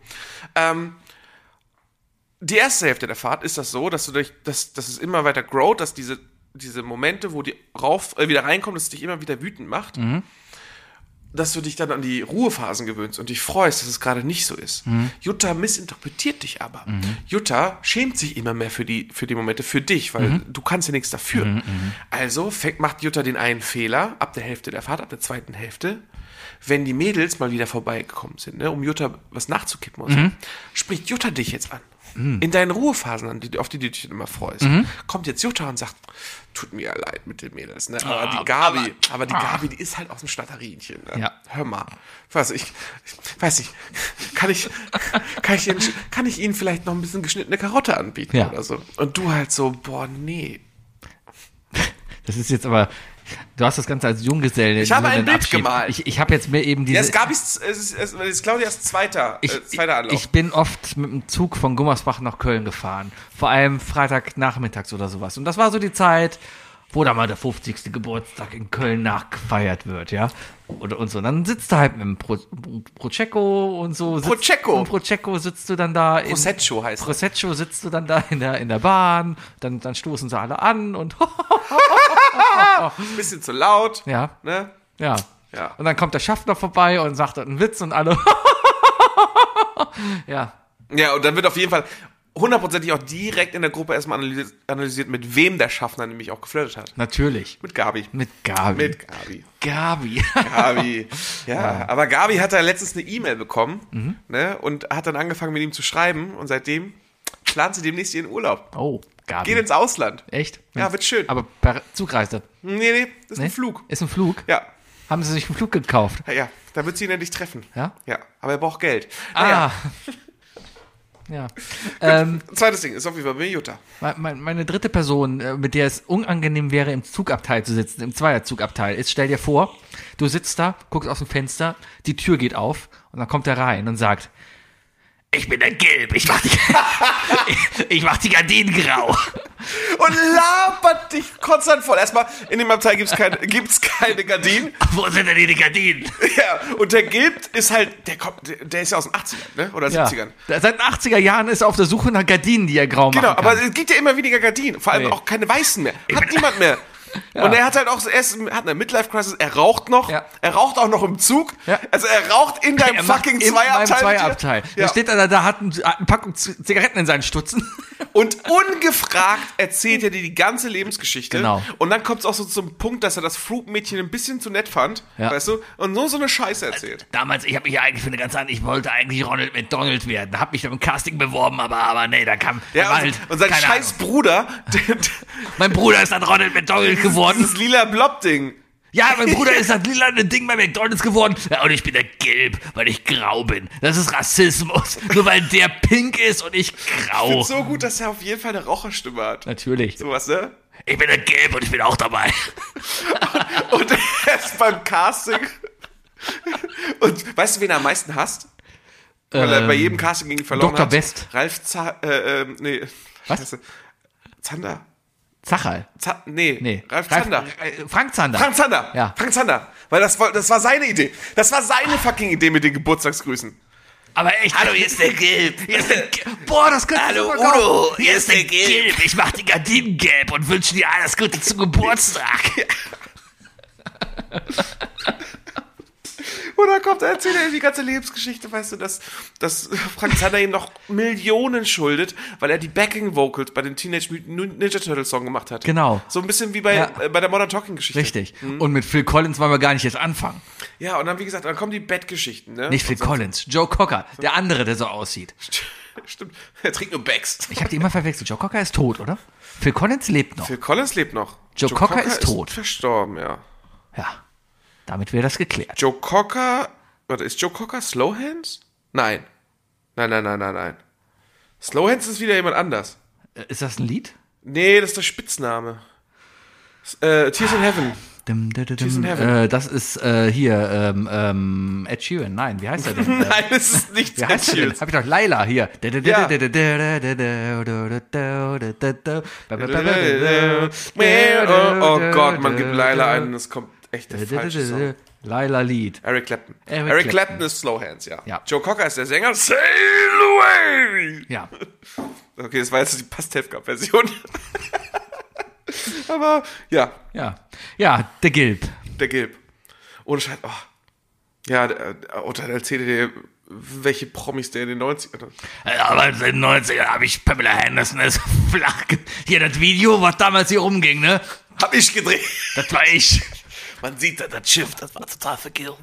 S3: Die erste Hälfte der Fahrt ist das so, dass es immer weiter growt, dass diese Momente, wo die wieder reinkommen, dass es dich immer wieder wütend macht, dass du dich dann an die Ruhephasen gewöhnst und dich freust, dass es gerade nicht so ist. Jutta missinterpretiert dich aber. Jutta schämt sich immer mehr für die Momente für dich, weil du kannst ja nichts dafür. Also macht Jutta den einen Fehler ab der Hälfte der Fahrt, ab der zweiten Hälfte, wenn die Mädels mal wieder vorbeigekommen sind, ne, um Jutta was nachzukippen und so, spricht Jutta dich jetzt an. In deinen Ruhephasen, auf die du dich immer freust, kommt jetzt Jutta und sagt, tut mir ja leid mit den Mädels, ne? Aber die Gabi, die ist halt auch ein Schnatterinchen. Ne? Ja. Hör mal. Ich weiß nicht, kann ich Ihnen vielleicht noch ein bisschen geschnittene Karotte anbieten oder so? Und du halt so, boah, nee.
S2: Das ist jetzt aber... Du hast das Ganze als Junggeselle.
S3: Ich habe ein Bild gemalt.
S2: Ich habe jetzt mir eben diese...
S3: Ja, es ist Claudias zweiter Anlauf.
S2: Ich bin oft mit dem Zug von Gummersbach nach Köln gefahren. Vor allem Freitagnachmittags oder sowas. Und das war so die Zeit, wo da mal der 50. Geburtstag in Köln nachgefeiert wird, ja. Und so. Und dann sitzt du halt mit dem Prosecco und so. Prosecco sitzt du dann da.
S3: Prosecco heißt das.
S2: Prosecco sitzt du dann da in der Bahn. Dann stoßen sie alle an und
S3: bisschen zu laut.
S2: Ja.
S3: Ne?
S2: Ja. Und dann kommt der Schaffner vorbei und sagt einen Witz und alle Ja. Ja,
S3: und dann wird auf jeden Fall hundertprozentig auch direkt in der Gruppe erstmal analysiert, mit wem der Schaffner nämlich auch geflirtet hat.
S2: Natürlich.
S3: Mit Gabi.
S2: Gabi.
S3: Ja, aber Gabi hat da letztens eine E-Mail bekommen, ne, und hat dann angefangen mit ihm zu schreiben und seitdem plant sie demnächst ihren Urlaub.
S2: Oh, Gabi.
S3: Geht ins Ausland.
S2: Echt?
S3: Ja, wird schön.
S2: Aber per Zugreise?
S3: Nee, das ist ein Flug.
S2: Ist ein Flug?
S3: Ja.
S2: Haben sie sich einen Flug gekauft?
S3: Ja, da wird sie ihn endlich treffen.
S2: Ja?
S3: Ja, aber er braucht Geld.
S2: Ja.
S3: Zweites Ding ist auf jeden Fall bei Jutta.
S2: Meine dritte Person, mit der es unangenehm wäre, im Zugabteil zu sitzen, im Zweierzugabteil, ist, stell dir vor, du sitzt da, guckst aus dem Fenster, die Tür geht auf und dann kommt er rein und sagt, ich bin der Gelb, ich mach die Gardinen grau.
S3: Und labert dich konstant voll. Erstmal, in dem Abteil gibt's keine Gardinen.
S2: Wo sind denn die Gardinen?
S3: Ja, und der Gelb ist halt, der ist ja aus den 80ern, ne? Oder 70ern.
S2: Seit den 80er Jahren ist er auf der Suche nach Gardinen, die er grau machen kann.
S3: Genau, aber es gibt ja immer weniger Gardinen. Vor allem auch keine weißen mehr. Hat niemand mehr. Ja. Und er hat halt auch, hat eine Midlife-Crisis, er raucht noch, er raucht auch noch im Zug, also er raucht in deinem fucking Zweierabteil.
S2: Ja. Der steht da hat eine Packung Zigaretten in seinen Stutzen.
S3: Und ungefragt erzählt er dir die ganze Lebensgeschichte.
S2: Genau.
S3: Und dann kommt es auch so zum Punkt, dass er das Fruit-Mädchen ein bisschen zu nett fand, weißt du? Und nur so eine Scheiße erzählt.
S2: Damals, ich habe mich ja eigentlich für eine ganz andere, ich wollte eigentlich Ronald McDonald werden. Habe mich dann im Casting beworben, aber nee, da kam
S3: Ja, und sein
S2: keine
S3: scheiß
S2: Ahnung.
S3: Bruder,
S2: Mein Bruder ist dann Ronald McDonald geworden.
S3: dieses lila Blob-Ding.
S2: Ja, mein Bruder ist das lilane Ding bei McDonalds geworden. Ja, und ich bin der Gelb, weil ich grau bin. Das ist Rassismus. Nur weil der pink ist und ich
S3: Ich
S2: grau.
S3: finde so gut, dass er auf jeden Fall eine Raucherstimme hat.
S2: Natürlich.
S3: Sowas, ne?
S2: Ich bin der Gelb und ich bin auch dabei.
S3: Und er ist beim Casting. Und weißt du, wen er am meisten hasst? Weil er bei jedem Casting gegen ihn verloren
S2: Dr.
S3: hat.
S2: West.
S3: Ralf
S2: Was?
S3: Scheiße. Zander.
S2: Zacherl.
S3: Nee. Ralf Zander.
S2: Frank Zander.
S3: Frank Zander.
S2: Ja.
S3: Frank Zander. Weil das war seine Idee. Das war seine fucking Idee mit den Geburtstagsgrüßen.
S2: Aber echt. Hallo, hier ist der Gelb. Hier ist der Boah, das könnte
S3: Hallo,
S2: super kommen.
S3: Udo,
S2: Hier ist der Gelb. Ich mach die Gardinen gelb und wünsche dir alles Gute zum Geburtstag.
S3: Und dann erzählt er ihm die ganze Lebensgeschichte, weißt du, dass Frank Zander ihm noch Millionen schuldet, weil er die Backing Vocals bei dem Teenage Mutant Ninja Turtles Song gemacht hat.
S2: Genau.
S3: So ein bisschen wie bei der Modern Talking Geschichte.
S2: Richtig. Und mit Phil Collins wollen wir gar nicht jetzt anfangen.
S3: Ja, und dann, wie gesagt, dann kommen die Bettgeschichten, ne?
S2: Nicht Phil Collins. Joe Cocker. Der andere, der so aussieht.
S3: Stimmt. Er trinkt nur Becks.
S2: Ich habe die immer verwechselt. Joe Cocker ist tot, oder? Phil Collins lebt noch.
S3: Phil Collins lebt noch.
S2: Joe Cocker ist tot.
S3: Verstorben, ja.
S2: Ja. Damit wäre das geklärt.
S3: Joe Cocker, warte, ist Joe Cocker Slow Hands? Nein. Nein. Slow Hands ist wieder jemand anders.
S2: Ist das ein Lied?
S3: Nee, das ist der Spitzname. Tears in Heaven. Tears in Heaven.
S2: Das ist hier Ed Sheeran. Nein, wie heißt er denn?
S3: Nein, das ist nicht
S2: Wie heißt er denn? Hab ich doch Laila hier.
S3: Oh Gott, man gibt Laila ein und es kommt echt der falsche Song.
S2: Laila Lied.
S3: Eric Clapton.
S2: Eric
S3: Eric
S2: Clapton.
S3: Clapton ist Slow Hands, ja.
S2: Ja.
S3: Joe Cocker ist der Sänger. Sail away!
S2: Ja.
S3: Okay, das war jetzt die Pastewka-Version. Aber, ja,
S2: Ja, der Gilb.
S3: der Gilb. Ohne Scheiß, oh. Ja, und dann erzählt er dir, welche Promis der in den 90ern.
S2: Aber in den 90ern habe ich Pamela Anderson ist flach. Hier das Video, was damals hier rumging, ne?
S3: Hab ich gedreht.
S2: Das war ich.
S3: Man sieht das Schiff, das war total vergilbt.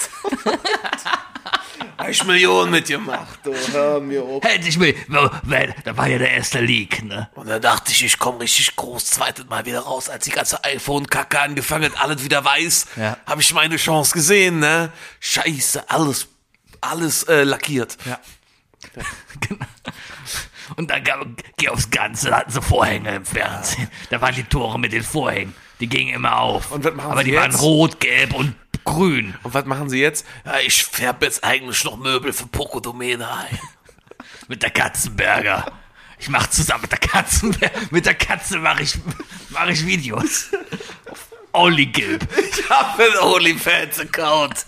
S3: Habe ich Millionen mitgemacht. Oh, hör mir auf.
S2: Hätte ich mir, da war ja der erste Leak, ne?
S5: Und dann dachte ich komme richtig groß zweites Mal wieder raus, als die ganze iPhone-Kacke angefangen hat, alles wieder weiß,
S2: Ja.
S5: habe ich meine Chance gesehen, ne? Scheiße, alles lackiert.
S2: Ja. Genau. Und dann geh aufs Ganze, da hatten sie Vorhänge im Fernsehen. Da waren die Tore mit den Vorhängen. Die gingen immer auf.
S3: Und was machen
S2: Aber
S3: sie
S2: die waren
S3: jetzt?
S2: rot, gelb und grün.
S3: Und was machen sie jetzt?
S5: Ja, ich färbe jetzt eigentlich noch Möbel für Poco Domäne ein.
S2: Mit der Katzenberger. Ich mach zusammen mit der Katzenberger. Mit der Katze mach ich Videos. Only Gilb.
S5: Ich habe einen OnlyFans-Account.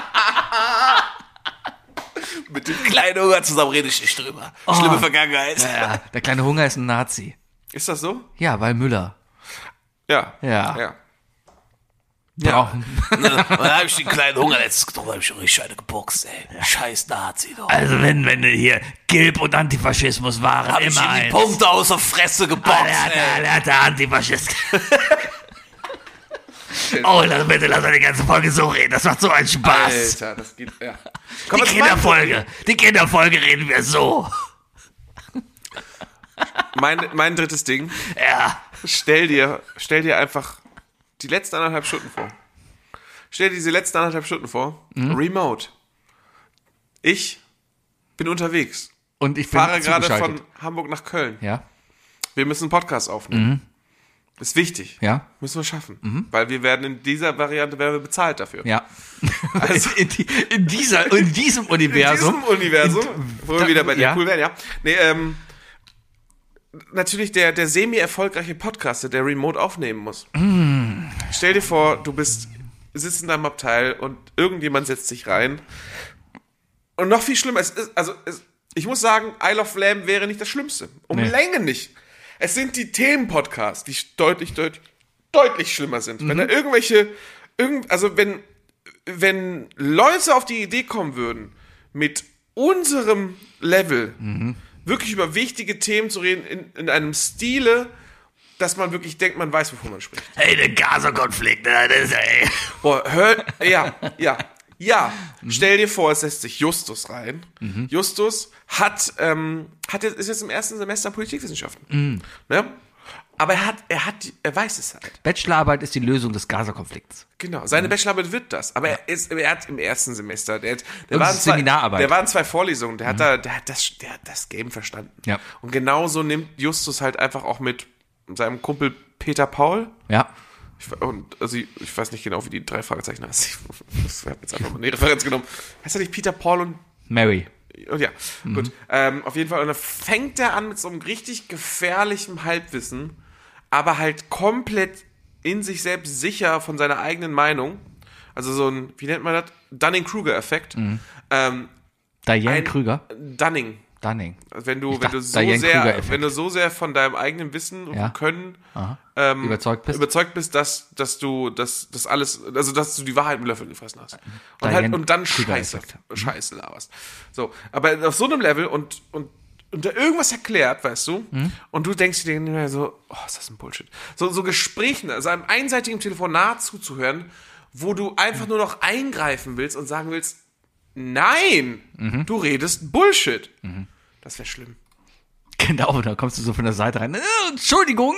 S5: Mit dem kleinen Hunger zusammen rede ich nicht drüber. Schlimme Vergangenheit.
S2: Ja, der kleine Hunger ist ein Nazi.
S3: Ist das so?
S2: Ja, weil Müller.
S3: Ja.
S2: Ja.
S5: Und dann habe ich den kleinen Hunger letztens getrunken, habe ich schon richtig eine geboxt, ey. Scheiß Nazi, doch.
S2: Also wenn hier Gilb und Antifaschismus waren,
S5: Habe ich
S2: immer
S5: ihm die
S2: eins.
S5: Punkte aus der Fresse geboxt, ey.
S2: Der hat der Antifaschist. Oh, bitte lass mal die ganze Folge so reden. Das macht so einen Spaß.
S3: Alter, das geht, ja.
S2: Die Kinderfolge reden wir so.
S3: Mein drittes Ding.
S2: Ja.
S3: Stell dir einfach die letzten 1,5 Stunden vor. Stell dir diese letzten 1,5 Stunden vor. Remote. Ich bin unterwegs.
S2: Und ich bin
S3: Fahre gerade
S2: zugeschaltet.
S3: von Hamburg nach Köln.
S2: Ja.
S3: Wir müssen einen Podcast aufnehmen. Ist wichtig.
S2: Ja.
S3: Müssen wir schaffen. Weil wir werden in dieser Variante bezahlt dafür.
S2: Ja.
S3: Also,
S2: in diesem Universum.
S3: In diesem Universum, wo wir wieder bei der
S2: ja.
S3: cool werden, ja. Nee, natürlich der semi-erfolgreiche Podcaster, der remote aufnehmen muss. Stell dir vor, du sitzt in deinem Abteil und irgendjemand setzt sich rein. Und noch viel schlimmer, ich muss sagen, Isle of Lamb wäre nicht das Schlimmste. Länge nicht. Es sind die Themen-Podcasts, die deutlich schlimmer sind. Wenn da wenn Leute auf die Idee kommen würden, mit unserem Level wirklich über wichtige Themen zu reden, in einem Stile, dass man wirklich denkt, man weiß, wovon man spricht.
S5: Hey, der Gaza-Konflikt, das ist, ey.
S3: Boah, stell dir vor, es setzt sich Justus rein. Justus ist jetzt im ersten Semester Politikwissenschaften. Ne? Aber er weiß es halt.
S2: Bachelorarbeit ist die Lösung des Gaza-Konflikts.
S3: Genau, seine Bachelorarbeit wird das. Aber er hat im ersten Semester, der
S2: Seminararbeit.
S3: waren 2 Vorlesungen, der hat das Game verstanden.
S2: Ja.
S3: Und genauso nimmt Justus halt einfach auch mit seinem Kumpel Peter Paul.
S2: Ja.
S3: Ich weiß nicht genau, wie die 3 Fragezeichen heißt. Ich habe jetzt einfach mal eine Referenz genommen. Heißt er nicht Peter Paul und
S2: Mary.
S3: Und ja, gut. Auf jeden Fall. Und dann fängt er an mit so einem richtig gefährlichen Halbwissen, aber halt komplett in sich selbst sicher von seiner eigenen Meinung. Also so ein, wie nennt man das? Dunning-Kruger-Effekt.
S2: Diane Krüger.
S3: Dunning. Wenn du so sehr von deinem eigenen Wissen und Können überzeugt bist, dass du die Wahrheit mit Löffel gefressen hast. Und dann Scheiße laberst. So, aber auf so einem Level und da irgendwas erklärt, weißt du, und du denkst dir so, oh, ist das ein Bullshit. So Gesprächen, also einem einseitigen Telefonat zuzuhören, wo du einfach nur noch eingreifen willst und sagen willst, nein, du redest Bullshit. Das wäre schlimm.
S2: Genau, da kommst du so von der Seite rein. Entschuldigung,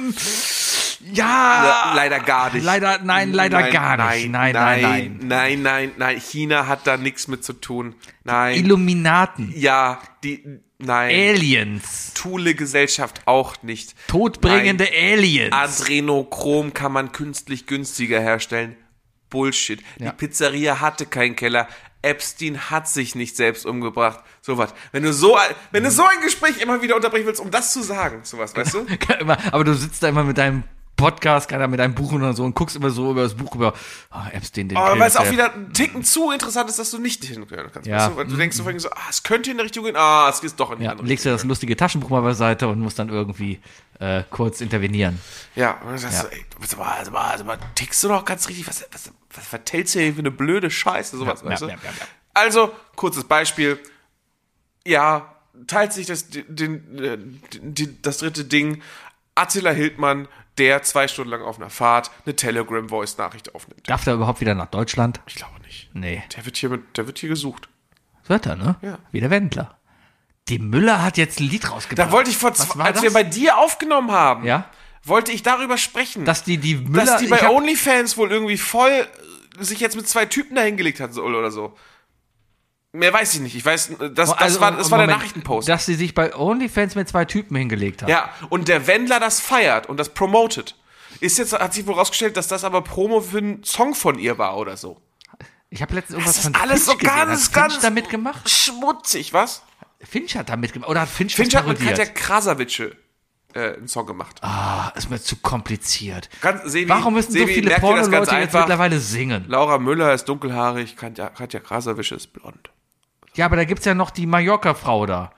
S2: ja.
S3: Leider gar nicht.
S2: Leider gar nicht.
S3: Nein. China hat da nichts mit zu tun. Nein.
S2: Illuminaten.
S3: Ja, nein.
S2: Aliens.
S3: Thule-Gesellschaft auch nicht.
S2: Todbringende Aliens.
S3: Adrenochrom kann man künstlich günstiger herstellen. Bullshit. Ja. Die Pizzeria hatte keinen Keller. Epstein hat sich nicht selbst umgebracht. Sowas. Wenn du so ein Gespräch immer wieder unterbrechen willst, um das zu sagen, sowas, weißt du?
S2: Aber du sitzt da immer mit deinem Podcast, mit deinem Buch oder so und guckst immer so über das Buch Epstein, den
S3: weil es auch wieder ein Ticken zu interessant ist, dass du nicht hinhören kannst.
S2: Ja.
S3: Weißt du? Weil du denkst so, es könnte in eine Richtung gehen, es geht doch in die andere
S2: Legst du das lustige Taschenbuch mal beiseite und musst dann irgendwie kurz intervenieren.
S3: Ja, und dann sagst du, ey, aber tickst du doch ganz richtig, was vertellst du hier für eine blöde Scheiße, sowas, weißt du? Also, kurzes Beispiel, teilt sich das dritte Ding, Attila Hildmann, der 2 Stunden lang auf einer Fahrt eine Telegram-Voice-Nachricht aufnimmt.
S2: Darf der überhaupt wieder nach Deutschland?
S3: Ich glaube nicht.
S2: Nee.
S3: Der wird hier gesucht.
S2: Wird er, ne?
S3: Ja.
S2: Wie der Wendler. Die Müller hat jetzt ein Lied rausgebracht.
S3: Da wollte ich als wir bei dir aufgenommen haben, wollte ich darüber sprechen.
S2: Dass die Müller...
S3: Dass die bei OnlyFans wohl irgendwie voll sich jetzt mit 2 Typen da hingelegt hat oder so. Mehr weiß ich nicht. Ich weiß, das war der Nachrichtenpost.
S2: Dass sie sich bei OnlyFans mit 2 Typen hingelegt hat.
S3: Ja, und der Wendler das feiert und das promotet. Hat sich wohl rausgestellt, dass das aber Promo für einen Song von ihr war oder so.
S2: Ich habe letztens irgendwas
S3: von alles Finch so ganz
S2: Finch da mitgemacht?
S3: Schmutzig, was?
S2: Finch hat da mitgemacht. Oder hat Finch
S3: hat mit Katja Krasavice einen Song gemacht.
S2: Ist mir zu kompliziert.
S3: Sebi,
S2: warum müssen so viele Porno-Leute jetzt mittlerweile singen?
S3: Laura Müller ist dunkelhaarig, Katja Krasavice ist blond.
S2: Ja, aber da gibt's ja noch die Mallorca-Frau da.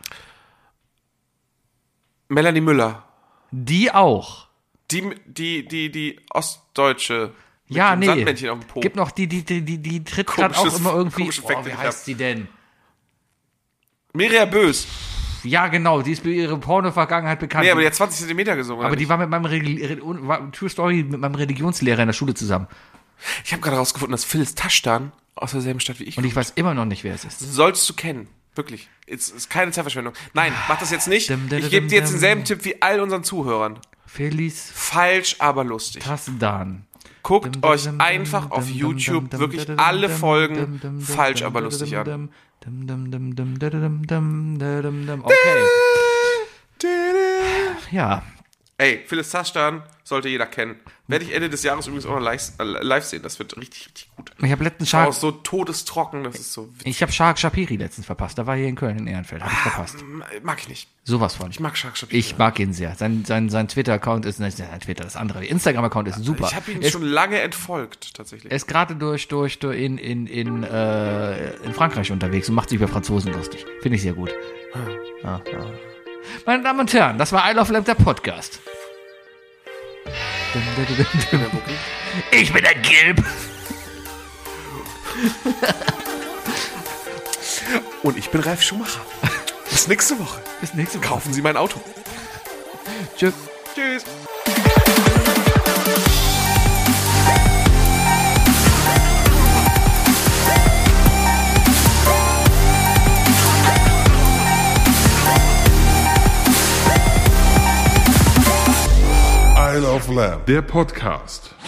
S3: Melanie Müller.
S2: Die auch.
S3: Die Ostdeutsche.
S2: Mit dem
S3: Sandmännchen auf dem Po.
S2: Gibt noch die tritt gerade auch immer irgendwie. Wie heißt sie denn?
S3: Miriam Bös.
S2: Ja, genau, die ist für ihre Porno-Vergangenheit bekannt.
S3: Nee, aber die hat 20 Zentimeter gesungen.
S2: Aber die war mit meinem True Story mit meinem Religionslehrer in der Schule zusammen.
S3: Ich habe gerade rausgefunden, dass Phyllis Taschdan aus derselben Stadt wie ich
S2: und ich weiß immer noch nicht, wer es ist.
S3: Solltest du kennen. Wirklich. Es ist keine Zeitverschwendung. Nein, mach das jetzt nicht. Ich gebe dir jetzt denselben Tipp wie all unseren Zuhörern.
S2: Phyllis.
S3: Falsch, aber lustig.
S2: Taschdan.
S3: Guckt euch einfach auf YouTube wirklich alle Folgen falsch, aber lustig an.
S2: Okay. Ja.
S3: Ey, Phyllis Taschdan sollte jeder kennen. Werde ich Ende des Jahres übrigens auch noch live sehen. Das wird richtig, richtig gut.
S2: Ich habe letztens
S3: so todestrocken, das ist so witzig.
S2: Ich habe Shark Shapiri letztens verpasst. Da war hier in Köln in Ehrenfeld. Habe ich verpasst.
S3: Mag ich nicht.
S2: Sowas von.
S3: Ich mag Shark Shapiri.
S2: Ich mag ihn sehr. Sein Twitter-Account ist, das andere. Instagram-Account ist super.
S3: Ich habe ihn schon lange entfolgt, tatsächlich.
S2: Er ist gerade in Frankreich unterwegs und macht sich über Franzosen lustig. Finde ich sehr gut. Ja. Meine Damen und Herren, das war I Love Lamp, der Podcast. Ich bin der Gilb.
S3: Und ich bin Ralf Schumacher. Bis nächste Woche.
S2: Bis nächste Woche.
S3: Kaufen Sie mein Auto.
S2: Tschüss.
S3: Tschüss.
S1: Isle of Lamb, der Podcast.